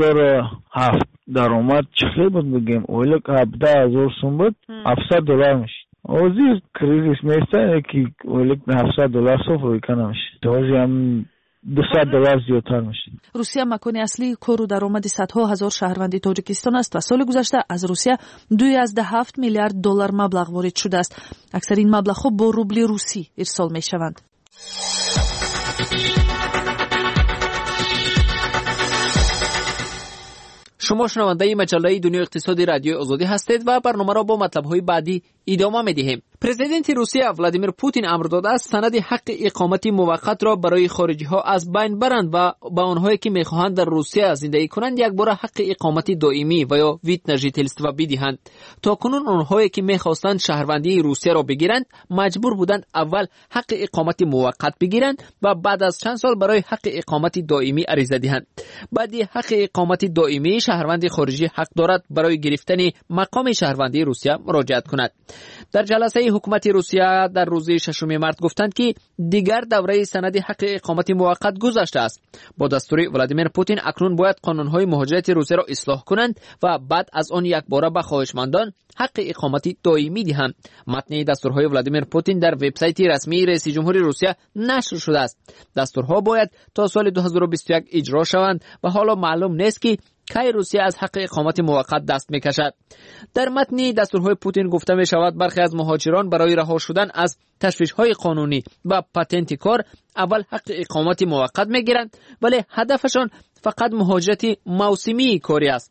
2007 درآمد چقدر بود بگیم اویل 17000 سوم بود 700 دلار میشه. اوزی کریزیس میسته که اویل 700 دلار صفر کنه میشه. اوزی هم 200 دلار زیادتر میشه. روسیه مکان اصلی کار و درآمد صدها هزار شهروند تاجیکستان است و سال گذشته از روسیه 2.7 میلیارد دلار مبلغ وارد شده است. اکثر این مبلغ ها با روبل روسی ارسال میشوند. شما شنونده مجله دنیا اقتصادی رادیو آزادی هستید و برنامه را با مطلب‌های بعدی ادامه می‌دهیم. پرزیدنت روسیه ولادیمیر پوتین امر داده است سند حق اقامت موقت را برای خارجی‌ها از بین برند و به آنهایی که می‌خواهند در روسیه زندگی کنند یک بار حق اقامت دائمی و یا ویت نژیتلستوا بدهند. تاکنون آنهایی که می‌خواستند شهروندی روسیه را بگیرند مجبور بودند اول حق اقامت موقت بگیرند و بعد از چند سال برای حق اقامت دائمی عریضه دهند. بعد حق اقامت دائمی شهروند خارجی حق دارد برای گرفتن مقام شهروندی روسیه مراجعت کند. در جلسه حکومت روسیه در روز 6 مارس گفتند که دیگر دوره سند حق اقامت موقت گذشته است. با دستور ولادیمیر پوتین اکنون باید قانون‌های مهاجرت روسیه را اصلاح کنند و بعد از آن یک باره به خواهشمندان حق اقامت دائمی دهند. متن دستورهای ولادیمیر پوتین در وبسایت رسمی رئیس جمهوری روسیه نشر شده است. دستورها باید تا سال 2021 اجرا شوند و حالا معلوم نیست که کی روسیه از حق اقامت موقت دست میکشد. در متن دستورهای پوتین گفته می شود برخی از مهاجران برای رها شدن از تشویش‌های قانونی و پاتنت کار اول حق اقامت موقت میگیرند ولی هدفشان فقط مهاجرت موسمی کاری است.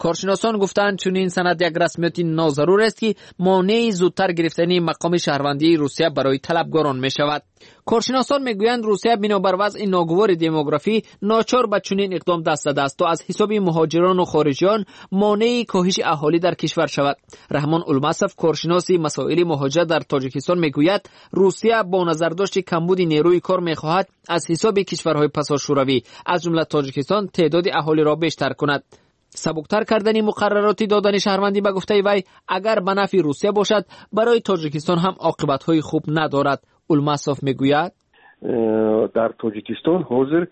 کارشناسان گفتند چنین سند یک رسمیت ناضرور است که مانع زودتر گرفتن مقام شهروندی روسیه برای طلبگاران می شود. کارشناسان میگویند روسیه بنابر وضع ناگوار دموگرافی ناچار به چنین اقدام دست زده است تا از حساب مهاجران و خارجیان مانع کاهش اهالی در کشور شود. رحمان المصف کارشناس مسائل مهاجرت در تاجیکستان میگوید روسیه با نظر داشت کمبود نیروی کار میخواهد از حساب کشورهای پساشوروی از جمله تاجیکستان تعداد اهالی را بیشتر کند. سبکتر کردن مقرراتی دادن شهروندی به گفته وی اگر به نفع روسیه باشد برای تاجیکستان هم عاقبت‌های خوب ندارد. المصف میگوید در تاجیکستان حاضر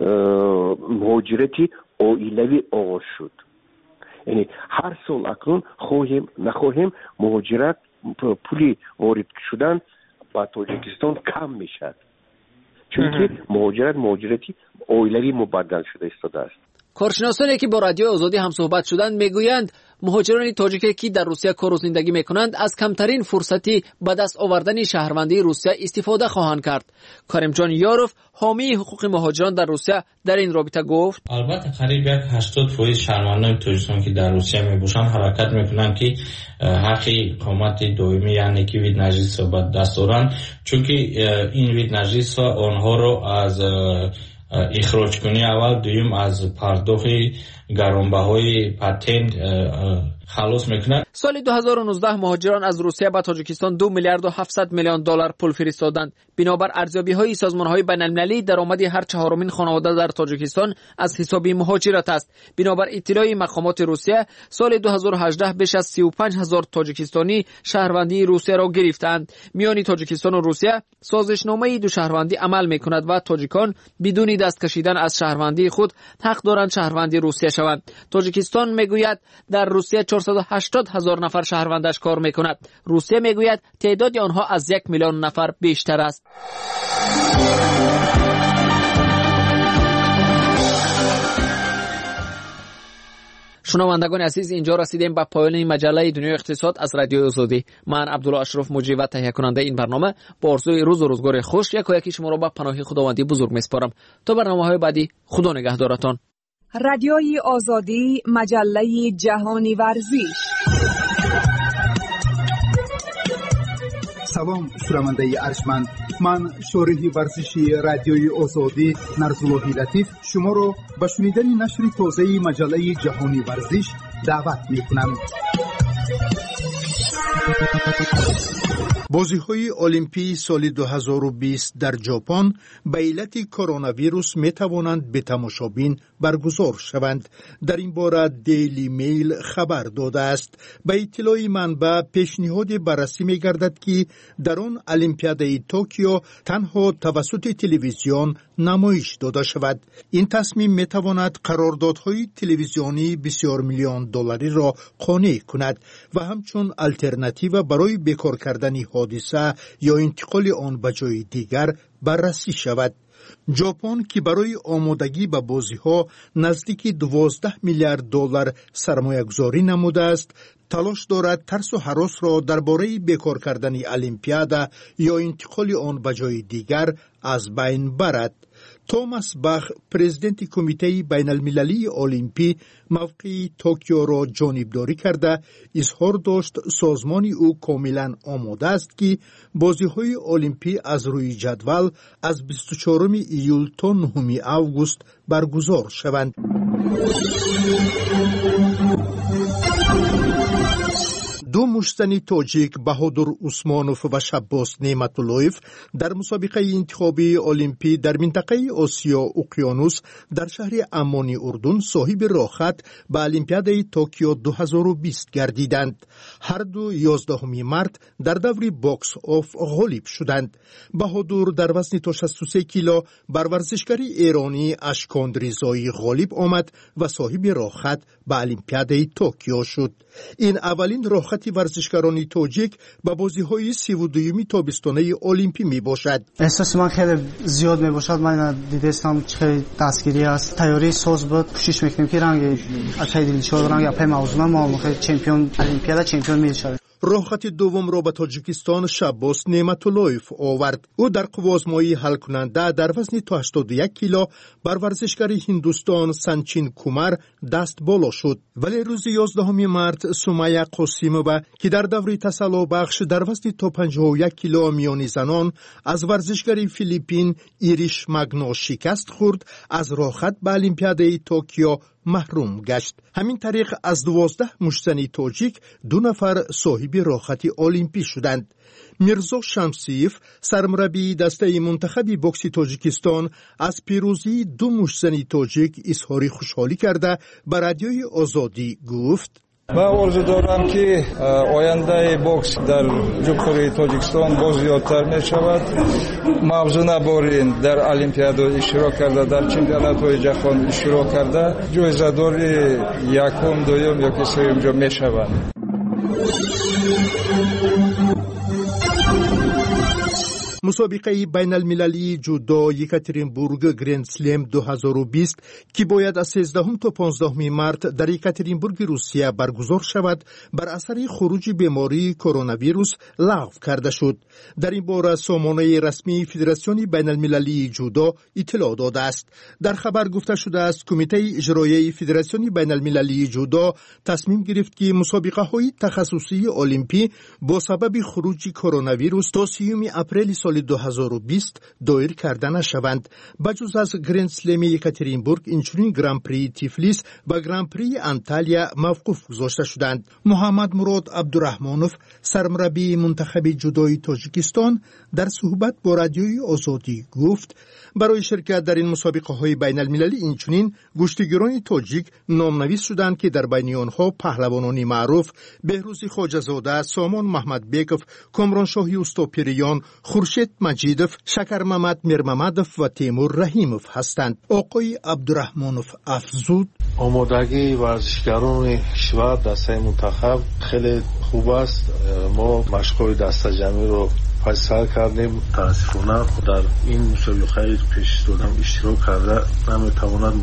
مهاجرتی عائلوی آغاز شد. یعنی هر سال اکنون خواهیم نخواهیم مهاجرت پولی وارد شدن به تاجیکستان کم میشد، چون که مهاجرتی عائلوی مبدل شده ایستاده است. کارشناسانی که با رادیو آزادی هم صحبت شدند میگویند مهاجران تاجیکی که در روسیه کار و زندگی میکنند از کمترین فرصتی به دست آوردن شهروندی روسیه استفاده خواهند کرد. کریم جان یاروف حامی حقوق مهاجران در روسیه در این رابطه گفت البته قریب 80% شهروندان تاجیکستان که در روسیه میباشند حرکت میکنند که حق اقامت دائمی یعنی که وید نجس به دست آورند، چون که این وید نجس آنها رو از اخراج کنی اول، دویم از پرداخت گرانبهای پاتنت خلاص میکنند. سال 2019 مهاجران از روسیه به تاجیکستان 2 میلیارد و 700 میلیون دلار پول فرستادند. بنابر ارزیابی‌های سازمان‌های بین‌المللی درآمد هر چهارمین خانواده در تاجیکستان از حساب مهاجرت است. بنابر اطلاع مقامات روسیه سال 2018 بیش از 35,000 تاجیکستانی شهروندی روسیه را گرفتند. میان تاجیکستان و روسیه سازشنامه دو شهروندی عمل می‌کند و تاجیکان بدون دست کشیدن از شهروندی خود حق دارند شهروندی روسیه شوند. تاجیکستان میگوید در روسیه 480,000 نفر شهروندش کار میکند. روسیه میگوید تعداد آنها از 1 میلیون نفر بیشتر است. شنوندگان عزیز، اینجا رسیدیم به پایان مجله دنیای اقتصاد از رادیو آزادی. من عبدالله اشرف مجری و تهیه کننده این برنامه با آرزوی روز و روزگار خوش یکی شما را به پناه خداوندی بزرگ میسپارم. تا برنامه‌های بعدی، خدا نگهدارتان. رادیوی آزادی، مجله جهانی ورزش. سلام شنونده ارجمند، من شارح ورزشی رادیوی آزادی نرزالله لطیف شما را به شنیدن نشر تازه مجله جهانی ورزش دعوت می‌کنم. بازی‌های المپی سال 2020 در ژاپن به علت کرونا ویروس می‌توانند به تماشابین برگزار شوند. در این باره دیلی میل خبر داده است. به اطلاع منبع پیشنهاد بررسی می‌گردد که در آن المپیادای توکیو تنها توسط تلویزیون نمایش داده شود. این تصمیم می‌تواند قراردادهای تلویزیونی بسیار میلیون دلاری را قانع کند و همچون آلترناتیو برای بیکار کردن حادثه یا انتقال آن به جای دیگر بررسی شود. ژاپن که برای آمادگی به بازی‌ها نزدیک 12 میلیارد دلار سرمایه‌گذاری نموده است، تلاش دارد ترس و هراس را درباره بیکار کردن المپیادا یا انتقال آن به جای دیگر از بین برد. توماس باخ، پرزیدنت کمیته بین المللی المپی، موقع توکیو را جانبداری کرده اظهار داشت سازمان او کاملا آماده است که بازی‌های المپی از روی جدول از 24 ایول تا 9 آگوست برگزار شوند. دو مشتنی تاجیک بهادر عثمانوف و شباس نعمت‌اللهیف در مسابقه انتخابی المپی در منطقه آسیا اقیانوس در شهر عمان اردن صاحب راحت به المپیادای توکیو 2020 گردیدند. هر دو 11 مارس در دور باکس آف غالب شدند. بهادر در وزن تا 63 کیلو بر ورزشکار ایرانی اشکان رضایی غالب آمد و صاحب راحت به المپیادای توکیو شد. این اولین راحت ورزشکاران تاجیک به بازی‌های 32 تابستانه المپی می باشد. احساس من خیلی زیاد می باشد. من دیدستم خیلی دستگیری است. تیاری ساز بود. کوشش میکنیم که رنگ خیلی دلشاد رنگ اپای موضوع ما خیلی چمپیون المپیادا چمپیون می شویم. راه خط دوم را به تاجیکستان شباس نعمتاللهیف آورد. او در قوازمایی حل کننده در وزن تا 81 کیلو بر ورزشگر هندوستان سنچین کومار دست بالا شد. ولی روز 11 مارس سمیه قاسیمووا که در دوره تسلا بخش در وزن تا 51 کیلو میانی زنان از ورزشگر فیلیپین ایریش ماگنو شکست خورد، از راه خط به المپیادای توکیو محروم گشت. همین طریق از 12 مشتزن تاجیک 2 نفر صاحب راه خط المپی شدند. میرزا شمسیف سرمربی دسته منتخب بوکس تاجیکستان از پیروزی 2 مشتزن تاجیک اظهار خوشحالی کرده به رادیوی آزادی گفت: من آرزو دارم که آینده بوکس در جمهوری تاجیکستان باز زیادتر می شود. موضوع نبارین در المپیاد اشتراک کرده، در چمپیونات های جهان اشتراک کرده، جایزه دار یکم، دوم یا که سوم جا می شود. مسابقه بین المللی جودو یکاترینبورگ گرند سلم 2020 که باید از 13 تا 15 مارس در یکاترینبورگ روسیه برگزار شود بر اثر خروج بیماری کرونا ویروس لغو کرده شد. در این باره سامانه رسمی فدراسیون بین المللی جودو اطلاع داده است. در خبر گفته شده است کمیته اجرایی فدراسیون بین المللی جودو تصمیم گرفت که مسابقه های تخصصی المپی با سبب خروج کرونا ویروس تا 30 اپریل سال 2020 دایر کرده نشوند. بجز از گرند سلم یکاترینبورگ اینچنین گران پری تیفلیس و گران پری انتالیا موقوف گذاشته شدند. محمد مراد عبدالرحمانوف سرمربی منتخب جودوی تاجیکستان در صحبت با رادیوی آزادی گفت: برای شرکت در این مسابقه های بین المللی اینچنین گشتیگران تاجیک نامنویس شدند که در بین آنها پهلوانان معروف بهروزی خواجه‌زاده، سامان محمد بیکوف، کامران شاهی استاپیریان، خورشید مجیدوف، شکر محمد میرممدوف و تیمور رحیموف هستند. آقای عبدالرحمانوف افزود: آمادگی ورزشکاران کشور دسته منتخب خیلی خوب است. ما مشق‌های دسته جمعی رو پس سر کردیم. متاسفانه در این مسابقه پیش دادم اشتراک کرده نمیتواند.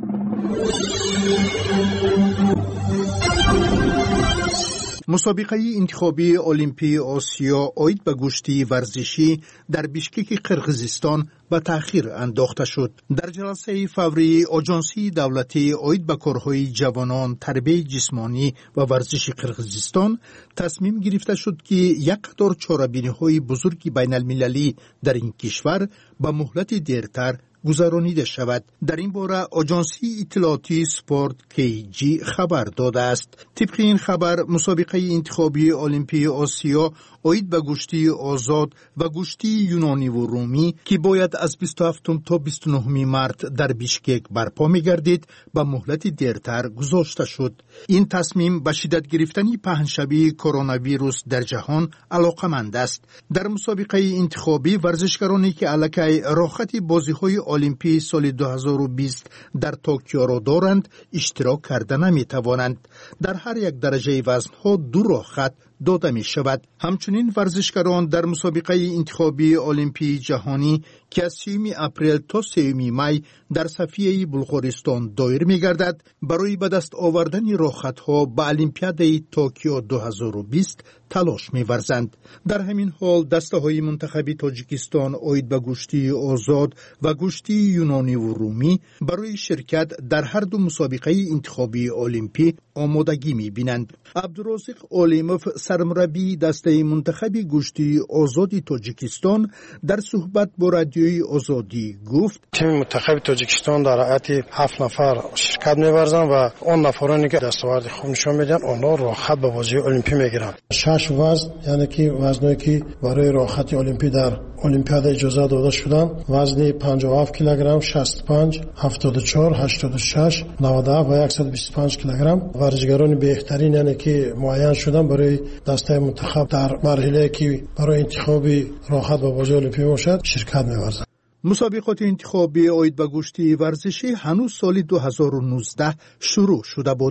مسابقه انتخابی المپی آسیا عاید به گشتی ورزشی در بیشکک قرقیزستان به تأخیر انداخته شد. در جلسه فوری آژانسی دولتی عاید به کارهای جوانان، تربیت جسمانی و ورزش قرقیزستان تصمیم گرفته شد که یک قطار چاره‌بینی‌های بزرگ بین المللی در این کشور به مهلت دیرتر گذرانیده شود. در این باره آژانسی اطلاعاتی سپورت KG خبر داده است. طبق این خبر مسابقه انتخابی المپی آسیا عاید به گشتی آزاد و گشتی یونانی و رومی که باید از 27 تا 29 مارس در بیشکک برپا می‌گردید به مهلت دیرتر گذاشته شد. این تصمیم به شدت گرفتن پهنشوی کرونا ویروس در جهان علاقمند است. در مسابقه انتخابی ورزشکارانی که علاقه راحت بازی‌های المپی سال 2020 در توکیو را دارند اشتراک کرده نمی‌توانند. در هر یک درجه وزن‌ها 2 راه خط داده می شود. همچنین ورزشکاران در مسابقه انتخابی المپی جهانی که از 30 اپریل تا 3 می در صفیه بلغارستان دایر می گردد برای به دست آوردن راه‌خطها به المپیادای توکیو 2020 تلاش می ورزند. در همین حال دسته های منتخبی تاجیکستان عاید به گشتی آزاد و گشتی یونانی و رومی برای شرکت در هر دو مسابقه انتخابی المپی آمادگی می بینند. عبدالرازق علیموف سرمربی دسته منتخبی گشتی آزادی تاجیکستان در صحبت با رادیوی آزادی گفت: تیم منتخب تاجیکستان در هیئت 7 نفر شرکت می‌ورزند و اون نفرانی که دستاورد خوب نشون میدن اونها راحت به بازی المپی میگیرند. 6 وزن یعنی که وزنی که برای راحت المپی در المپیاد اجازه داده شدن: وزن 57 کیلوگرم، 65، 74، 86، 97 و 125 کیلوگرم. ورزشکاران بهترین یعنی که معین شدن برای دسته منتخب در مرحله که برای انتخاب راحت به بازی المپی باشد شرکت می‌ورزند. مسابقات انتخابی عاید به گشتی ورزشی هنوز سال 2019 شروع شده بود.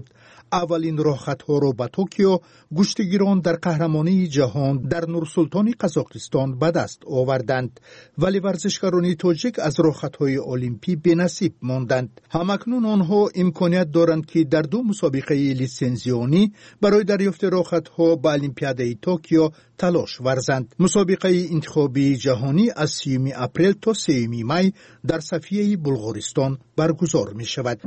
اولین راهخطها را به توکیو گشتگیران در قهرمانی جهان در نورسلطان قزاقستان به دست آوردند، ولی ورزشکاران تاجیک از راهخطهای المپی بی‌نصیب ماندند. همکنون آنها امکانیت دارند که در دو مسابقه لیسنزیونی برای دریافت راهخطها به المپیاد توکیو تلاش ورزند. مسابقه انتخابی جهانی از 3 اپریل تا 3 می در صفیه بلغارستان برگزار می شود.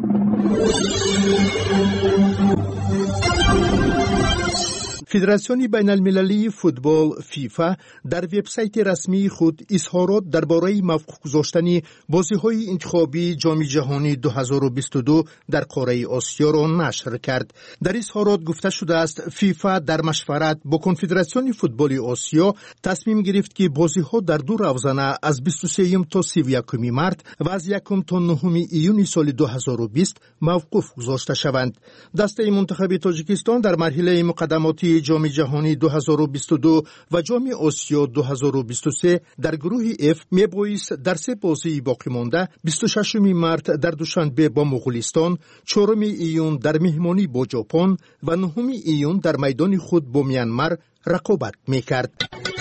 فدراسیون بین المللی فوتبال فیفا در وبسایت رسمی خود اظهارات درباره موفق گذاشتن بازی‌های انتخابی جام جهانی 2022 در قاره آسیا را نشر کرد. در اظهارات گفته شده است فیفا در مشورت با کنفدراسیون فوتبال آسیا تصمیم گرفت که بازی‌ها در دو روزانه از 23 تا 31 مارس و از 1 تا 9 ایون سال 2020 موقوف گذاشته شوند. دسته منتخب تاجیکستان در مرحله مقدماتی جام جهانی 2022 و جام آسیا 2023 در گروه F میبایست در 3 بازی باقی مانده 26 مارس در دوشنبه با مغولستان، 4 ایون در مهمانی با ژاپن و 9 ایون در میدان خود با میانمار رقابت میکرد.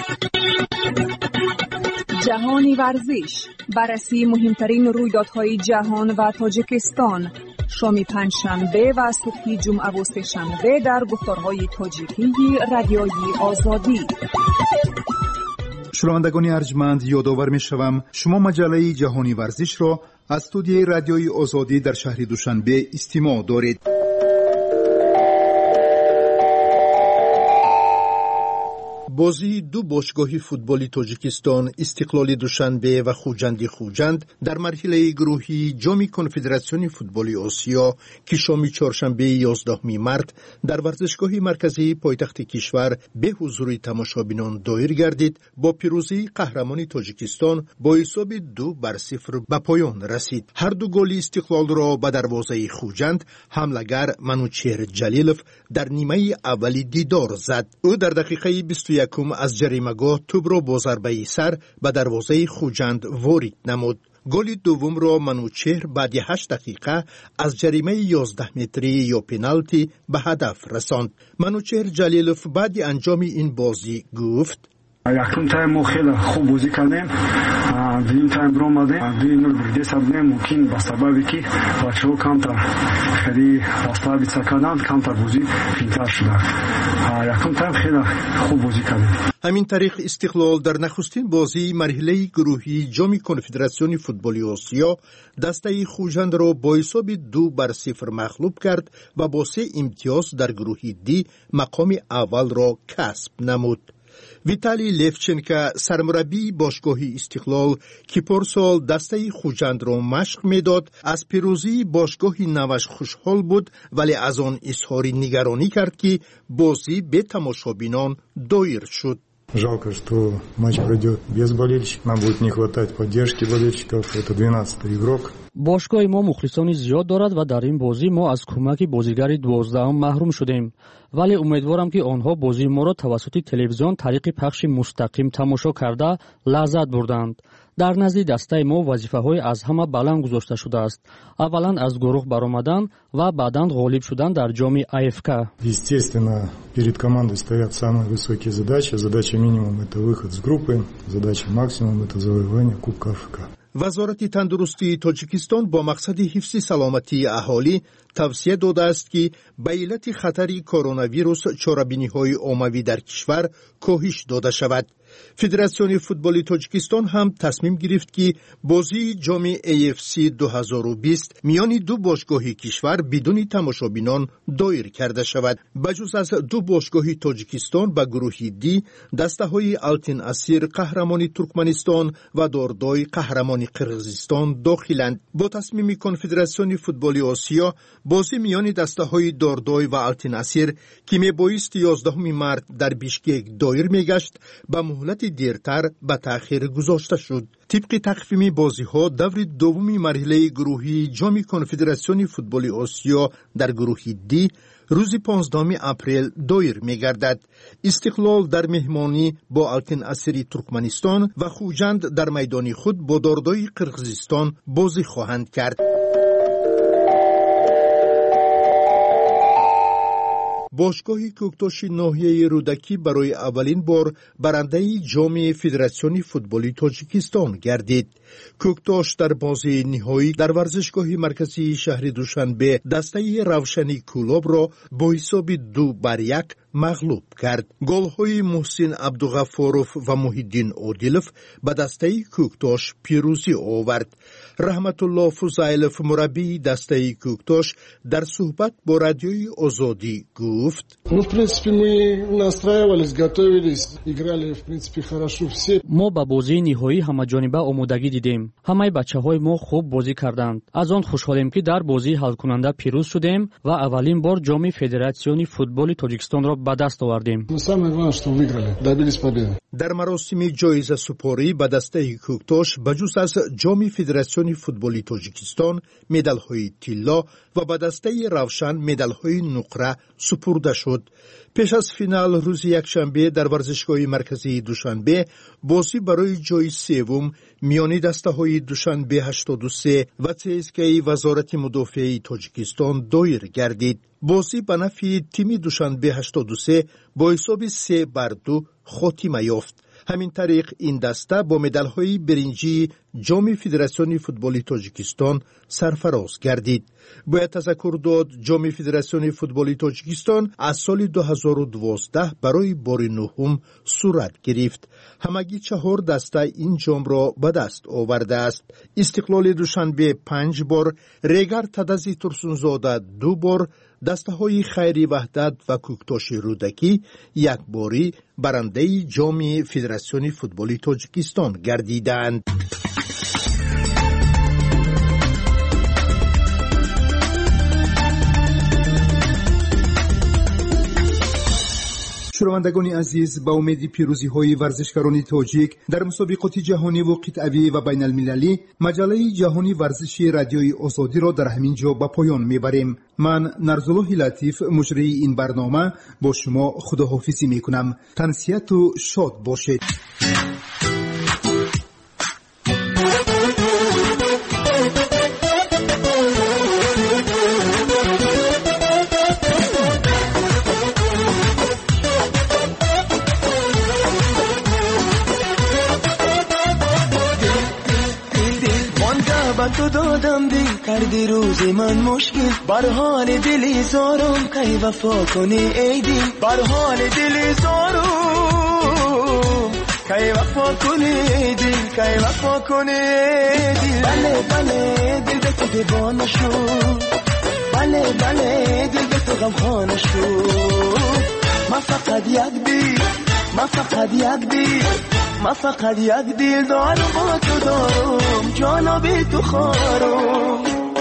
جهانی ورزش، بررسی مهمترین رویدادهای جهان و تاجیکستان، شام پنجشنبه و صبح جمعه و سه‌شنبه در گفتارهای تاجیکی رادیوی آزادی. شنوندگان ارجمند، یادآور می‌شوم شما مجله جهانی ورزش را از استودیوی رادیوی آزادی در شهر دوشنبه استماع دارید. بازی دو باشگاه فوتبالی تاجیکستان استقلال دوشنبه و خوجند در مرحله گروهی جام کنفدراسیون فوتبال آسیا که شام چهارشنبه 11 مارس در ورزشگاه مرکزی پایتخت کشور به حضور تماشابینان دایر گردید، با پیروزی قهرمان تاجیکستان با حساب 2-0 به پایان رسید. هر دو گل استقلال را به دروازه خوجند حمله‌گر منوچهر جلیلوف در نیمه اولی دیدار زد. او در دقیقه 21 از جریمه‌گاه توپ را با ضربه سر به دروازه خوجند وارد نمود. گل دوم را منوچهر بعد 8 دقیقه از جریمه 11 متری یا پنالتی به هدف رساند. منوچهر جلیلوف بعد انجام این بازی گفت: یکم تایم ما خیلی خوب بازی کردیم، دویم تایم رو آمدیم 2-0 دیده سبنیم، ممکن به سببی که بچه ها کمتر خیلی فاصله بیشتر کردند کمتر بازی بهتر شده. یکم تایم خیلی خوب بازی کردیم. همین طریق استقلال در نخستین بازی مرحله گروهی جام کنفدراسیون فوتبال آسیا دسته خوجند را با حساب 2-0 مغلوب کرد و با 3 امتیاز در گروه دی مقام اول را کسب نمود. ویتالی لیفچنکا سرمربی باشگاه استقلال که پارسال دسته خوجند را مشق میداد از پیروزی باشگاه نوش خوشحال بود، ولی از آن اظهار نگرانی کرد که بازی به تماشابینان دایر شد. Жалко, что матч пройдет без болельщиков. Нам будет не хватать поддержки болельщиков. Это 12-й игрок. бошгоҳи мо мухлисони зиёд дорад ва дар ин бозӣ мо аз кӯмаки бозигари 12-ум маҳрум шудем, вале умедворам ки онҳо бозии моро тавассути телевизион тариқи пахши мустақим тамошо карда лаззат бурданд. дар назди дастаи мо вазифаҳое аз ҳама баланд гузошта шудааст. аввалан аз гурӯҳ баромадан ва баъдан ғолиб шудан дар ҷоми АФК. Естественно, перед командой стоят самые высокие задачи. Задача минимум – это выход с группы. Задача максимум – это завоевание Кубка АФК. وزارت تندرستی تاجیکستان با مقصد حفظ سلامتی اهالی توصیه داده است که به علت خطر کرونا ویروس چاره‌بینی‌های عمومی در کشور کاهش داده شود. فدراسیون فوتبال تاجیکستان هم تصمیم گرفت که بازی جام AFC 2020 میان دو باشگاه کشور بدون تماشابینان دایر کرده شود. بجز از دو باشگاه تاجیکستان به گروه دی دسته‌های التین اسیر قهرمان ترکمنستان و داردای قهرمان قرغیزستان داخلند. با تصمیم کنفدراسیون فوتبال آسیا بازی میان دسته‌های داردای و التین اسیر که میبایست 11 مارس در بیشکک دایر میگشت به مهلت دیرتر به تأخیر گذاشته شد. طبق تقویم بازی‌ها دور دومی مرحله گروهی جام کنفدراسیون فوتبال آسیا در گروه دی روز 15 اپریل دایر می‌گردد. استقلال در مهمانی با التین اسیری ترکمنستان و خوجند در میدان خود با داردای قرغیزستان بازی خواهند کرد. باشگاه کوکتاش ناحیه رودکی برای اولین بار برنده جام فدراسیون فوتبالی تاجیکستان گردید. کوکتاش در بازی نهایی در ورزشگاه مرکزی شهر دوشنبه دسته روشنی کلوب را با حساب 2-1 مغلوب کرد. گل‌های محسن عبدالغفارов و محیدین عادلов به دسته کوکتاش پیروزی آورد. رحمت الله فضایلов مربی دسته کوکتاش در صحبت با رادیوی آزادی گفت: ما با بازی نهایی همه‌جانبه آمادگی دیدیم. همه بچه‌های ما خوب بازی کردند. از آن خوشحالیم که در بازی حل کننده پیروز شدیم و اولین بار جام فدراسیون فوتبال تاجیکستان را به دست آوردیم. در مراسم جایزه سپاری به دسته کوکتاش بجز از جام فدراسیون فوتبالی تاجیکستان مدال‌های طلا و به دسته روشن مدال‌های نقره سپرده شد. پیش از فینال روز یکشنبه در ورزشگاه مرکزی دوشنبه بازی برای جای سوم میان دسته‌های دوشنبه 83 و CSKA وزارت مدافع تاجیکستان دایر گردید. بازی به نفع تیم دوشنبه 83 با حساب 3-2 خاتمه یافت. همین طریق این دسته با مدال‌های برنجی جام فدراسیون فوتبالی تاجیکستان سرفراز گردید. باید تذکر داد جام فدراسیون فوتبالی تاجیکستان از سال 2012 برای بار نهم صورت گرفت. همگی 4 دسته این جام را به دست آورده است. استقلال دوشنبه 5 بار، ریگر تدزی ترسونزاده 2 بار، دسته های خیری وحدت و کوکتاش رودکی 1 باری برنده جام فدراسیون فوتبالی تاجیکستان گردیدند. شنوندگان عزیز، با امید پیروزی های ورزشکاران تاجیک در مسابقات جهانی و قطعی و بین المللی، مجله جهانی ورزشی رادیوی آزادی را در همین جا به پایان میبریم. من نرزالله لطیف مجری این برنامه با شما خداحافظی میکنم. تنسیت و شاد باشید. تو دادم دل کردی روز من مشکل، بر حال دلی زارم کی وفا کنی ای دل، بر حال دلی زارم کی وفا کنی ای دل، کی وفا کنی ای دل. بله بله دل به تو دیوانه شد، بله بله دل به تو غمخانه شد. ما فقط یک دل، ما فقط یک دل، ما فقط یک دل دارم با تو دارم، جانا بی تو خارم.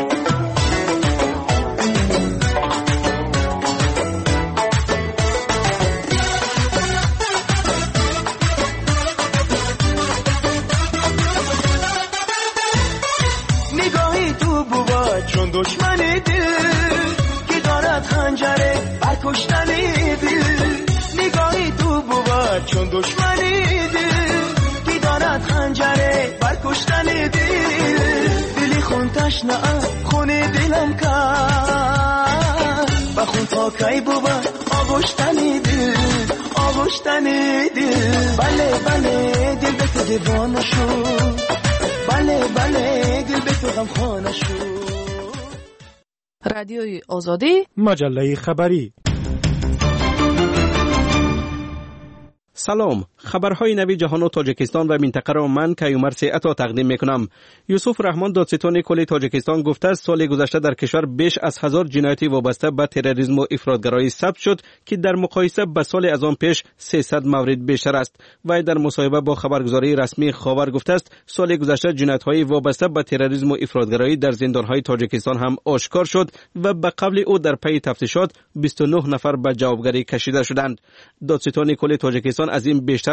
نگاهی تو بود چون دشمنی دل که دارد خنجره بر کشتن دل. نگاهی تو بود چون دشمنی خنجره بر کشتن دل. دلی خون تشنه خون دلم کرد و خون تا کی بود آغشتن دل، آغشتن دل. بله بله دل به تو دیوانه شد، بله بله دل به تو غمخانه شد. رادیوی آزادی، مجله خبری. سلام، خبرهای نوی جهان و تاجیکستان و منطقه را من کیومر سیعتا تقدیم میکنم. یوسف رحمان دادستان کل تاجیکستان گفته است سال گذشته در کشور بیش از 1000 جنایتی وابسته به تروریسم و افراطگرایی ثبت شد که در مقایسه با سال از آن پیش 300 مورد بیشتر است. و در مصاحبه با خبرگزاری رسمی خاور گفته است سال گذشته جنایت‌های وابسته به تروریسم و افراطگرایی در زندان‌های تاجیکستان هم آشکار شد و به قبل او در پی تفتیشات 29 نفر به جوابگری کشیده شدند. دادستان کل تاجیکستان از این بیشتر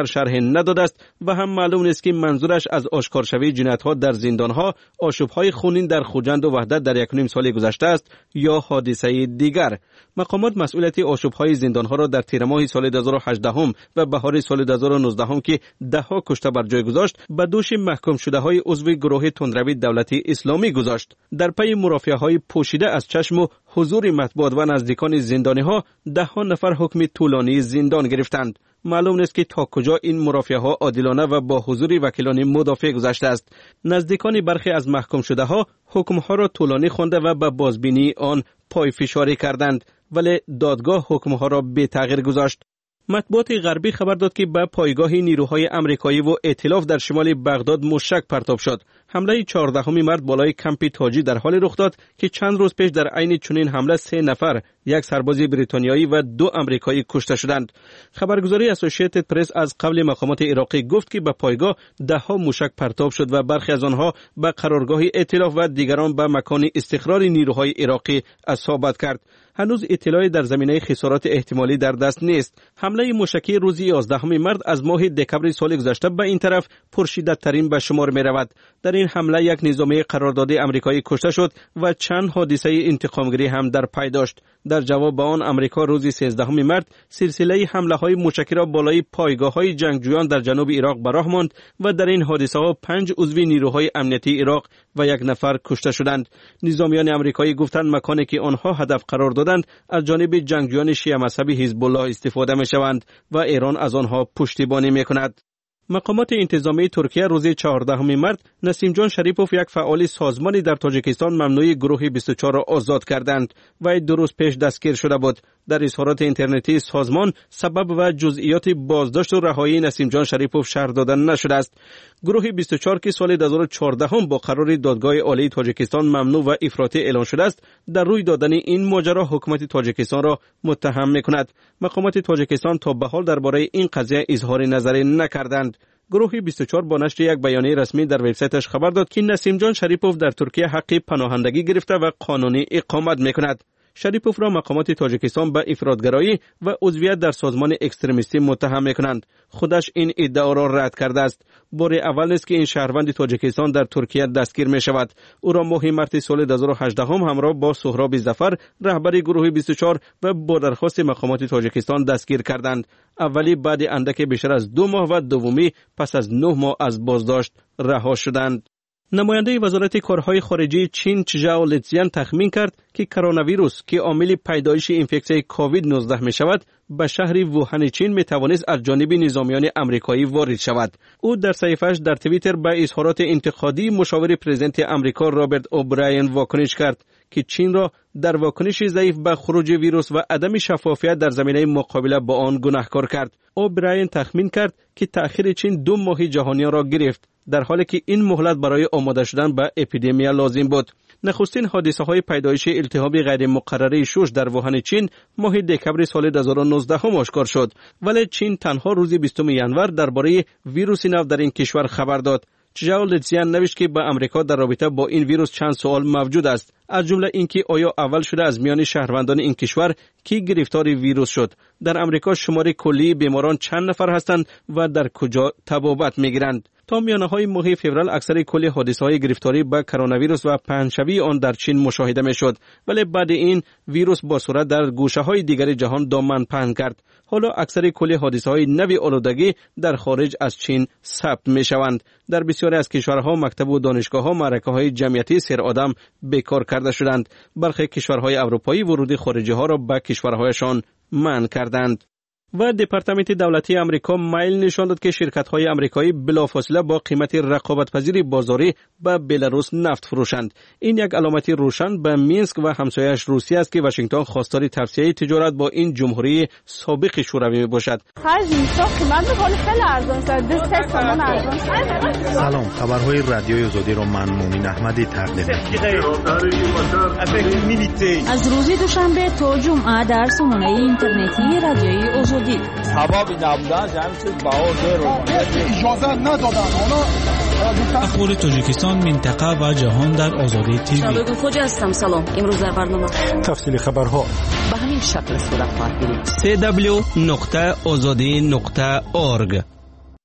خبر شرح نداده است و هم معلوم نیست که منظورش از آشکارشوی جنایت‌ها در زندان‌ها آشوب‌های خونین در خوجند و وحدت در 1.5 سال گذشته است یا حادثه دیگر. مقامات مسئولیت آشوب‌های زندان‌ها را در تیر ماه سال 2018 و بهار سال 2019 که ده‌ها کشته بر جای گذاشت به دوش محکوم شده‌های عضو گروه تندروی دولت اسلامی گذاشت. در پی مرافعه‌های پوشیده از چشم و حضور مطبوعات و نزدیکان زندانی‌ها ده‌ها نفر حکم طولانی زندان گرفتند. معلوم نیست که تا کجا این مرافعه‌ها عادلانه و با حضور وکیلان مدافع گذشته است. نزدیکان برخی از محکوم شده‌ها حکم‌ها را طولانی خوانده و به بازبینی آن پای فشاری کردند، ولی دادگاه حکم‌ها را بی تغییر گذاشت. مطبوعات غربی خبر داد که به پایگاه نیروهای آمریکایی و ائتلاف در شمال بغداد موشک پرتاب شد. حمله 14 مارس بالای کمپ تاجی در حال رخ داد که چند روز پیش در عین چنین حمله 3 نفر، یک سرباز بریتانیایی و 2 آمریکایی کشته شدند. خبرگزاری اسوسییتد پرس از قبل مقامات عراقی گفت که به پایگاه ده‌ها موشک پرتاب شد و برخی از آنها به قرارگاه ائتلاف و دیگران به مکان استقرار نیروهای عراقی اصابت کرد. هنوز اطلاعی در زمینه خسارات احتمالی در دست نیست. حمله موشکی روز 11 مارس از ماه دکمبر سال گذشته به این طرف پرشدت‌ترین به شمار می‌رود. در این حمله یک نظامی قراردادی آمریکایی کشته شد و چند حادثه انتقامگیری هم در پی داشت. در جواب به آن آمریکا روز 13 مارس سلسله حمله‌های موشکی را بالای پایگاه‌های جنگجویان در جنوب عراق به راه ماند و در این حادثه‌ها 5 عضو نیروهای امنیتی عراق و 1 نفر کشته شدند. نظامیان آمریکایی گفتند مکانی که آنها هدف قرار دادند از جانب جنگجویان شیعه مذهبی حزب الله استفاده می‌شوند و ایران از آنها پشتیبانی می‌کند. مقامات انتظامی ترکیه روز 14 مارس نسیم جان شریپوف، یک فعال سازمانی در تاجیکستان، ممنوع گروه 24 را آزاد کردند و 2 روز پیش دستگیر شده بود. در اظهارات اینترنتی سازمان سبب و جزئیات بازداشت و رهایی نسیم جان شریپوف شرح داده نشده است. گروه 24 که سال 2014 با قرار دادگاه عالی تاجیکستان ممنوع و افراطی اعلان شده است، در روی دادن این ماجرا حکومت تاجیکستان را متهم می‌کند. مقامات تاجیکستان تا به حال درباره این قضیه اظهار نظری نکردند. گروه 24 با نشر یک بیانیه رسمی در وبسایتش خبر داد که نسیم جان شریپوف در ترکیه حق پناهندگی گرفته و قانونی اقامت می‌کند. شریپوف را مقامات تاجیکستان به افراطگرایی و عضویت در سازمان اکستریمیستی متهم می‌کنند. خودش این ادعا را رد کرده است. بار اول است که این شهروند تاجیکستان در ترکیه دستگیر می‌شود. او را ماه مارس سال 2018 همراه با سهراب ظفر، رهبر گروه 24 و با درخواست مقامات تاجیکستان دستگیر کردند. اولی بعد اندک بیشتر از 2 ماه و دومی پس از 9 ماه از بازداشت رها شدند. نماینده وزارت کارهای خارجی چین چژاو لیتزیان تخمین کرد که کرونا ویروس که عامل پیدایش اینفکسیون کووید 19 می شود به شهر ووهان چین می توانست از جانب نظامیان آمریکایی وارد شود. او در صحیفه‌اش در توییتر به اظهارات انتقادی مشاور پرزیدنت آمریکا رابرت اوبراین واکنش کرد که چین را در واکنش ضعیف به خروج ویروس و عدم شفافیت در زمینه مقابله با آن گناهکار کرد. اوبراین تخمین کرد که تأخیر چین 2 ماه جهانیان را گرفت، در حالی که این مهلت برای آماده شدن به اپیدمی لازم بود. نخستین حادثه‌های پیدایش التهاب غیر مقرره شش در ووهان چین ماه دکمبر سال 2019 آشکار شد، ولی چین تنها روز 20 ژانویه درباره ویروس نو در این کشور خبر داد. چژاو لیتزیان نوشت که به آمریکا در رابطه با این ویروس چند سوال موجود است، از جمله اینکه آیا اول شده از میان شهروندان این کشور کی گرفتار ویروس شد، در آمریکا شمار کلی بیماران چند نفر هستند و در کجا تبابت میگیرند. تا میانه‌های ماه فوریه اکثر کل حادثه‌های گرفتاری به کرونا ویروس و پهنشوی آن در چین مشاهده می‌شد، ولی بعد این ویروس با سرعت در گوشه‌های دیگر جهان دامن پهن کرد. حالا اکثر کل حادثه‌های نوی آلودگی در خارج از چین ثبت می‌شوند. در بسیاری از کشورها مکتب و دانشگاه‌ها معرکه‌های جمعیتی سر آدم بیکار کرده شدند. برخی کشورهای اروپایی ورود خارجی‌ها را به کشورهایشان منع کردند. و دپارتمنت دولتی آمریکا میل نشان داد که شرکت‌های آمریکایی بلافاصله با قیمت رقابت‌پذیر بازاری به بلاروس نفت فروشند. این یک علامت روشن به مینسک و همسایه‌اش روسیه است که واشنگتن خواستار توسعه تجارت با این جمهوری سابق شوروی میباشد. سلام، خبرهای رادیوی آزادی را من مومن احمدی تقدیم می‌کنم. از روز دوشنبه تا جمعه در سامانه اینترنتی رادیوی آزادی سببی نبودن جمعیت باور رو اجازه ندادن. اخبار تاجیکستان، منطقه و جهان در آزادی تیوی. شبکه خوج هستم. سلام، امروز در برنامه تفصیل خبرها به همین شکل صورت خواهد گرفت. www.azadi.org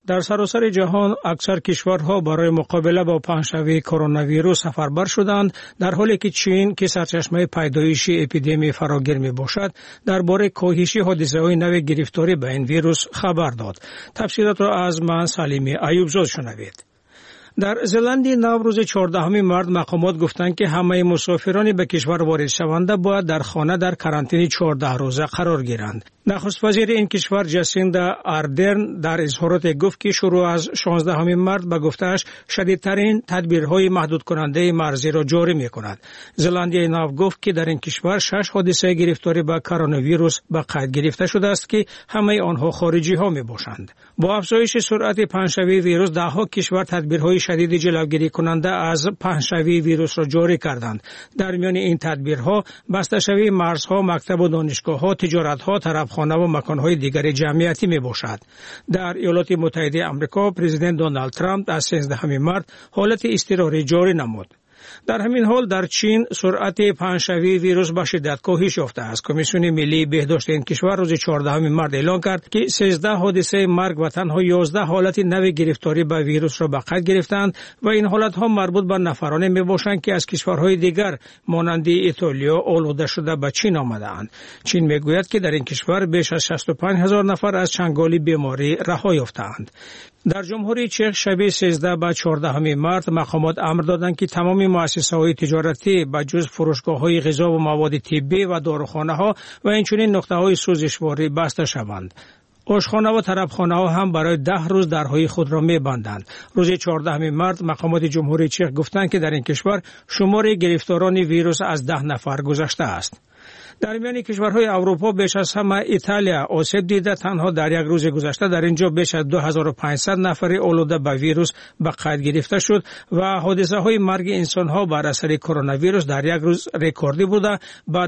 در سراسر جهان اکثر کشورها برای مقابله با پنجشنبه کرونا ویروس سفربر شدند، در حالی که چین که سرچشمه پیدایش اپیدمی فراگیر می باشد درباره کاهش حادثه‌های نو گرفتاری به این ویروس خبر داد. تفصیلات را از من سلیمی ایوبزاد شنوید. در زلندی نو روز 14 مارس مقامات گفتند که همه مسافران به کشور وارد شونده باید در خانه در کارانتین 14 روزه قرار گیرند. نخست وزیر این کشور جاسیندا آردرن در اظهارات گفت که شروع از 16 مارس به گفته‌اش شدیدترین تدبیرهای محدود کننده مرزی را جاری می‌کند. زلندی نو گفت که در این کشور 6 حادثه گرفتاری به کرونا ویروس به قید گرفته شده است که همه آنها خارجی‌ها می‌باشند. با افزایش سرعت پنجشنبه ویروس ده‌ها کشور تدبیرهای شدید جلوگیری کننده از پنجشنبه ویروس را جاری کردند. در میان این تدبیرها بسته شوی مرزها، مکتب و دانشگاه‌ها، تجارت‌ها، طرفخانه و مکان‌های دیگر جمعیتی میباشد. در ایالات متحده آمریکا پرزیدنت دونالد ترامپ از 13 مارس حالت اضطراری جاری نمود. در همین حال در چین سرعت پنجشنبه ویروس به شدت کاهش یافته است. کمیسیون ملی بهداشت این کشور روز 14 مارس اعلام کرد که 13 حادثه مرگ و تنها 11 حالت نو گرفتاری به ویروس را به قید گرفتند و این حالت‌ها مربوط به نفرانی میباشند که از کشورهای دیگر مانند ایتالیا آلوده شده به چین آمده‌اند. چین میگوید که در این کشور بیش از 65,000 نفر از چنگال بیماری رها یافته‌اند. در جمهوری چک شب 13 و 14 مارس مقامات امر دادند که تمام مؤسسه‌های تجارتی به جز فروشگاه‌های غذا و مواد طبی و داروخانه‌ها و اینچنین نقطه‌های سوزشواری بسته شوند. آشخانه و طرفخانه‌ها هم برای 10 روز درهای خود را می‌بندند. روز 14 مارس مقامات جمهوری چک گفتند که در این کشور شمار گرفتاران ویروس از 10 نفر گذشته است. در میان کشورهای اروپا بیش از همه ایتالیا آسیب دیده. تنها در یک روز گذشته در اینجا بیش از 2500 نفر آلوده به ویروس به قید گرفته شد و حادثه‌های مرگ انسان‌ها بر اثر کرونا ویروس در یک روز رکوردی بوده به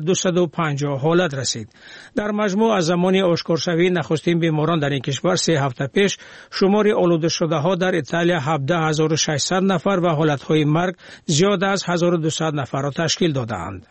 250 حالت رسید. در مجموع از زمان آشکارشوی نخستین بیماران در این کشور 3 هفته پیش شمار آلوده شده‌ها در ایتالیا 17600 نفر و حالت‌های مرگ زیاد از 1200 نفر را تشکیل دادند.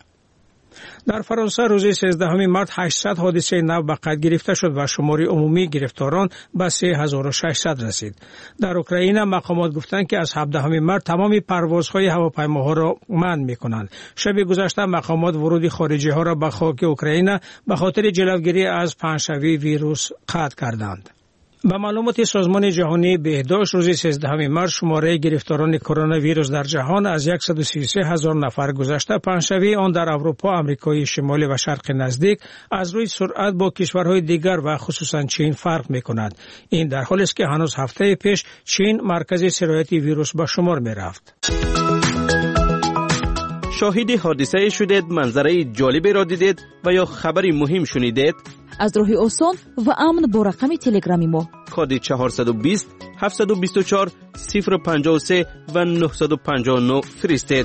در فرانسه روز 13 مارس 800 حادثه نو به قید گرفته شد و شمار عمومی گرفتاران به 3600 رسید. در اوکراین مقامات گفتند که از 17 مارس تمام پروازهای هواپیماها را منع می‌کنند. شب گذشته مقامات ورود خارجی‌ها را به خاک اوکراین به خاطر جلوگیری از پنجشنبه ویروس قطع کردند. به معلومات سازمان جهانی بهداشت روز 13 مارس شماره گرفتاران کرونا ویروس در جهان از 133,000 نفر گذشته. پنجشنبه آن در اروپا، آمریکای شمالی و شرق نزدیک از روی سرعت با کشورهای دیگر و خصوصا چین فرق می‌کند. این در حالی است که هنوز هفته پیش چین مرکز سرایت ویروس به شمار می‌رفت. شاهد حادثه شدید، منظره جالبی را دیدید و یا خبری مهم شنیدید؟ از راهی آسان و امن با رقم تلگرامی ما کد 420 724 053 و 959 فرستید.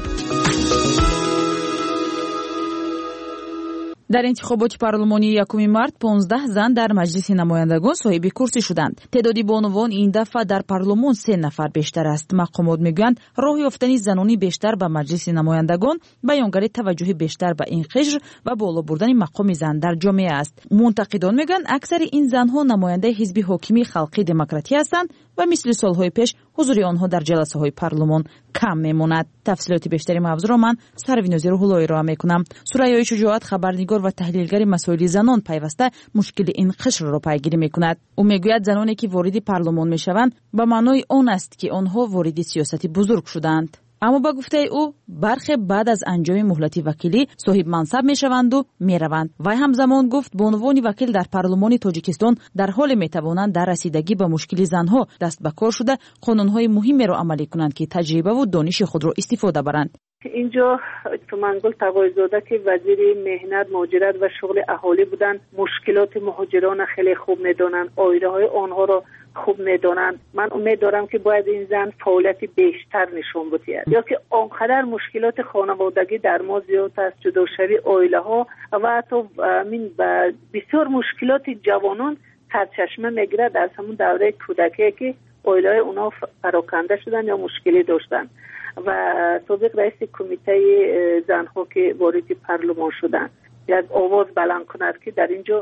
در انتخابات پارلمانی 1 مارس 15 زن در مجلس نمایندگان صاحب کرسی شدند. تعداد بانوان این دفعه در پارلمان 3 نفر بیشتر است. مقامات میگویند راه یافتن زنانی بیشتر به مجلس نمایندگان بیانگر توجه بیشتر به این قشر و بالا بردن مقام زن در جامعه است. منتقدان میگن اکثر این زنها نماینده حزب حاکم خلقی دموکراتی هستند و مثل سالهای پیش حضور آنها در جلسه های پارلمان کم میماند. تفصیلات بیشتری موضوع را من سروینازی روح‌اللهی را میکنم. سریا شجاعت خبرنگار و تحلیلگر مسائل زنان پیوسته مشکل این قشر را پیگیری میکند. او میگوید زنانی که وارد پارلمان میشوند به معنای آن است که آنها وارد سیاست بزرگ شدند. اما با گفته او برخی بعد از انجام مهلت وکیلی صاحب منصب میشوند و میروند. وی همزمان گفت به عنوان وکیل در پارلمان تاجیکستان در حال میتوانند در رسیدگی به مشکل زنها دست به کار شده قانونهای مهمی را عملی کنند که تجربه و دانش خود را استفاده برند. اینجا منگل تقایزاده که وزیر مهنت، مهاجرت و شغل اهالی بودن مشکلات مهاجران خیلی خوب میدونن، آیله های آنها را خوب میدونن. من امید دارم که باید این زن فعالیت بیشتر نشون بده، یا که آنقدر مشکلات خانوادگی در ما زیاد است، جداشوی آیله ها و حتی بسیار مشکلات جوانان سرچشمه میگیره در همون دوره کودکی که آیله های اونا پراکنده شدن یا مشکلی داشتن. و سابق رئیس کمیته زنها که وارد پارلمان شدن یک آواز بلند کند که در اینجا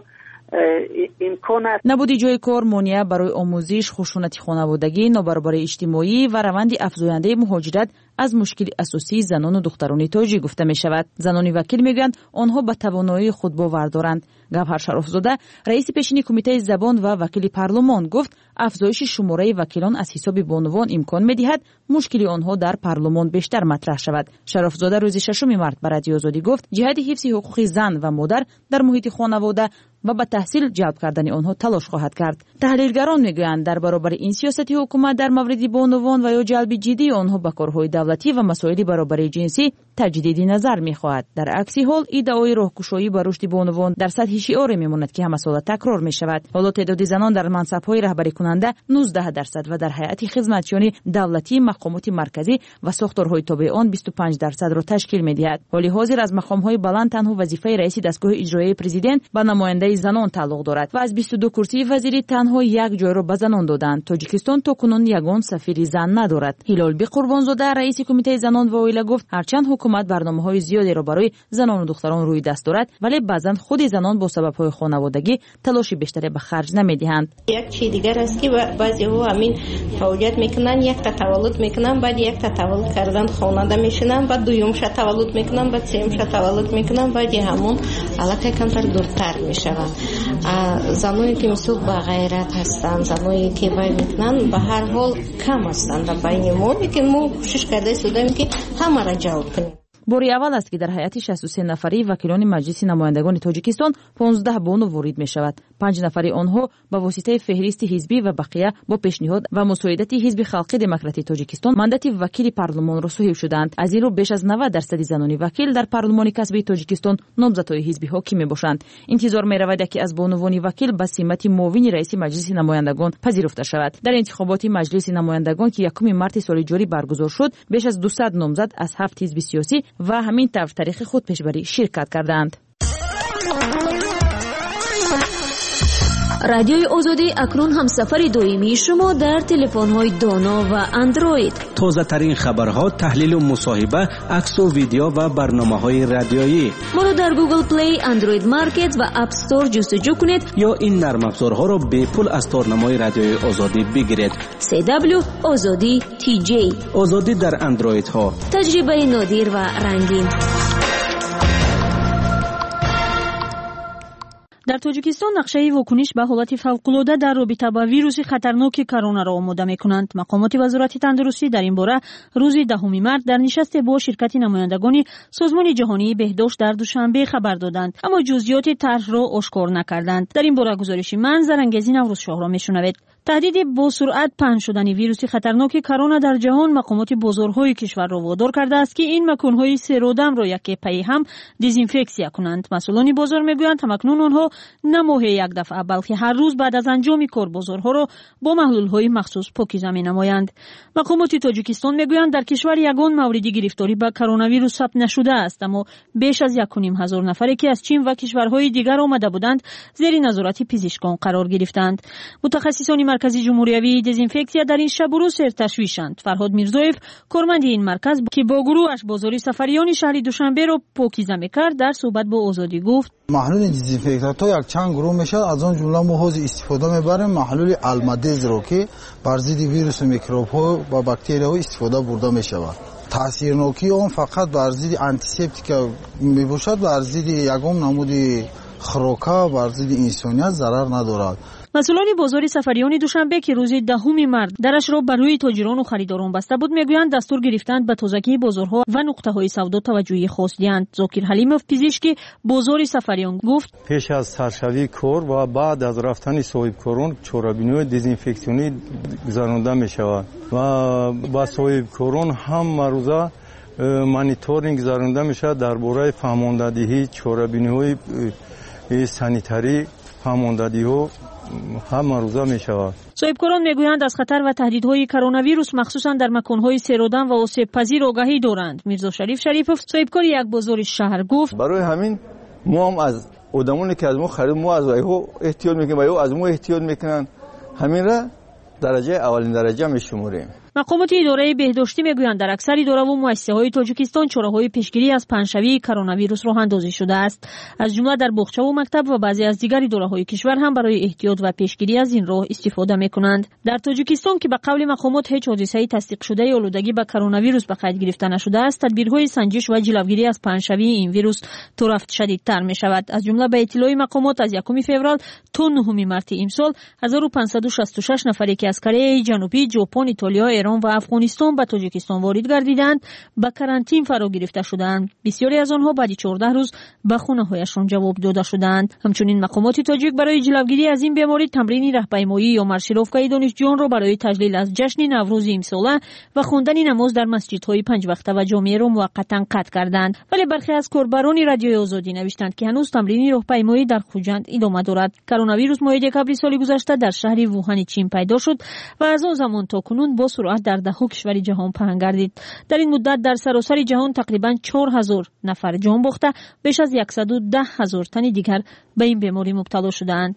امکان است. نبود جای کار مانع برای آموزش، خشونت خانوادگی، نابرابری اجتماعی و روند افزاینده مهاجرت از مشکل اساسی زنان و دختران تاجیک گفته می شود. زنان وکیل میگویند آنها به توانایی خود باور دارند. گوهر شرافزاده رئیس پیشین کمیته زبان و وکیل پارلمان گفت افزایش شماره وکیلان از حساب بانوان امکان می‌دهد مشکل آنها در پارلمان بیشتر مطرح شود. شرافزاده روز 6 مارس به رادیو آزادی گفت جهت حفظ حقوق زن و مادر در محیط خانواده و به تحصیل جلب کردن آنها تلاش خواهد کرد. تحلیلگران میگویند در برابر این سیاست حکومت در مورد بانوان و یا جلب جدی آنها به کارهای دولتی و مسائل برابری جنسی تجدید نظر میخواهد. در عکس حال ادعای راهگشایی به رشد بانوان در سطح شعار میماند که همه سال تکرار میشود. حالا تعداد زنان در منصب‌های رهبری کننده 19% و در هیئت خدمتیان دولتی، مقامات مرکزی و ساختارهای تابع آن 25% را تشکیل میدهد. حالی حاضر از مقام‌های بلند تنها وظیفه رئیس دستگاه اجرایی پرزیدنت به نماینده زنان تعلق دارد و از 22 کرسی وزیری تنها یک جای را به زنان دادند. تاجیکستان تاکنون یگان سفیر زن ندارد. هلال بی قربانزاده رئیس کمیته زنان و عائله گفت هرچند حکومت برنامه‌های زیادی را برای زنان و دختران روی دست دارد ولی بعضا خود زنان با سبب‌های خانوادگی تلاش بیشتری به خرج نمی‌دهند. یک چیز دیگر است که بعضی‌ها همین فعالیت میکنن، یک تا تولد میکنن، بعد یک تا تولد کردن خانواده میشنن، بعد دوم شب تولد میکنن، بعد سوم شب تولد میکنن، بعد همون علاقه کمتر دورتر میشوند. زنانی که مسئول با غیرت هستند، زنانی که وای میکنن به هر حال کم هستند در بین ما، که ما کوشش کرده شدیم که همه را جلب کنیم. باری اول است که در هیئت 63 نفری وکیلان مجلس نمایندگان تاجیکستان 15 بانو وارد می شود. 5 نفری آنها با واسطه فهرست حزبی و بقیه با پیشنهاد و مساعدت حزب خلقی دموکراتی تاجیکستان مندت وکیل پارلمان را صاحب شدند. از این رو بیش از 90% زنان وکیل در پارلمان کسبی تاجیکستان نامزدهای حزبی حاکی می باشند. انتظار می رود که از بانوان وکیل به سمت معاون رئیس مجلس نمایندگان پذیرفته شود. در انتخابات مجلس نمایندگان که 1 مارس سال جاری برگزار شد، بیش از 200 نامزد از 7 حزب سیاسی و همین طور تاریخ خود پیشبری شرکت کردند. رادیوی آزادی اکنون هم سفر دائمی شما در تلفن‌های دانا و اندروید. تازه ترین خبرها، تحلیل و مصاحبه، عکس و ویدیو و برنامه‌های رادیویی. ما را در گوگل پلی، اندروید مارکت و اپ استور جستجو کنید یا این نرم افزارها را به پول از تارنمای رادیوی آزادی بگیرید. CW آزادی TJ. آزادی در اندروید ها. تجربه نادر و رنگین. در تاجیکستان نقشه واکنش به حالت فوق‌العاده در رابطه با ویروس خطرناک کرونا را آماده می‌کنند. مقامات وزارت تندرستی در این باره روز 10 مارس در نشست با شرکت نمایندگان سازمان جهانی بهداشت در دوشنبه خبر دادند، اما جزئیات طرح را آشکار نکردند. در این باره گزارش من زرنگزی نوروز شاه را می‌شنوید. تهدید با سرعت پهن شدن ویروس خطرناک کرونا در جهان مقامات بازارهای کشور را وادار کرده است که این مکانهای سرودم را یک پی هم دزینفکسیا کنند. مسئولان بازار میگویند همکنون آنها نه ماهی یک دفعه بلکه هر روز بعد از انجام کار بازارها را با محلولهای مخصوص پاکیزه می‌نمایند. مقامات تاجیکستان میگویند در کشور یگان مورد گرفتاری به کرونا ویروس ثبت نشده است، اما بیش از 1.5 نفری که از چین و کشورهای دیگر آمده بودند زیر نظارت پزشکان قرار گرفتند. متخصصان مرکز جمهوری دزینفکسیا در این شب و روز تشویشند. فرهاد میرزایف کارمند این مرکز که با گروهش بازار سفریان شهر دوشنبه را پاکیزه می‌کرد در صحبت با آزادی گفت محلول دزینفکتات یک چند گروه میشه، از آن جمله ما حوض استفاده میبریم محلول المدز رو که بر ضد ویروس و میکروب ها و باکتری ها استفاده برده میشود. تاثیرناکی آن فقط بر ضد آنتیسپتیک میباشد، بر ضد یگام نمود خروکا بر ضد انسانیت ضرر ندارد. مسئولان بازار سفریان دوشنبه که روز 10 مارس درش را بر روی تاجران و خریداران بسته بود میگویند دستور گرفتند به تازگی بازارها و نقطه‌های سودا توجهی خاص دهند. ذاکر حلیموف پزشک بازار سفریان گفت پیش از سرشوی کار و بعد از رفتن صاحبکاران چورابینی دزینفکسیونی گذرانده می شود و با صاحبکاران هم روزه مانیتورینگ گذرانده می شود درباره فهماندهی چورابینی‌های سانیتاری فهماندهی‌ها هم روزه می شود. صاحبکاران میگویند از خطر و تهدیدهای کرونا ویروس مخصوصا در مکانهای سرودن و آسیب پذیر آگاهی دارند. میرزا شریف شریفوف صاحبکار یک بازار شهر گفت برای همین ما هم از آدمانی که از ما خرید ما از ایها احتیاط میکنیم و ایها از ما احتیاط میکنن، همین را درجه اولین درجه میشماریم. مقامات اداره بهداشتی میگویند در اکثر اداره و مؤسسه‌های تاجیکستان چاره‌های پیشگیری از پنه‌شوی کرونا ویروس راه اندازی شده است. از جمله در باغچه و مکتب و بعضی از دیگر اداره‌های کشور هم برای احتیاط و پیشگیری از این راه استفاده می‌کنند. در تاجیکستان که به قول مقامات هیچ حادثه تصدیق شده آلودگی به کرونا ویروس به قید گرفته نشده است، تدبیرهای سنجش و جلوگیری از پنه‌شوی این ویروس طور رفت شدیدتر می‌شود. از جمله به اطلاع مقامات از 1 فوریه تا 9 مارس امسال 1566 نفری که از کره جنوبی، ژاپن، ایتالیا، ایران و افغانستان به تاجیکستان وارد گردیدند به کرانتین فرا گرفته شدند. بسیاری از آنها بعد 14 روز به خانه‌هایشان جواب داده شدند. همچنین مقامات تاجیک برای جلوگیری از این بیماری تمرین راهپیمایی یا مارشیروفکای دانشجویان را برای تجلیل از جشن نوروز امساله و خواندن نماز در مسجدهای 5 وقته و جامعه را موقتا قطع کردند. ولی برخی از کاربران رادیوی آزادی نوشتند که هنوز تمرین راهپیمایی در خوجند ادامه دارد. کرونا ویروس ماه دکامبر سال گذشته در شهر ووهان چین پیدا شد و از آن زمان تا کنون با سرعت در 10 کشور جهان پهن گردید. در این مدت در سراسر جهان تقریبا 4000 نفر جان باخته، بیش از 110,000 تن دیگر به این بیماری مبتلا شدند.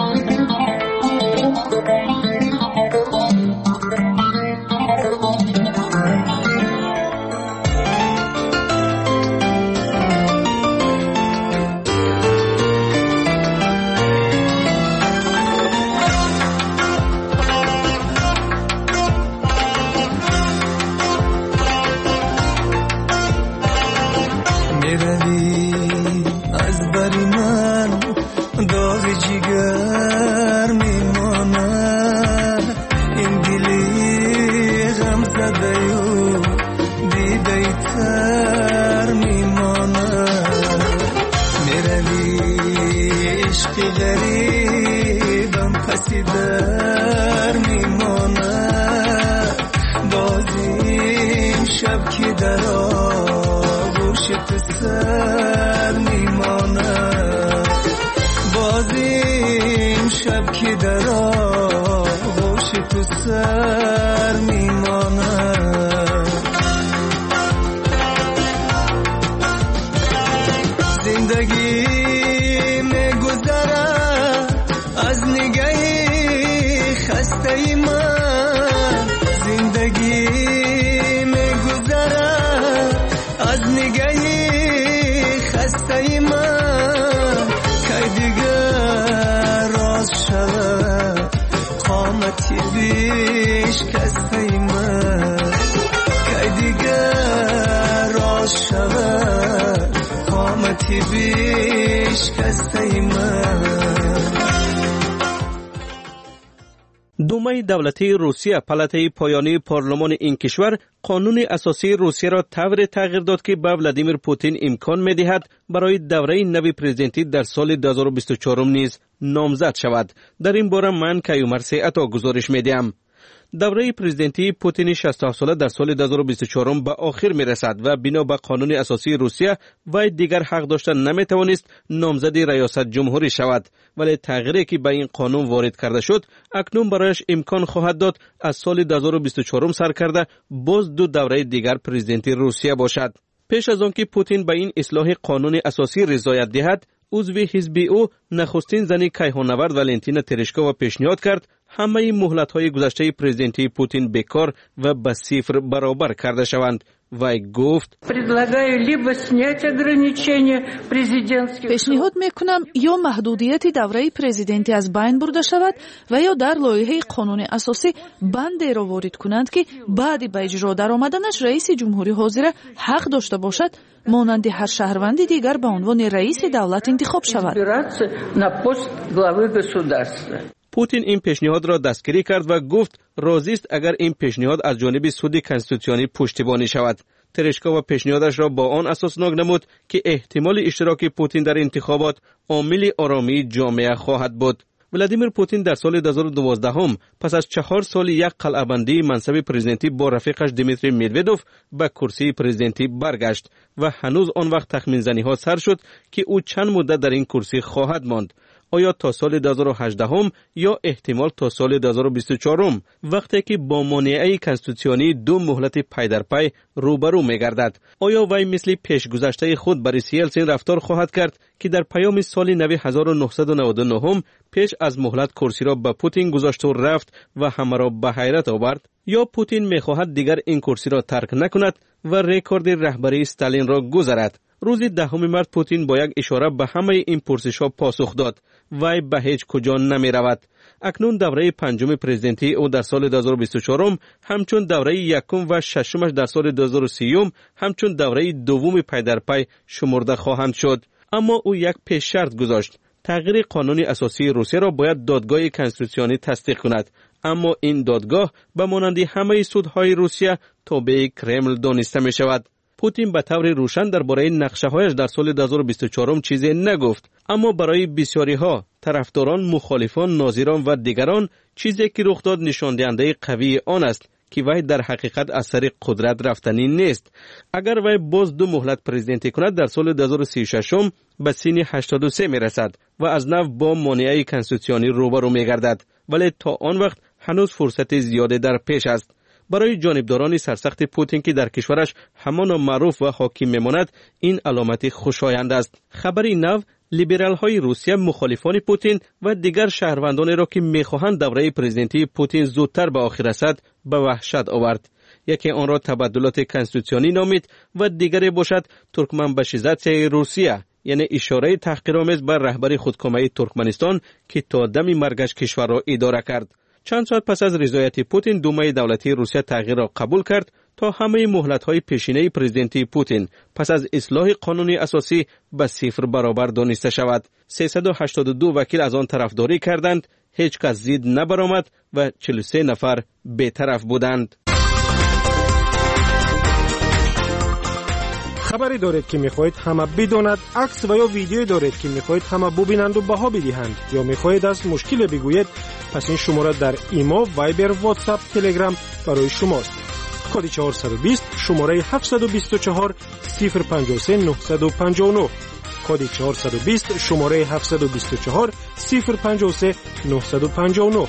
دومای دولتی روسیه پلته پایانی پارلمان این کشور قانون اساسی روسیه را طوری تغییر داد که به ولادیمیر پوتین امکان می‌دهد برای دوره نوی پرزیدنتی در سال 2024 نیز نامزد شود. در این باره من کیومر سیعتا گزارش می‌دهم. دوره پرزیدنتی پوتین 67 ساله در سال 2024 به آخر می رسد و بنا به قانون اساسی روسیه وی دیگر حق داشته نمی توانست نامزد ریاست جمهوری شود، ولی تغییری که به این قانون وارد کرده شد اکنون برایش امکان خواهد داد از سال 2024 سر کرده باز 2 دوره دیگر پرزیدنتی روسیه باشد. پیش از آن که پوتین به این اصلاح قانون اساسی رضایت دهد، عضو حزب او نخستین زن کیهانورد ولنتینا ترشکووا پیشنهاد کرد همه مهلت‌های گذشته پرزیدنتی پوتین بیکار و به صفر برابر کرده شوند. وی گفت پیشنهاد میکنم یا محدودیت دوره پرزیدنتی از بین برده شود و یا در لایحه قانون اساسی بندی را وارد کنند که بعد به اجرا در آمدنش رئیس جمهوری حاضر حق داشته باشد مانند هر شهروند دیگر به عنوان رئیس دولت انتخاب شود. پوتین این پیشنهاد را دستگیری کرد و گفت راضی است اگر این پیشنهاد از جانب سود کنستیتوسیونی پشتیبانی شود. ترشکووا پیشنهادش را با آن اساسناک نمود که احتمال اشتراک پوتین در انتخابات عامل آرامی جامعه خواهد بود. ولادیمیر پوتین در سال 2012 پس از 4 سال یک قلعه‌بندی منصب پرزیدنتی با رفیقش دیمیتری مدودوف به کرسی پرزیدنتی برگشت و هنوز آن وقت تخمین زنی ها سر شد که او چند مدت در این کرسی خواهد ماند. آیا تا سال 2018 یا احتمال تا سال 2024 وقتی که با مانعه کنستیتوسیونی دو مهلت پی در پی روبرو می‌گردد. آیا وی مثل پیشگذشته خود بوریس یلتسین رفتار خواهد کرد که در پیام سال نو 1999 پیش از مهلت کرسی را به پوتین گذاشت و رفت و همه را به حیرت آورد؟ یا پوتین می‌خواهد دیگر این کرسی را ترک نکند و رکورد رهبری استالین را گذرد؟ روز 10 مارس پوتین با یک اشاره به همه این پرسش‌ها پاسخ داد. وی به هیچ کجا نمی رود. اکنون دوره پنجم پرزیدنتی او در سال 2024 همچون دوره یکم و ششمش در سال 2030 همچون دوره دوم پی در پی شمرده خواهند شد. اما او یک پیش شرط گذاشت. تغییر قانون اساسی روسیه را باید دادگاه کنستیتوسیونی تصدیق کند. اما این دادگاه به مانند همه سودهای روسیه تابع کرمل دانسته می شود. پوتین به طور روشن درباره نقشه‌هایش در سال 2024 چیزی نگفت، اما برای بسیاری ها طرفداران، مخالفان، ناظران و دیگران چیزی که رخ داد نشان دهنده قوی آن است که وی در حقیقت از سر قدرت رفتنی نیست. اگر وی باز دو مهلت پرزیدنتی کند در سال 2036 به سن 83 میرسد و از نو با مانعه کنستیتوسیونی روبرو میگردد، ولی تا آن وقت هنوز فرصت زیاده در پیش است. برای جانبداران سرسخت پوتین که در کشورش همان معروف و حاکم میماند این علامت خوشایند است. خبری نو لیبرال های روسیه مخالفان پوتین و دیگر شهروندانی را که میخواهند دوره پرزیدنتی پوتین زودتر به آخر رسد به وحشت آورد. یکی آن را تبدلات کنستیتوسیونی نامید و دیگری باشد ترکمنبشیزاسیای روسیه، یعنی اشاره تحقیرآمیز بر رهبری خودکامه ترکمنستان که تا دم مرگش کشور را اداره کرد. چند ساعت پس از رضایت پوتین دومای دولتی روسیه تغییر را قبول کرد تا همه مهلت‌های پیشینه پرزیدنتی پوتین پس از اصلاح قانونی اساسی به 0 برابر دانسته شود. 382 وکیل از آن طرفداری کردند، هیچ کس زید نبرآمد و 43 نفر بی‌طرف بودند. خبری دارید که میخواهید همه بداند، عکس و یا ویدیویی دارید که میخواهید همه ببینند و بها بدهند، یا میخواهید از مشکل بگویید، پس این شماره در ایما، وایبر، واتساپ، تلگرام برای شماست. کد 420 شماره 724 053 959. کد 420 شماره 724 053 959.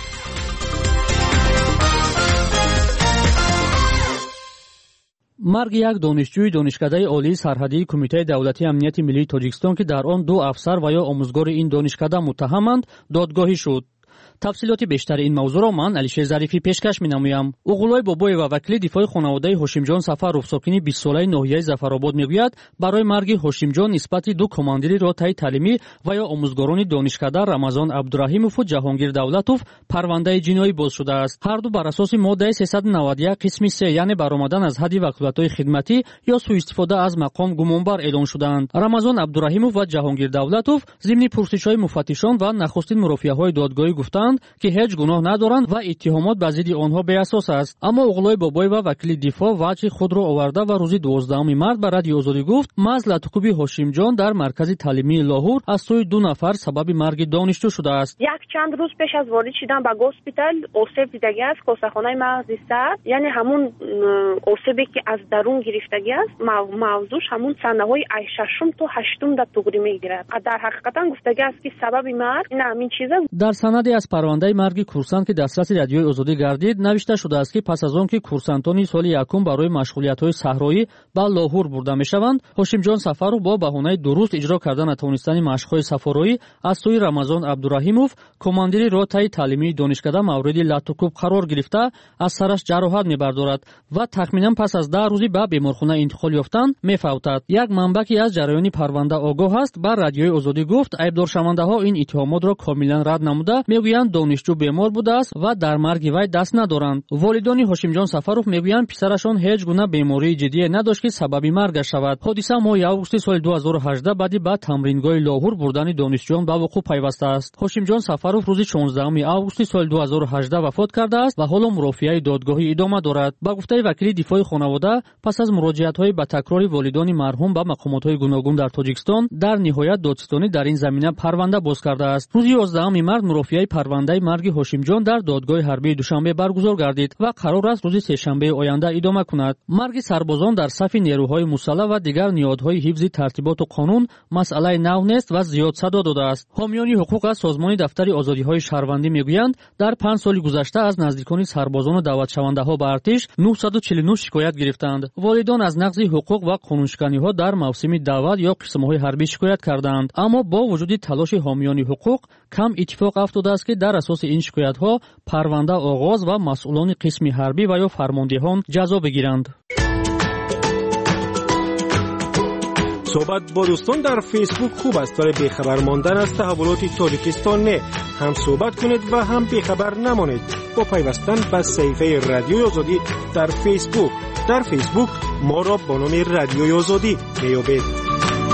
марги як донишҷӯи донишкадаи олии сарҳадии кумитаи давлатии амнияти миллии тоҷикистон ки дар он ду афсар ва ё омӯзгори ин донишкада муттаҳаманд додгоҳӣ шуд. тафсилоти бештари ин мавзӯъро ман алишер зарифӣ пешкаш менамоям. уғулои бобоева вакили дифои хонаводаи ҳошимҷон сафаров сокини 20-солаи ноҳияи зафаробод мегӯяд, барои марги ҳошимҷон нисбати ду командири ротаи таълимӣ ва ё омӯзгорони донишкада Рамазон Абдурахимову Ҷаҳонгир Давлатов парвандаи ҷиноӣ боз шудааст. ҳарду бар асоси моддаи 391 қисми 3, яъне баромадан аз ҳадди ваклатҳои хидматӣ ё сӯистифода аз мақом гумонбар эълон шуданд. Рамазон Абдурахимов ва Ҷаҳонгир Давлатов зимни пурсишҳои муфаттишон ва нахустин мурофиаҳои додгоҳӣ гуфтанд ки ҳеҷ гуноҳ надоранд ва иттиҳомот ба зидди онҳо беасос аст. аммо уғулои бобоева вакили дифоъ ваҷҳи худро оварда ва рӯзи 12 март ба радиои Озодӣ гуфт, маҳз латуқуби ҳошимҷон дар маркази таълимии Лоҳур аз сӯи ду нафар сабаби марги донишҷӯ шудааст. якчанд рӯз пеш аз ворид шудан ба госпитал осеб дидагӣ аст, косахонаи мағзи сар, яъне ҳамун осебе ки аз дарун гирифтагӣ аст, мавзӯъш ҳамун санаҳои 6 то 8 дар туғрӣ мегирад. дар ҳақиқатан гуфтагӣ аст ки сабаби марг ин ҳамин чиз аст. дар санаде аз парвандаи марги курсант ки дастраси радиои Озодӣ гардид навишта шудааст ки пас аз он ки курсантони соли якум барои машғулиятҳои саҳроӣ ба Лоҳур бурда мешаванд, Ҳошимҷон Сафаров бо баҳонаи дуруст иҷро карда натавонистани машқҳои сафороӣ аз сӯи Рамазон Абдурахимов, командири ротаи таълимии донишкада мавриди латукуб қарор гирифта, аз сараш ҷароҳат мебардорад ва тахминан пас аз 10 рӯзи ба беморхона интиқол ёфтан мефавтад. як манбаъ ки аз ҷараёни парванда огоҳ аст ба радиои Озодӣ гуфт, айбдоршавандаҳо ин иттиҳомотро комилан рад намуда мегӯянд донишҷӯ бемор будааст ва дар марги вай даст надоранд. волидони Ҳошимҷон Сафаров мегӯянд писарашон ҳеҷ гуна бемории ҷиддие надошт ки сабаби маргаш шавад. ҳодиса моҳи августи соли 2018 баъди ба тамрингоҳи Лоҳур бурдани донишҷӯён ба вуқӯъ пайваста аст. Ҳошимҷон Сафаров рӯзи 16 августи соли 2018 вафот кардааст ва ҳоло мурофиаи додгоҳӣ идома дорад. ба гуфтаи вакили дифои хонавода, пас аз муроҷиатҳои ба такрори волидони марҳум ба мақомотҳои гуногун дар Тоҷикистон, дар ниҳоят додстонӣ дар ин замина парванда боз кардааст. рӯзи 11 март мурофиаи پرونده مرگ هاشمجان در دادگاه حربی دوشنبه برگزار گردید و قرار است روز سه‌شنبه آینده ادامه کند. مرگ سربازان در صف نیروهای مسلح و دیگر نهادهای حفظ ترتیبات و قانون مسئله نو نیست و زیاد صدا داده است. حامیان حقوق از سازمان دفتر آزادی‌های شهروندی میگویند در 5 سال گذشته از نزدیکان سربازان و دعوتشونده‌ها به ارتش 949 شکایت گرفتند. والدان از نقض حقوق و قانونشکنی‌ها در موسم دعوت یا قسم‌های حربی شکایت کردند، اما با وجود تلاش حامیان حقوق کم اتفاق افتاده است که در اساس این شکایت‌ها پرونده آغاز و مسئولان قسم حربی و یا فرماندهان جزا بگیرند. صحبت با دوستان در فیسبوک خوب است، ولی بیخبر ماندن از تحولات تاجیکستان نه. هم صحبت کنید و هم بیخبر نمانید با پیوستن به صفحه رادیوی آزادی در فیسبوک. در فیسبوک ما را با نام رادیوی آزادی میابید.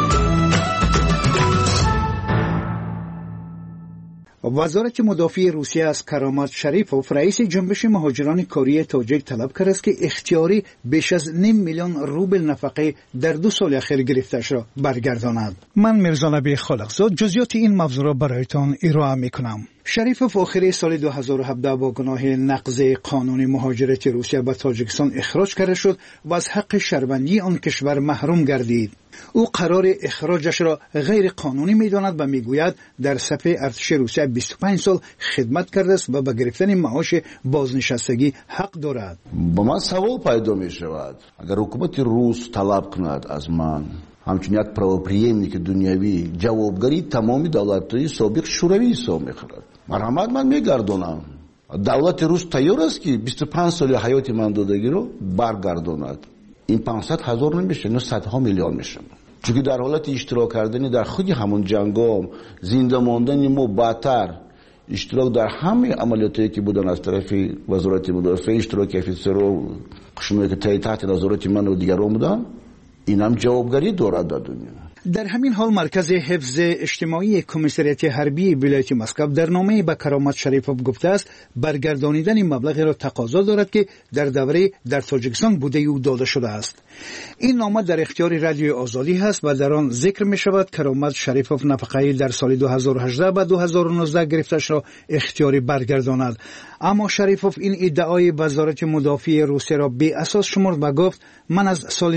وزارت مدافع روسیه از کرامات شریفوف رئیس جنبش مهاجران کوریای تاجیک طلب کرد است که اختیاری بیش از 500,000 روبل نفقه در 2 سال اخیر گرفته‌اش را برگرداند. من میرزا نبی خالقزاد جزئیات این موضوع را برایتان ارائه میکنم. شریفوف آخر سال 2017 با گناه نقض قانون مهاجرت روسیه به تاجیکستان اخراج کرده شد و از حق شهروندی آن کشور محروم گردید. او قرار اخراجش را غیر قانونی می‌داند و میگوید در صف ارتش روسیه 25 سال خدمت کرده است و به گرفتن معاش بازنشستگی حق دارد. با من سوال پیدا می‌شود اگر حکومت روس طلب کند از من همچون یک правоприемник دنیوی جوابگری تمامی دولت‌های سابق شوروی حساب می‌خورد. مرحمت من میگردونم. دولت روس تیار است که 25 سال حیات من دادگی رو برگرداند. این 500,000 نمیشه، نه صدها میلیون میشه. چون در حالت اشتراک کردن در خود همون جنگام زنده ماندن ما بدتر اشتراک در همه عملیاتی که بودن از طرف وزارت مدافع اشتراک افسرها قشمایی که تحت نظارت من و دیگران بودن اینم جوابگری دارد در دنیا. در همین حال مرکز حفظ اجتماعی کمیسریت حربی ولایت مسکو در نامه به کرامات شریفوف گفته است برگردانیدن مبلغی را تقاضا دارد که در دوره در تاجیکستان بوده او داده شده است. این نامه در اختیار رادیوی آزادی است و در آن ذکر می شود کرامات شریفوف نفقه در سال 2018 و 2019 گرفته‌اش را اختیاری برگرداند. اما شریفوف این ادعای وزارت مدافع روسیه را بی اساس شمرد و گفت من از سال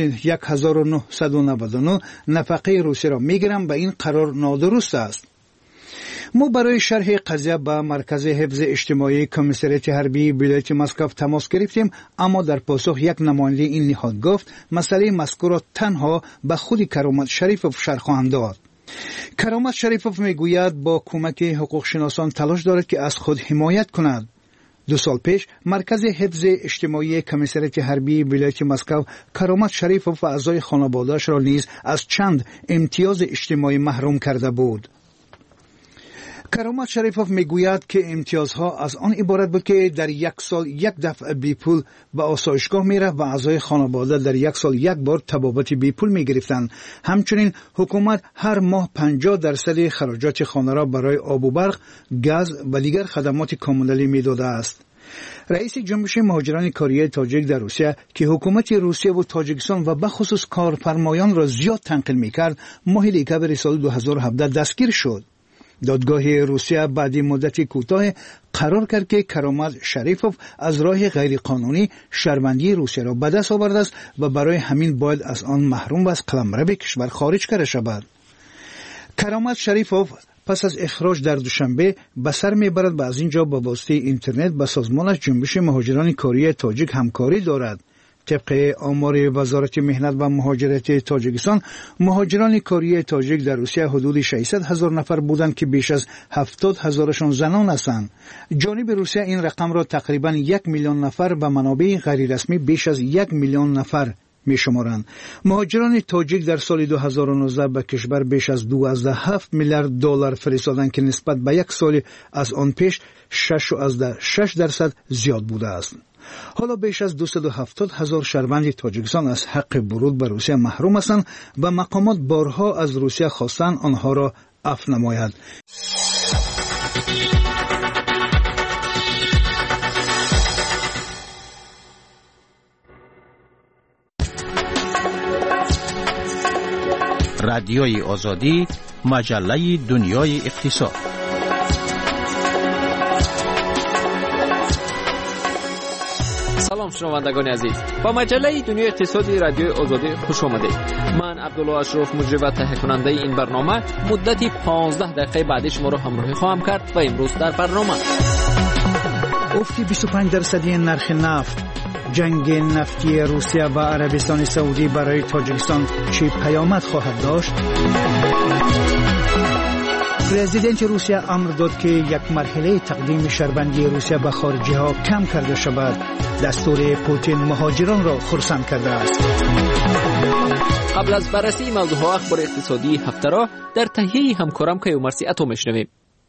1999 نفقه روسیه را میگیرم و این قرار نادرست است. ما برای شرح قضیه با مرکز حفظ اجتماعی کمیسریت حربی ولایت مسکو تماس گرفتیم، اما در پاسخ یک نماینده این نهاد گفت مسئله مذکور را تنها به خود کرامات شریفوف شرح خواهند داد. کرامات شریفوف میگوید با کمک حقوق شناسان تلاش دارد که از خود حمایت کند. 2 سال پیش مرکز حفظ اجتماعی کمیسریت حربی ولایت مسکو کرامات شریفوف و اعضای خانواده‌اش را نیز از چند امتیاز اجتماعی محروم کرده بود. کرامات شریفوف میگوید که امتیازها از آن عبارت بود که در 1 سال 1 دفعه بی پول به آسایشگاه میرفت و اعضای خانواده در 1 سال 1 بار تبابت بی پول میگرفتند. همچنین حکومت هر ماه 50% خراجات خانه را برای آب و برق، گاز و دیگر خدمات کمونالی میداده است. رئیس جنبش مهاجران کوریای تاجیک در روسیه که حکومت روسیه و تاجیکستان و بخصوص کارفرمایان را زیاد تنقیل میکرد ماه دسامبر سال 2017 دستگیر شد. دادگاه روسیه بعد مدت کوتاه قرار کرد که کرامات شریفوف از راه غیرقانونی شهروندی روسیه را به دست آورده است و برای همین باید از آن محروم و از قلمرو کشور خارج کرده شود. کرامات شریفوف پس از اخراج در دوشنبه به سر میبرد و از اینجا با واسطه اینترنت با سازمانش جنبش مهاجران کوریای تاجیک همکاری دارد. طبق آمار وزارت مهنت و مهاجرت تاجیکستان مهاجران کوریای تاجیک در روسیه حدود 600,000 نفر بودند که بیش از 70,000شان زنان هستند. جانب روسیه این رقم را تقریبا 1 میلیون نفر و منابع غیر رسمی بیش از 1 میلیون نفر میشمارند. مهاجران تاجیک در سال 2019 به کشور بیش از 2.7 میلیارد دلار فرستادند که نسبت به 1 سال از آن پیش 6.6% زیاد بوده است. حالا بیش از 270,000 شهروند تاجیکستان از حق ورود به روسیه محروم هستند و مقامات بارها از روسیه خواستند آنها را عفو نماید. رادیوی آزادی، مجله دنیای اقتصاد. سلام شنوندگان عزیز، با مجله دنیای اقتصادی رادیو آزادی خوش آمدید. من عبدالله اشرف مجری و تهیه کننده این برنامه مدتی 15 دقیقه بعد شما را همراهی خواهم کرد و امروز در برنامه افت 25% نرخ نفت، جنگ نفتی روسیه و عربستان سعودی برای تاجیکستان چه پیامد خواهد داشت؟ پرزیدنت روسیه امر داد که یک مرحله تقدیم شربندی روسیه به خارجی ها کم کرده شود. دستور پوتین مهاجران را خرسند کرده است. قبل از بررسی موضوعات اخبار اقتصادی هفته را در تهیه همکارم کیومرث عطا میشنویم.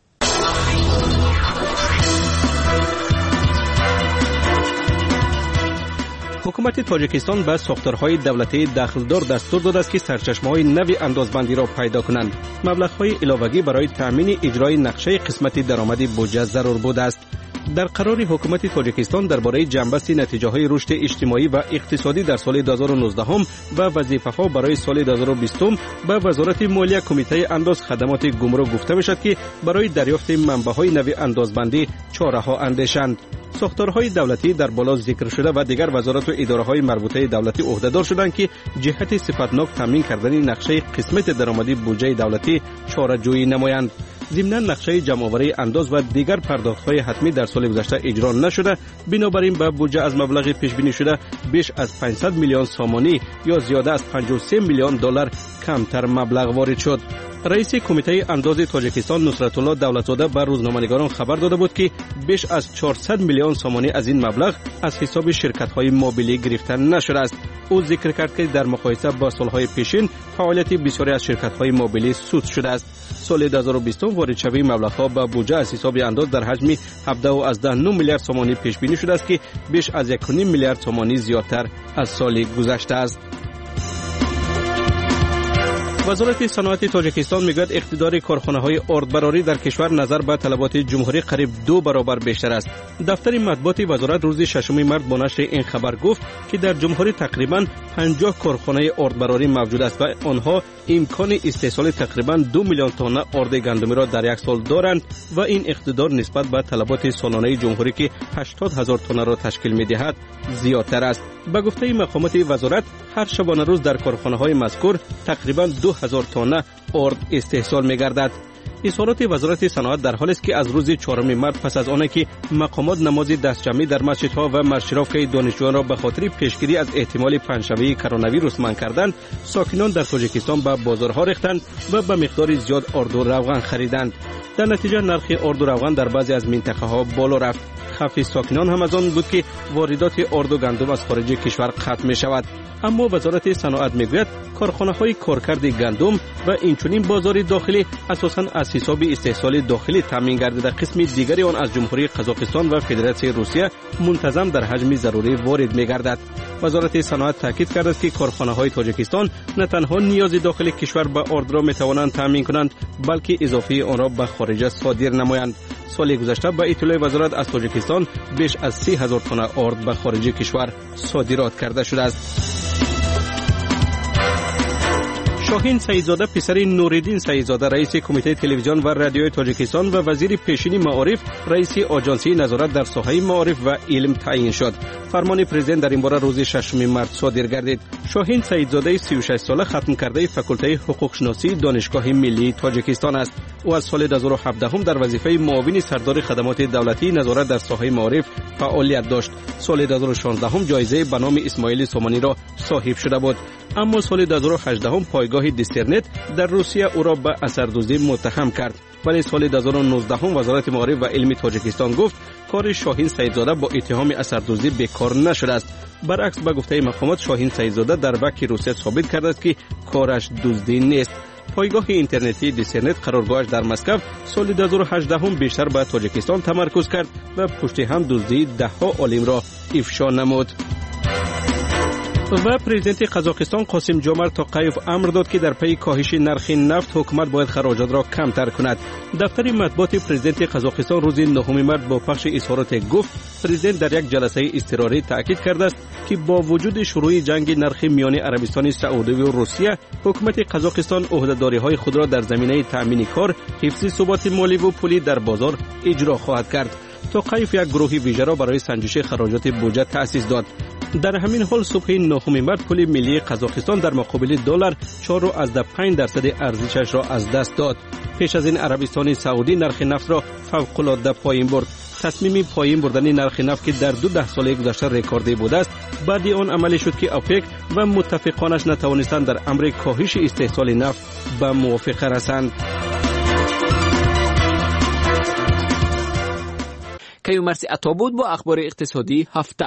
حکومت تاجیکستان به ساختارهای دولتی دخلدار دستور داده است که سرچشمه‌های نوی اندازبندی را پیدا کنند. مبلغ‌های علاوه‌ای برای تأمین اجرای نقشه قسمت درآمد بودجه ضرور بوده است. در قرار حکومت تاجیکستان درباره جنبست نتیجه‌های رشد اجتماعی و اقتصادی در سال 2019 و وظیفه‌ها برای سال 2020 به وزارت مالیه کمیته انداز خدمات گمرک گفته می‌شد که برای دریافت منبع‌های نوی اندازبندی چاره‌ها اندیشند. ساختارهای دولتی در بالا ذکر شده و دیگر وزارت و اداره‌های مربوطه دولتی عهده‌دار شدند که جهت صفتناک تامین کردن نقشه قسمت درآمدی بودجه دولتی چاره‌جویی نمایند. ضمناً نقشه جمع‌آوری انداز و دیگر پرداخت‌های حتمی در سال گذشته اجرا نشده، بنابراین به بودجه از مبلغ پیش بینی شده بیش از 500 میلیون سامانی یا زیاده از 53 میلیون دلار کمتر مبلغ وارد شد. رئیس کمیته انداز تاجیکستان نصرت الله دولتزاده به روزنامه‌نگاران خبر داده بود که بیش از 400 میلیون سامانی از این مبلغ از حساب شرکت‌های موبیلی گرفته نشده است. او ذکر کرد که در مقایسه با سال‌های پیشین فعالیت بسیاری از شرکت‌های موبیلی سود شده است. سال 2020 وارد شوی مبلغ‌ها به بودجه از حساب انداز در حجم 17.9 میلیارد سامانی پیش بینی شده است که بیش از 1.5 میلیارد سامانی زیادتر از سال گذشته است. وزارت صنعت تاجیکستان میگوید اقتدار کارخانه‌های آردبراری در کشور نظر به طلبات جمهوری قریب 2 برابر بیشتر است. دفتر مطبوعات وزارت روز 6 مارس با نشر این خبر گفت که در جمهوری تقریباً 50 کارخانه آردبراری موجود است و آنها امکان استحصال تقریباً 2 میلیون تن آرد گندمی را در یک سال دارند و این اقتدار نسبت به طلبات سالانه جمهوری که 80,000 تن را تشکیل می‌دهد زیادتر است. به گفته مقامات وزارت هر شبانه روز در کارخانه‌های مذکور تقریباً 2000 تن آرد استحصال می‌گردد. اظهارات وزارت صنعت در حالی است که از روز 4 مارس پس از آنکه که مقامات نماز دستجمعی در مسجدها و مارشرافکه دانشجویان را به خاطر پیشگیری از احتمال پنجشنبه کرونا ویروس منع کردند، ساکنان در تاجیکستان به بازارها ریختند و به مقدار زیاد آرد و روغن خریدند. در نتیجه نرخ آرد و روغن در بعضی از منطقه‌ها بالا رفت. خفی ساکنان هم از آن بود که واردات آرد و گندم از خارج کشور قطع می شود. اما وزارت صنعت میگوید کارخانه‌های کارکرد گندم و اینچنین بازار داخلی اساساً از حساب استحصال داخلی تامین گردیده، قسم دیگری آن از جمهوری قزاقستان و فدراسیون روسیه منتظم در حجم ضروری وارد می‌گردد. وزارت صنعت تاکید کرده است که کارخانه‌های تاجیکستان نه تنها نیاز داخلی کشور به آرد را می‌توانند تامین کنند، بلکه اضافه آن را به خارج صادر نمایند. سال گذشته به اطلاع وزارت از تاجیکستان بیش از 30,000 تن آرد به خارج کشور صادرات کرده شده است. شاهین سعیدزاده پسر نوردین سعیدزاده رئیس کمیته تلویزیون و رادیوی تاجیکستان و وزیر پیشین معارف رئیس آژانسی نظارت در ساحه معارف و علم تعیین شد. فرمان پرزیدنت در این باره روز 6 مارس صادر گردید. شاهین سعیدزاده 36 ساله ختم کرده فاکولته حقوق شناسی دانشگاه ملی تاجیکستان است. او از سال 2017 در وظیفه معاون سردار خدمات دولتی نظارت در ساحه معارف فعالیت داشت. سال 2016 جایزه به نام اسماعیل سامانی را صاحب شده بود. اما سال 2018 پایگاه دیسترنت در روسیه او را به اثردوزی متهم کرد. ولی سال 2019 وزارت معارف و علم تاجیکستان گفت کار شاهین سعیدزاده با اتهام اثردوزی بیکار نشده است. برعکس به گفته مقامات شاهین سعیدزاده در وکی روسیه ثابت کرده است که کارش دزدی نیست. پایگاه اینترنتی دیسترنت قرارگاهش در مسکو سال 2018 بیشتر به تاجیکستان تمرکز کرد و پشت هم دزدی ده‌ها عالم را افشا نمود. و پرزیدنت قزاقستان قاسم جومرت توقیف امر داد که در پی کاهش نرخ نفت حکومت باید خراجات را کمتر کند. دفتر مطبوعات پرزیدنت قزاقستان روز 9 مارس با پخش اظهارات گفت پرزیدنت در یک جلسه اضطراری تاکید کرده است که با وجود شروع جنگ نرخ میان عربستان سعودی و روسیه، حکومت قزاقستان عهده‌داری‌های خود را در زمینه تأمین کار، حفظ ثبات مالی و پولی در بازار اجرا خواهد کرد. توقیف یک گروه ویژه را برای سنجش خراجات بودجه تأسیس داد. در همین حال صبح 9 مارس پول ملی قزاقستان در مقابل دلار 4.5% ارزشش را از دست داد. پیش از این عربستان سعودی نرخ نفت را فوق‌العاده پایین برد. تصمیم پایین بردن نرخ نفت که در 2 سال گذشته رکوردی بوده است، بعد آن عملی شد که اوپک و متفقانش نتوانستند در امر کاهش استحصال نفت به موافقه رسند. کیومرثی عطا بود با اخبار اقتصادی هفته.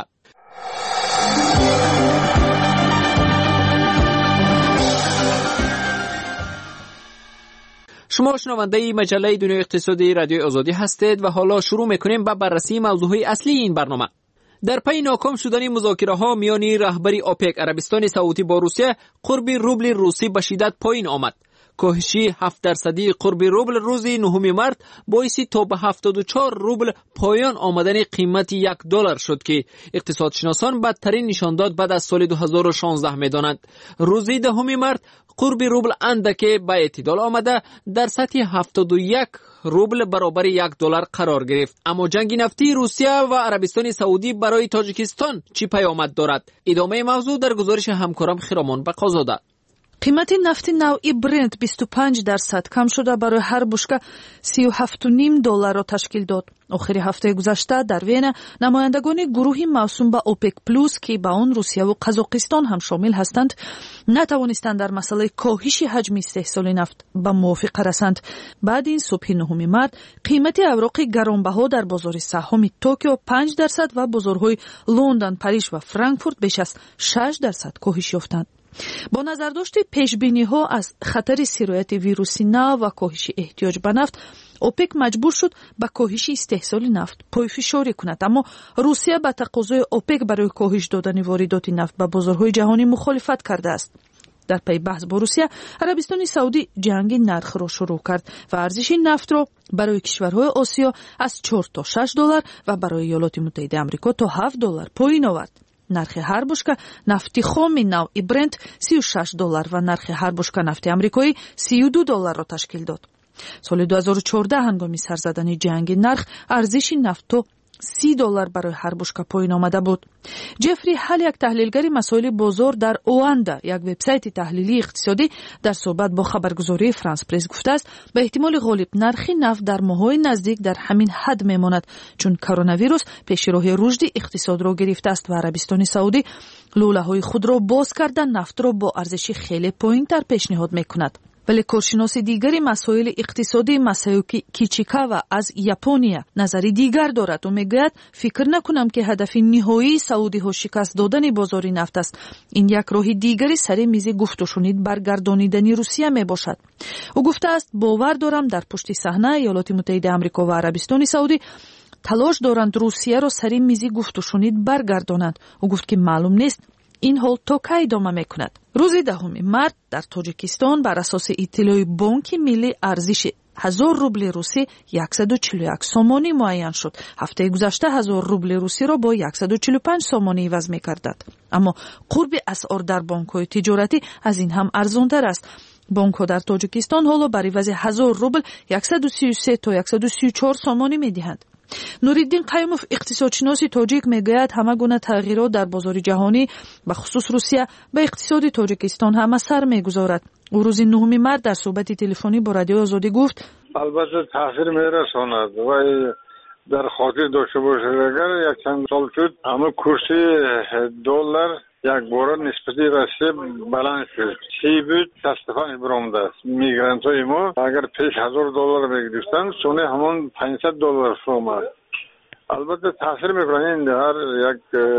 شما شنونده مجله دنیای اقتصادی رادیو آزادی هستید و حالا شروع میکنیم با بررسی موضوعهای اصلی این برنامه. در پی ناکام شدن مذاکره ها میان رهبری اوپک عربستان سعودی با روسیه، قرب روبل روسی به شدت پایین آمد. کاهشی 7% قرب روبل روز 9 مارس باعث تا به 74 روبل پایان آمدن قیمت $1 شد که اقتصادشناسان بدترین نشانداد بعد از سال 2016 می‌دانند. روز 10 مارس قرب روبل اندکی به اعتدال آمده در سطح 71 روبل برابر $1 قرار گرفت. اما جنگ نفتی روسیه و عربستان سعودی برای تاجیکستان چی پیامد دارد؟ ادامه موضوع در گزارش همکارم خرامان بقازاده. قیمت نفت نوعی برنت 25% کم شده برای هر بشکه $37.5 را تشکیل داد. آخر هفته گذشته در وین نمایندگان گروه موسوم به اوپک پلوس که با آن روسیه و قزاقستان هم شامل هستند نتوانستند در مسئله کاهش حجم استحصال نفت به موافقه رسند. بعد این صبح 9 مارس قیمت اوراق گرانبها در بازار سهام توکیو 5% و بازارهای لندن، پاریس و فرانکفورت بیش از 6% کاهش یافتند. با نظرداشت پیشبینی‌ها از خطر سرایت ویروسی نو و کاهش احتیاج به نفت، اوپک مجبور شد به کاهش استحصال نفت پایفشاری کند. اما روسیه به تقاضای اوپک برای کاهش دادن واردات نفت به بازارهای جهانی مخالفت کرده است. در پی بحث با روسیه، عربستان سعودی جنگ نرخ را شروع کرد و ارزش نفت را برای کشورهای آسیا از $4 تا $6 و برای ایالات متحده آمریکا تا $7 پایین آورد. نرخ هر بشکه نفت خام نوعی برنت $36 و نرخ هر بشکه نفت آمریکایی $32 را تشکیل داد. سال 2014 هنگام سر زدن جنگ نرخ ارزش نفت $30 برای هر بشکه پایین آمده بود. جفری هال، یک تحلیلگر مسائل بازار در اواندا، یک وبسایت تحلیلی اقتصادی، در صحبت با خبرگزاری فرانس پرس گفته است به احتمال غالب نرخ نفت در ماه‌های نزدیک در همین حد میماند، چون کرونا ویروس پیشراه رشد اقتصاد را گرفته است و عربستان سعودی لوله‌های خود را باز کردن نفت را با ارزش خیلی پایین‌تر پیشنهاد می‌کند. ولی کارشناس دیگری مسائل اقتصادی ماسایوکی کیچیکاوا از ژاپنیا نظری دیگر دارد و میگوید فکر نکنم که هدف نهایی سعودی ها شکست دادن بازار نفت است. این یک راه دیگری سر میز گفت و شنید برگردانیدن روسیه می باشد. او گفته است باور دارم در پشت صحنه ایالات متحده آمریکا و عربستان سعودی تلاش دارند روسیه را سر میز گفت و شنید برگردانند. او گفت که معلوم نیست این حال تا کی ادامه میکند. روز 10 مارس در تاجیکستان بر اساس اطلاع بانک ملی ارزش 1000 روبل روسی 141 سومانی معین شد. هفته گذشته 1000 روبل روسی را با 145 سومانی عوض می‌گردد. اما قرب اسعار در بانک‌های تجارتی از این هم ارزان‌تر است. بانک‌ها در تاجیکستان حالا بر عوض 1000 روبل 133 تا 134 سومانی می‌دهند. نوریدین قیوموف اقتصادشناس تاجیک میگوید همه گونه تغییرات در بازار جهانی به خصوص روسیه به اقتصاد تاجیکستان هم اثر میگذارد. او روز 9 مارس در صحبت تلفنی با رادیو آزادی گفت البته تاثیر میرساند و در خاطر داشته باشید اگر یک چند سال شد همه کورس دلار یک بار نسبتی راسته بلند شد. چی بود؟ 65 برآمده است. میگرانت های ما اگر پیش $1000 بگیرستن سونه همون $500 آمد. البته تاثیر میکنه این هر یک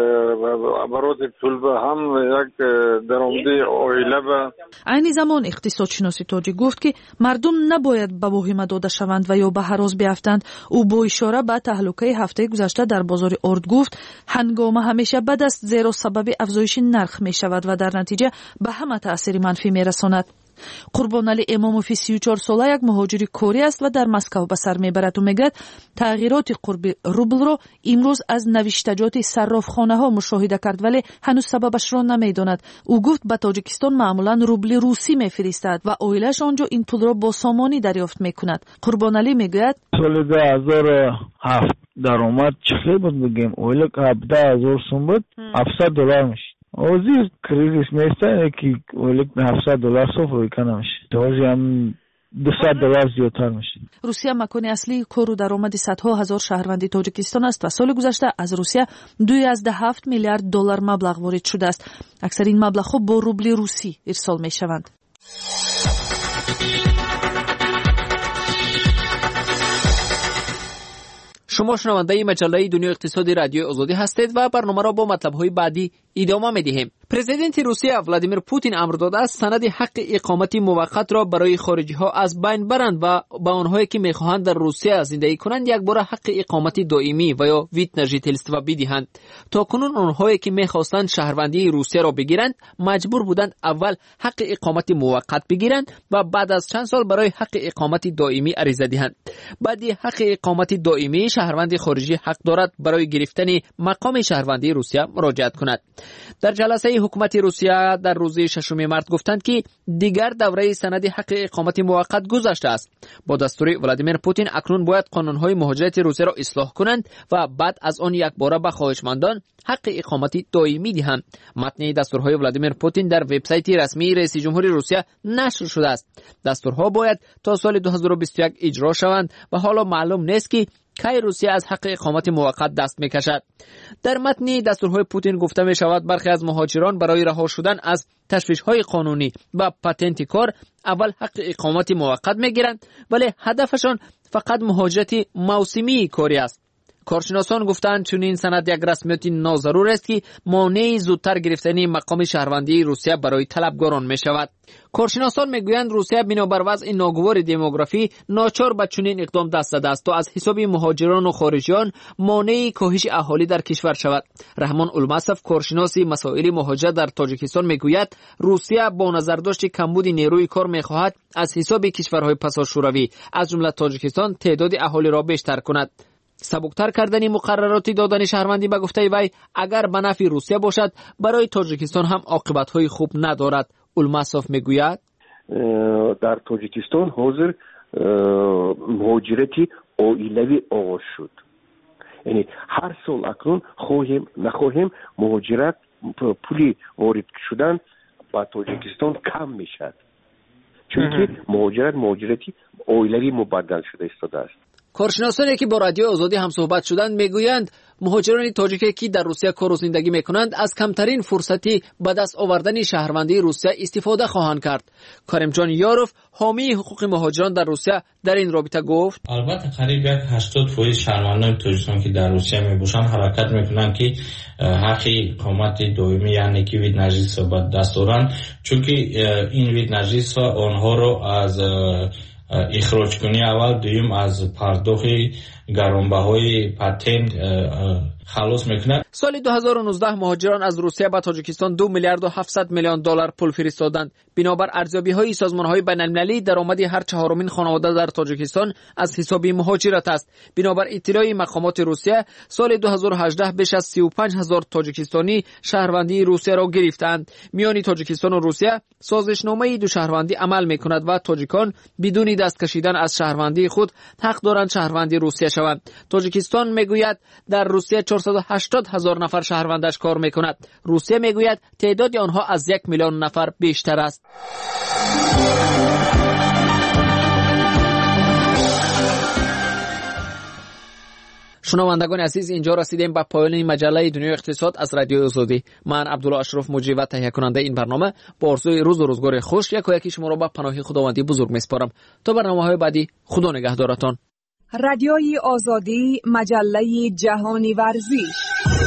برات پول به هم یک درآمدی عائله به. عین زمان اقتصادشناس تاجیک گفت که مردم نباید به واهمه داده شوند و یا به هراس بیفتند. او با اشاره به تهلکه هفته گذشته در بازار ارد گفت هنگامه همیشه بد است زیرا سبب افزایش نرخ می شود و در نتیجه به همه تأثیر منفی می رساند. قربانعلی اماموفی 34 ساله یک مهاجر کوری است و در مسکو به سر میبرد و میگوید تغییرات قرب روبل را امروز از نوشتجات صرافخانه ها مشاهده کرد ولی هنوز سببش را نمیداند. او گفت به تاجیکستان معمولا روبل روسی میفرستد و عائله‌اش آنجا این پول را با سامانی دریافت میکند. قربانعلی میگوید سال 2007 درآمد چقدر بود بگیم اویل که 17,000 سوم بود $700 میشه. اوزی کریزیس میسته که اویل $700 صفر کنه میشه. اوزی هم $200 زیادتر میشه. روسیه مکان اصلی کار و درآمد صدها هزار شهروندی تاجیکستان است و سال گذشته از روسیه 2.7 میلیارد دلار مبلغ وارد شده است. اکثر این مبلغ ها با روبل روسی ارسال میشوند. شما شنونده مجله دنیا اقتصادی رادیو آزادی هستید و برنامه را با مطلب‌های بعدی ادامه می‌دهیم. پرزیدنت روسیه ولادیمیر پوتین امر داده است سند حق اقامت موقت را برای خارجی‌ها از بین برند و به آنهایی که می‌خواهند در روسیه زندگی کنند یک بار حق اقامت دائمی و یا ویت نژیتلستوا بدهند. تاکنون آنهایی که می‌خواستند شهروندی روسیه را بگیرند مجبور بودند اول حق اقامت موقت بگیرند و بعد از چند سال برای حق اقامت دائمی عریضه دهند. بعد حق اقامت دائمی شهروند خارجی حق دارد برای گرفتن مقام شهروندی روسیه مراجعت کند. در جلسه حکومت روسیه در روز 6 مارس گفتند که دیگر دوره سند حق اقامت موقت گذشته است. با دستور ولادیمیر پوتین اکنون باید قانون‌های مهاجرت روسیه را اصلاح کنند و بعد از آن یک بار به خواهشمندان حق اقامت دائمی دهند. متن دستورهای ولادیمیر پوتین در وبسایت رسمی رئیس جمهوری روسیه نشر شده است. دستورها باید تا سال 2021 اجرا شوند و حالا معلوم نیست که کی روسیه از حق اقامت موقت دست میکشد. در متن دستورهای پوتین گفته می شود برخی از مهاجران برای رها شدن از تشویش‌های قانونی و پتنت کار اول حق اقامت موقت میگیرند ولی هدفشان فقط مهاجرت موسمی کاری است. کارشناسان گفتند چون این سند یک رسمیت ناضرور است که مانع زودتر گرفتن مقام شهروندی روسیه برای طلبگاران می شود. کارشناسان میگویند روسیه بنابر وضع ناگوار دموگرافی ناچار به چنین اقدام دست زده است تا از حساب مهاجران و خارجیان مانع کاهش اهالی در کشور شود. رحمان المصف کارشناس مسائل مهاجرت در تاجیکستان میگوید روسیه با نظر داشت کمبود نیروی کار میخواهد از حساب کشورهای پساشوروی از جمله تاجیکستان تعداد اهالی را بیشتر کند. سبکتر کردن مقررات دادن شهروندی به گفته وی اگر به نفع روسیه باشد برای تاجیکستان هم عاقبت‌های خوب ندارد. المصف میگوید در تاجیکستان حاضر مهاجرتی عائلوی آغاز شد. یعنی هر سال اکنون خواهیم نخواهیم مهاجرت پولی وارد شدن به تاجیکستان کم میشد چون که مهاجرتی عائلوی مبدل شده ایستاده است. کارشناسانی که با رادیو آزادی هم صحبت شدند میگویند مهاجران تاجیکی که در روسیه کار و زندگی میکنند از کمترین فرصتی به دست آوردن شهروندی روسیه استفاده خواهند کرد. کریم جان یاروف حامی حقوق مهاجران در روسیه در این رابطه گفت البته قریب 80% شهروندان تاجیکستان که در روسیه میباشند حرکت میکنند که حق اقامت دائمی یعنی که وید نجیس را به دست آورند چون که این وید نجیس آنها را از اخراج کنی اول دویم از پرداخت گرانبهای پتنت خلاص میکنه. سال 2019 مهاجران از روسیه به تاجیکستان 2 میلیارد و 700 میلیون دلار پول فرستادند. بنابر ارزیابی‌های سازمان‌های بین‌المللی درآمد هر چهارمین خانواده در تاجیکستان از حساب مهاجرت است. بنابر اطلاع مقامات روسیه سال 2018 بیش از 35,000 تاجیکستانی شهروندی روسیه را گرفتند. میان تاجیکستان و روسیه سازشنامه دو شهروندی عمل می‌کند و تاجیکان بدون دست کشیدن از شهروندی خود حق دارند شهروندی روسیه شوند. تاجیکستان میگوید در روسیه 480,000 نفر شهروندش کار میکند. روسیه میگوید تعداد آنها از 1 میلیون نفر بیشتر است. شنوندگان عزیز اینجا رسیدیم به پایان مجله دنیای اقتصاد از رادیو آزادی. من عبدالله اشرف مجری و تهیه کننده این برنامه با آرزوی روز و روزگار خوش یکی شما را به پناه خداوندی بزرگ میسپارم. تا برنامه‌های بعدی خدا نگهدارتان. رادیوی آزادی مجله جهانی ورزش.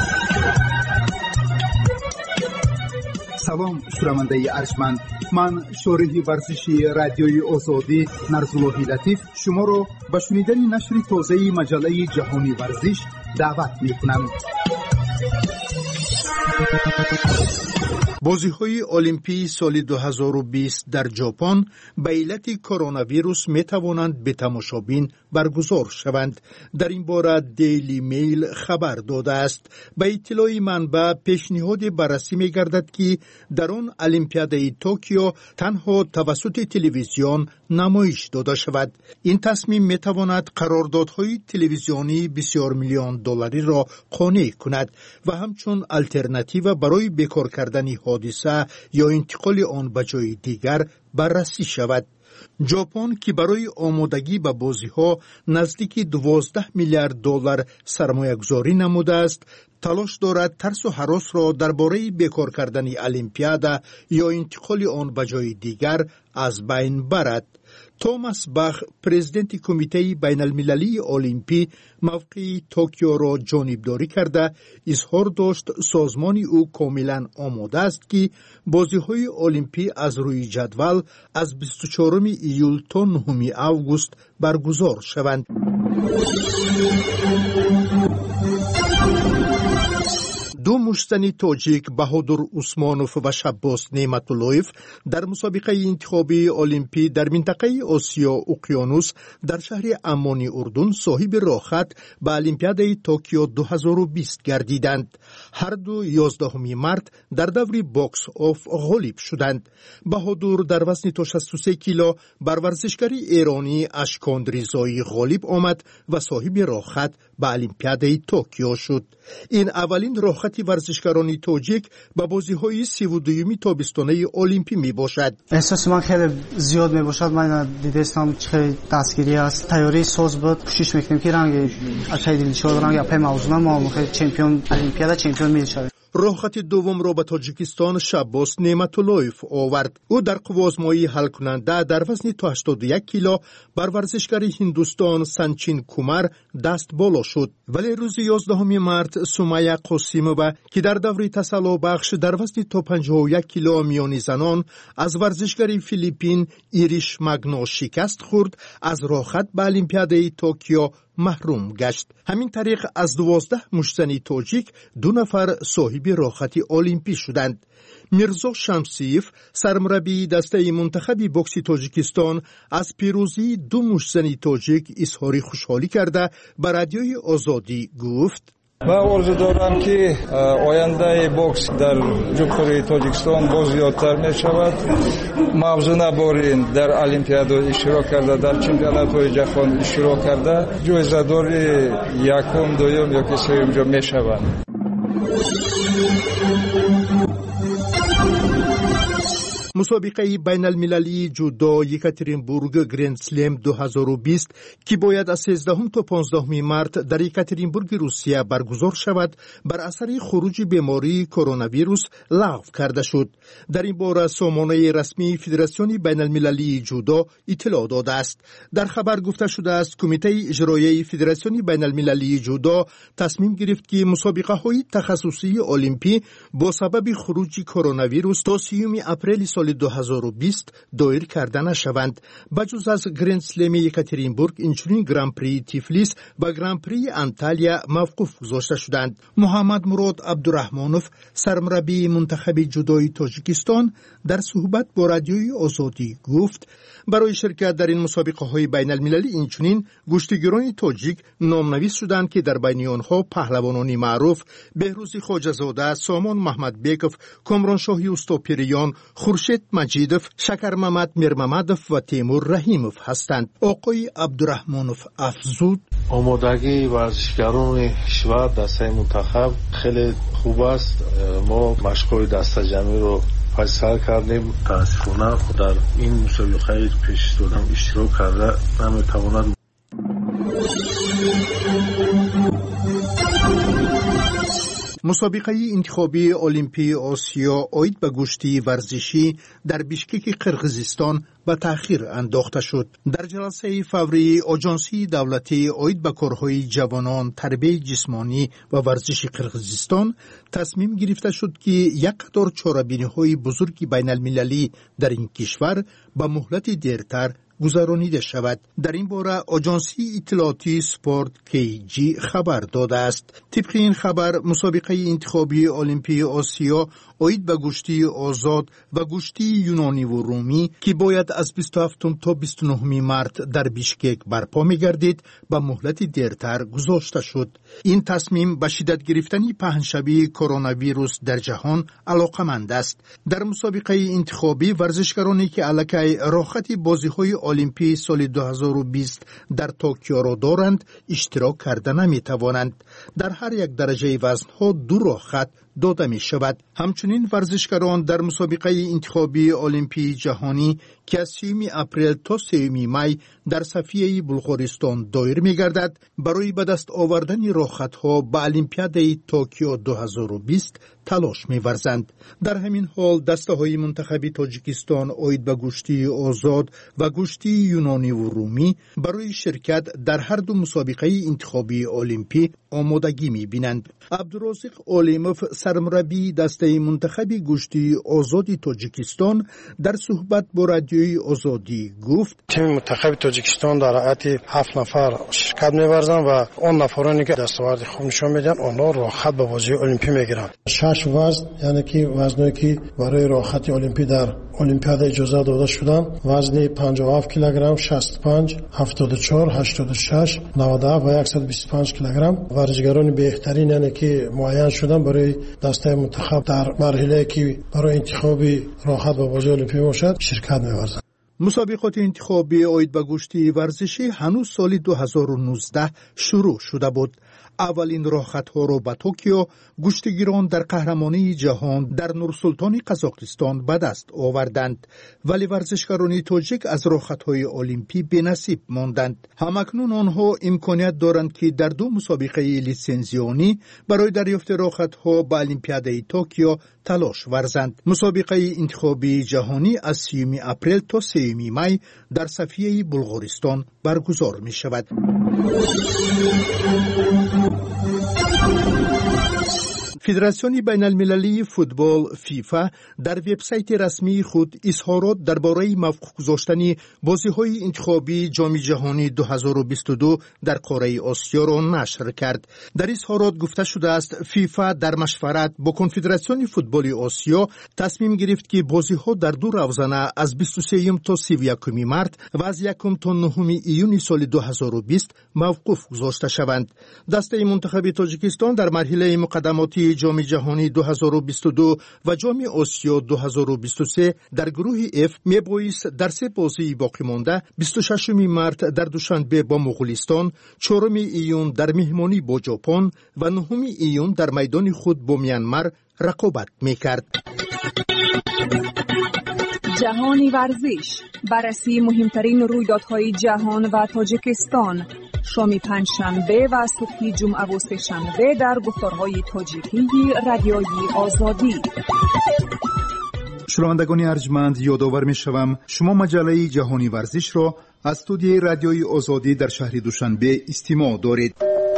سلام شنونده ارجمند، من شارح ورزشی رادیوی آزادی نرزاللهی لطیف شما را به شنیدن نشر تازه مجله جهانی ورزش دعوت می‌کنم. بازی‌های المپی سال 2020 در ژاپن به علت کرونا ویروس می توانند به تماشابین برگزار شوند. در این باره دیلی میل خبر داده است. به اطلاع منبع پیشنهاد بررسی می گردد که در آن المپیادای توکیو تنها توسط تلویزیون نمایش داده شود. این تصمیم می تواند قراردادهای تلویزیونی بسیار میلیون دلاری را قانع کند و همچون الترناتیو برای بیکار کردن حادثه یا انتقال آن به جای دیگر بررسی شود. ژاپن که برای آمادگی به بازی‌ها نزدیک 12 میلیارد دلار سرمایه‌گذاری نموده است، تلاش دارد ترس و هراس را درباره بیکار کردن المپیادا یا انتقال آن به جای دیگر از بین برد. توماس باخ، پرزیدنت کمیته بین المللی المپی، موقع توکیو را جانبداری کرده اظهار داشت سازمان او کاملا آماده است که بازی‌های المپی از روی جدول از 24 ایول تا 9 آگوست برگزار شوند. دو مشتنی تاجیک بهادر عثمانوف و شباس نعمت‌اللهیف در مسابقه انتخابی المپی در منطقه آسیا اقیانوس در شهر عمان اردن صاحب راهخط به المپیادای توکیو 2020 گردیدند. هر دو 11 مارت در دور باکس آف غالب شدند. بهادر در وزن تا 63 کیلو بر ورزشکار ایرانی اشکاندریزایی غالب آمد و صاحب راهخط به المپیادای توکیو شد. این اولین راهخط ورزشکاران تاجیک به بازی‌های 32 تابستانه المپی می باشد. احساس من خیلی زیاد می باشد. من دیدستم خیلی دستگیری است. تیاری ساز بود. کوشش می‌کنیم که رنگ خیلی دلشاد رنگ اپ موضوع ما خیلی چمپیون المپیادا چمپیون می‌شویم. راهخط دوم را به تاجیکستان شباس نعمت‌اللهیف آورد. او در قوازمایی حل کننده در وزن تا 81 کیلو بر ورزشکار هندوستان سنچین کومار دست بالا شد. ولی روز 11 مارت سومیا قاسیمووا که در دوره تسلا بخش در وزن تا 51 کیلو میانی زنان از ورزشکار فیلیپین ایریش ماگنو شکست خورد، از راهخط به المپیادای توکیو محروم گشت. همین طریق از 12 مشتنی تاجیک 2 نفر صاحب راهخط المپی شدند. میرزا شمسیف، سرمربی دسته منتخب بوکس تاجیکستان، از پیروزی 2 مشتنی تاجیک اظهار خوشحالی کرده به رادیوی آزادی گفت: من آرزو دارم که آینده بوکس در جمهوری تاجیکستان باز زیادتر می شود. موضوع نبارین در المپیادا اشتراک کرده، در چمپیونات جهان اشتراک کرده، جایزه دار یکم، دوم یا که سوم جا می شوند. مسابقه بین المللی جودو یکاترینبورگ گرند سلم 2020 که باید از 13 تا 15 مارت در یکاترینبورگ روسیه برگزار شود بر اثر خروج بیماری کرونا ویروس لغو کرده شد. در این باره سامانه رسمی فدراسیون بین المللی جودو اطلاع داده است. در خبر گفته شده است کمیته اجرایی فدراسیون بین المللی جودو تصمیم گرفت که مسابقه های تخصصی المپی با سبب خروج کرونا ویروس تا 30 اپریل سال 2020 دایر کرده نشوند. بجز از گرند سلم یکاترینبورگ اینچنین گران پری تیفلیس و گران پری انتالیا موقوف گذاشته شدند. محمد مراد عبدالرحمانوف، سرمربی منتخب جودوی تاجیکستان، در صحبت با رادیوی آزادی گفت برای شرکت در این مسابقه های بین المللی اینچنین گشتیگران تاجیک نامنویس شدند که در بین آنها پهلوانان معروف بهروز خواجه‌زاده، سامان محمد بیکوف، کامران شاهی استاپیریان، خورشید مجیدوف، شکر محمد میرممدوف و تیمور رحیموف هستند. آقای عبدالرحمانوف افزود: آمادگی ورزشکاران کشور دسته منتخب خیلی خوب است. ما مشق‌های دسته جمعی رو فیصل کردیم. تاسفانه در این مسابقه پیش دادم اشتراک کرده نمیتواند. مسابقه انتخابی المپی آسیا عاید به گشتی ورزشی در بیشکک قرقیزستان به تأخیر انداخته شد. در جلسه فوری آژانسی دولتی عاید به کارهای جوانان، تربیت جسمانی و ورزش قرقیزستان تصمیم گرفته شد که یک قطار چاره‌بینی‌های بزرگ بین المللی در این کشور به مهلت دیرتر گذرانیده شود. در این باره آژانسی اطلاعاتی سپورت KG خبر داده است. طبق این خبر مسابقه انتخابی المپی آسیا اوید به گوشتی آزاد و گوشتی یونانی و رومی که باید از 27 تا 29 مارت در بیشکک برپا می‌گردید به مهلت دیرتر گذاشته شد. این تصمیم به شدت گرفتن پهنشبی کرونا ویروس در جهان علاقمند است. در مسابقه انتخابی ورزشکارانی که علاقه راحتی بازی‌های المپی سال 2020 در توکیو را دارند اشتراک کرده نمی‌توانند. در هر یک درجه وزن‌ها 2 راحت داده می شود. همچنین ورزشکاران در مسابقه انتخابی المپی جهانی که از 30 اپریل تا 3 می در صفیه بلغارستان دایر می گردد برای به دست آوردن راحت‌ها به المپیاد توکیو 2020 تلاش می ورزند. در همین حال دسته‌های منتخبی تاجیکستان اوید به گوشتی آزاد و گوشتی یونانی و رومی برای شرکت در هر دو مسابقه انتخابی المپی آمادگی می بینند. عبدالرازق علیموف سرمربی دسته منتخبی گوشتی آزادی تاجیکستان در صحبت با رادیوی آزادی گفت تیم منتخب تاجیکستان در حیات 7 نفر شرکت می‌ورزند و اون نفرانی که دستاورد خوب نشون میدن اونها راحت به بازی المپی میگیرند. 6 وزن یعنی که وزنی که برای راحتی المپی در المپیاد اجازه داده شدن وزن 57 کیلوگرم، 65 74 86 97 و 125 کیلوگرم ورزشکاران بهترین یعنی که معین شدن برای دسته منتخب در مرحله که برای انتخابی راحت به بازی المپی باشد شرکت می‌ورزند. مسابقات انتخابی اوید به گوشتی ورزشی هنوز سال 2019 شروع شده بود. اولین راحت‌ها را به توکیو گوشتگیران در قهرمانی جهان در نورسلطان قزاقستان به دست آوردند، ولی ورزشکاران تاجیک از راحت‌های المپی بی‌نصیب ماندند. همکنون آنها امکانیت دارند که در 2 مسابقه لیسنزیونی برای دریافت راحت‌ها به المپیاد توکیو تلاش ورزند. مسابقه انتخابی جهانی از 30 اپریل تا 3 می در صفیه بلغارستان برگزار می شود. فدراسیون بین المللی فوتبال فیفا در وبسایت رسمی خود اظهارات درباره موفق گذاشتن بازی‌های انتخابی جام جهانی 2022 در قاره آسیا را نشر کرد. در اظهارات گفته شده است فیفا در مشورت با کنفدراسیون فوتبال آسیا تصمیم گرفت که بازی‌ها در 2 روزانه از 23 تا 31 مارت و از 1 تا 9 ایون سال 2020 موقوف گذاشته شوند. دسته منتخب تاجیکستان در مرحله مقدماتی جام جهانی 2022 و جام آسیا 2023 در گروه F میبایست در 3 بازی باقی مانده 26 مارت در دوشنبه با مغولستان، 4 ایون در مهمانی با ژاپن و 9 ایون در میدان خود با میانمار رقابت میکرد. جهانی ورزش، بررسی مهمترین رویدادهای جهان و تاجیکستان، شام پنجشنبه و صبح جمعه و سه‌شنبه در گفتارهای تاجیکی رادیوی آزادی. شنوندگان ارجمند، یادآور می‌شوم شما مجله جهانی ورزش را از استودیوی رادیوی آزادی در شهر دوشنبه استماع دارید.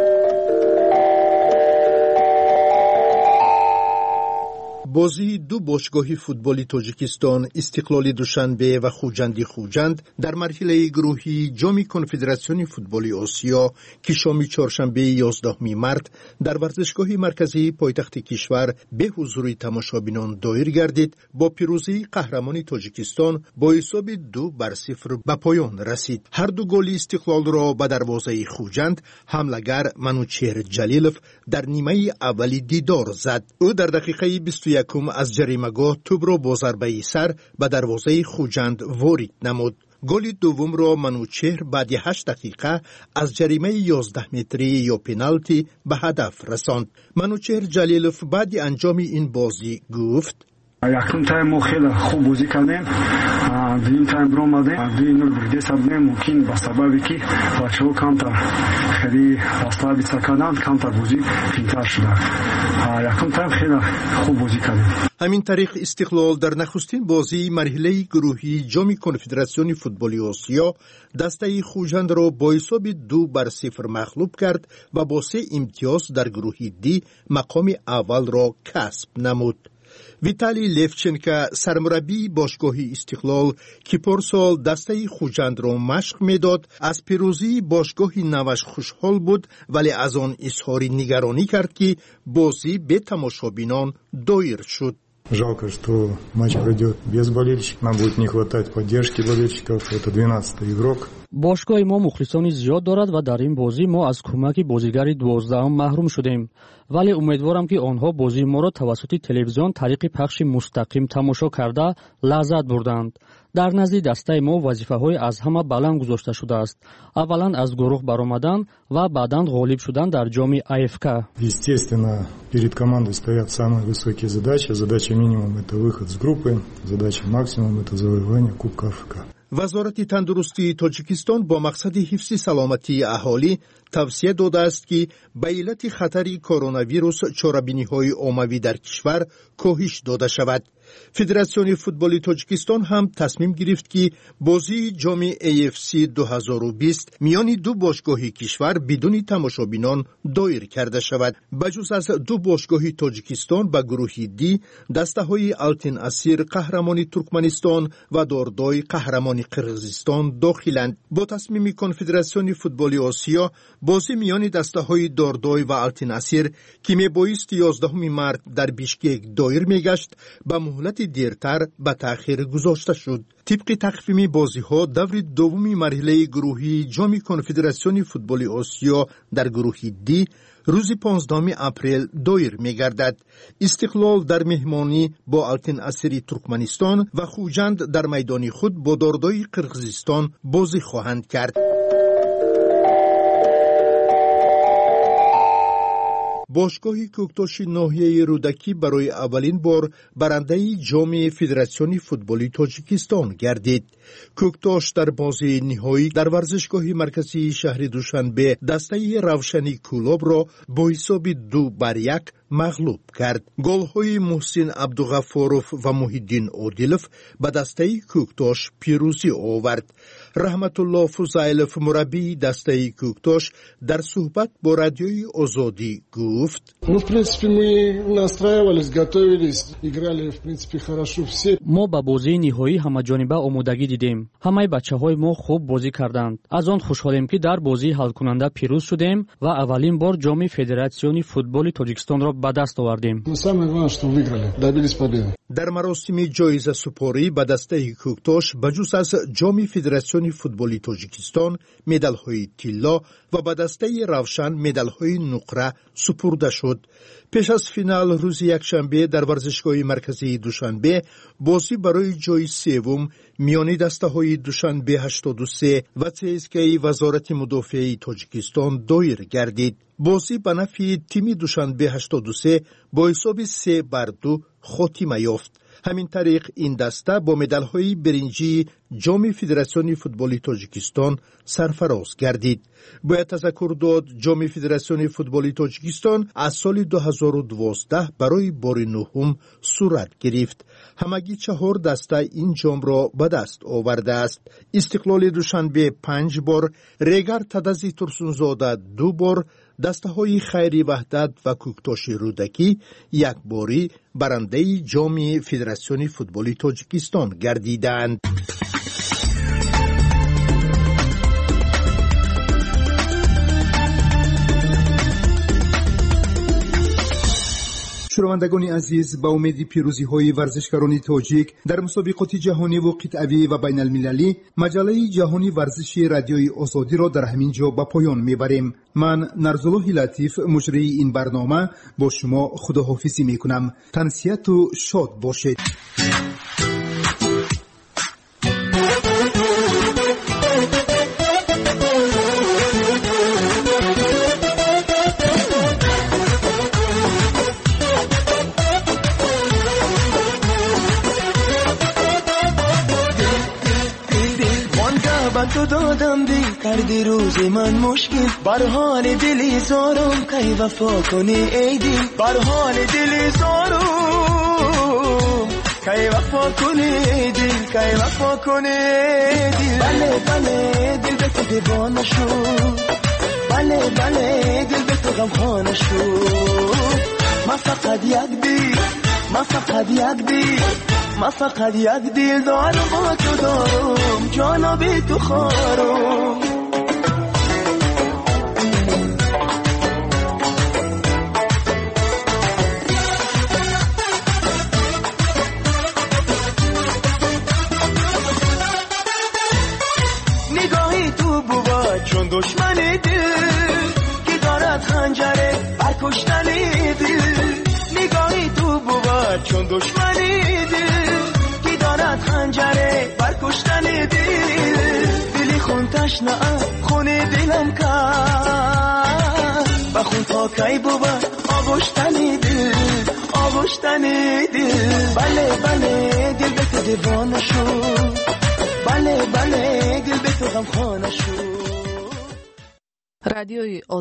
بازی 2 باشگاه فوتبالی تاجیکستان استقلال دوشنبه و خوجند در مرحله گروهی جام کنفدراسیون فوتبال آسیا که شام چهارشنبه 11 مارت در ورزشگاه مرکزی پایتخت کشور به حضور تماشابینان دایر گردید. با پیروزی قهرمان تاجیکستان با حساب 2-0 به پایان رسید. هر 2 گل استقلال را به دروازه خوجند حمله‌گر منوچهر جلیلوف در نیمه اولی دیدار زد. او در دقیقه 21 از جریمه‌گاه توپ را با ضربه سر به دروازه خوجند وارد نمود. گل دوم را منوچهر بعد 8 دقیقه از جریمه 11 متری یا پنالتی به هدف رساند. منوچهر جلیلوف بعد انجام این بازی گفت: یکم تایم ما خیلی خوب بازی کردیم. دویم تایم رو آمدیم 2-0 برده سبنه ممکن به سببی که بچه‌ها کمتر خیلی دست‌ها کردند کمتر بازی بهتر شده. یکم تایم خیلی خوب بازی کردیم. همین طریق استقلال در نخستین بازی مرحله گروهی جام کنفدراسیون فوتبال آسیا دسته خوجند را با حساب 2-0 مغلوب کرد و با 3 امتیاز در گروه دی مقام اول را کسب نمود. ویتالی لیفچنکا سرمربی باشگاه استقلال که پارسال دسته خوجند را مشق میداد از پیروزی باشگاه نوش خوشحال بود، ولی از آن اظهار نگرانی کرد که بازی به تماشابینان دایر شد. Жалко, что матч пройдет без болельщиков. Нам будет не хватать поддержки болельщиков. Это 12-й игрок. бошгоҳи мо мухлисони зиёд дорад ва дар ин бозӣ мо аз кӯмаки бозигари 12-ум маҳрум шудем. вале умедворам ки онҳо бозии моро тавассути телевизион тариқи пахши мустақим тамошо карда лаззат бурданд. дар назди дастаи мо вазифаҳое аз ҳама баланд гузошта шудааст. аввалан аз гурӯҳ баромадан ва баъдан ғолиб шудан дар ҷоми АФК. Естественно, перед командой стоят самые высокие задачи. Задача минимум – это выход с группы. Задача максимум – это завоевание Кубка АФК. вазорати тандурустии тоҷикистон бо мақсади ҳифзи саломатии аҳолӣ тавсия додааст ки ба иллати хатари коронавирус чорабиниҳои оммавӣ дар кишвар коҳиш дода шавад. федератсиони футболи тоҷикистон ҳам тасмим гирифт ки бозии ҷоми AFC 2020 миёни ду бошгоҳи кишвар бидуни тамошобинон доир карда шавад. ба ҷуз аз ду бошгоҳи тоҷикистон ба гурӯҳи Ди дастаҳои Алтин Асир қаҳрамони Туркманистон ва Дордой қаҳрамони Қирғизистон дохиланд. бо тасмими конфедератсиони футболи Осиё бозӣ миёни дастаҳои Дордой ва Алтин Асир ки мебоисти 11 март дар Бишкек доир мегашт ба муҳлати дертар ба таъхир гузошта шуд. тибқи тақвими бозиҳо даври дуввуми марҳилаи гурӯҳии ҷоми конфедератсиони футболи Осиё дар гурӯҳи Ди рӯзи 15 апрел доир мегардад. истиқлол дар меҳмонӣ бо Алтин Асири Туркманистон ва Хуҷанд дар майдони худ бо Дордои Қирғизистон бозӣ хоҳанд кард. бошгоҳи кӯктоши ноҳияи Рӯдакӣ барои аввалин бор барандаи ҷоми Федератсиони футболи Тоҷикистон гардид. кӯктош дар бозии ниҳоӣ дар варзишгоҳи марказии шаҳри Душанбе дастаи Равшани Кӯлобро бо ҳисоби 2-1 мағлуб кард. голҳои Муҳсин Абдуғаффоров ва Муҳиддин Одилов ба дастаи кӯктош пирӯзӣ овард. Раҳматулло Фузайлов, мураббии дастаи кӯктош, дар суҳбат бо радиои Озодӣ гуфт: в принципе мы настраивались, готовились, играли в принципе хорошо все. мо ба бозии ниҳоӣ ҳамаҷониба омодагӣ дидем. ҳамаи бачаҳои мо хуб бозӣ карданд. аз он хушҳолем ки дар бозии ҳалкунанда пирӯз шудем ва аввалин бор ҷоми Федератсиони футболи Тоҷикистонро ба даст овардем. Самое главное, что выиграли, добились победы. дар маросими ҷоизасупорӣ ба дастаи кӯктош ба ҷуз аз ҷоми Федератсиони футболи Тоҷикистон медалҳои тилло ва ба дастаи Равшан медалҳои нуқра супурда шуд. пеш аз финал рӯзи якшанбе дар варзишгоҳи марказии Душанбе бозӣ барои ҷои севум миёни дастаҳои Душанбе 83 ва ЦСКаи вазорати мудофиаи Тоҷикистон доир гардид. бозӣ ба нафъи тими Душанбе 83 бо ҳисоби 3-2 хотима ёфт. ҳамин тариқ ин даста бо медалҳои биринҷии ҷоми Федератсиони футболи Тоҷикистон сарфароз гардид. бояд тазаккур дод ҷоми Федератсиони футболи Тоҷикистон аз соли 2012 барои бори нуҳум сурат гирифт. ҳамагӣ 4 даста ин ҷомро ба даст овардааст. истиқлоли Душанбе 5 бор, Регар Тадази Турсунзода 2 бор, дастаҳои Хайри Ваҳдат ва Кӯктоши Рӯдакӣ якборӣ барандаи ҷоми Федератсиони футболи Тоҷикистон гардиданд. шунавандагони азиз, ба умеди пирӯзиҳои варзишгарони тоҷик дар мусобиқоти ҷаҳониву қитъавӣ ва байналмилалӣ, маҷалаи ҷаҳони варзиши радиои Озодиро дар ҳамин ҷо ба поён мебарем. ман Нарзуллоҳи Латиф, муҷрии ин барнома, бо шумо худоҳофизӣ мекунам. тансияту шод бошед. تو دادم دل کردی روز من مشکل بر حال دلی زارم کی وفا کنی ای دل بر حال دلی زارم کی وفا کنی دل کی وفا کنی دل بله بله دل به تو دیوانه شد بله بله دل به تو غمخانه شد ما فقط یک دل ما فقط یک دل ما فقط یک دل دارم با تو دارم جانا بی تو خارم دل که دارد خنجره بر کشتن دل نگاهی تو بود چون دشمنی دل که دارد خنجره بر کشتن دل دلی خون تشنه خون دلم کرد و خون تا کی بود آغشتن دل آغشتن دل بله بله دل به تو دیوانه شد بله بله دل به تو غمخانه شد. رادیوی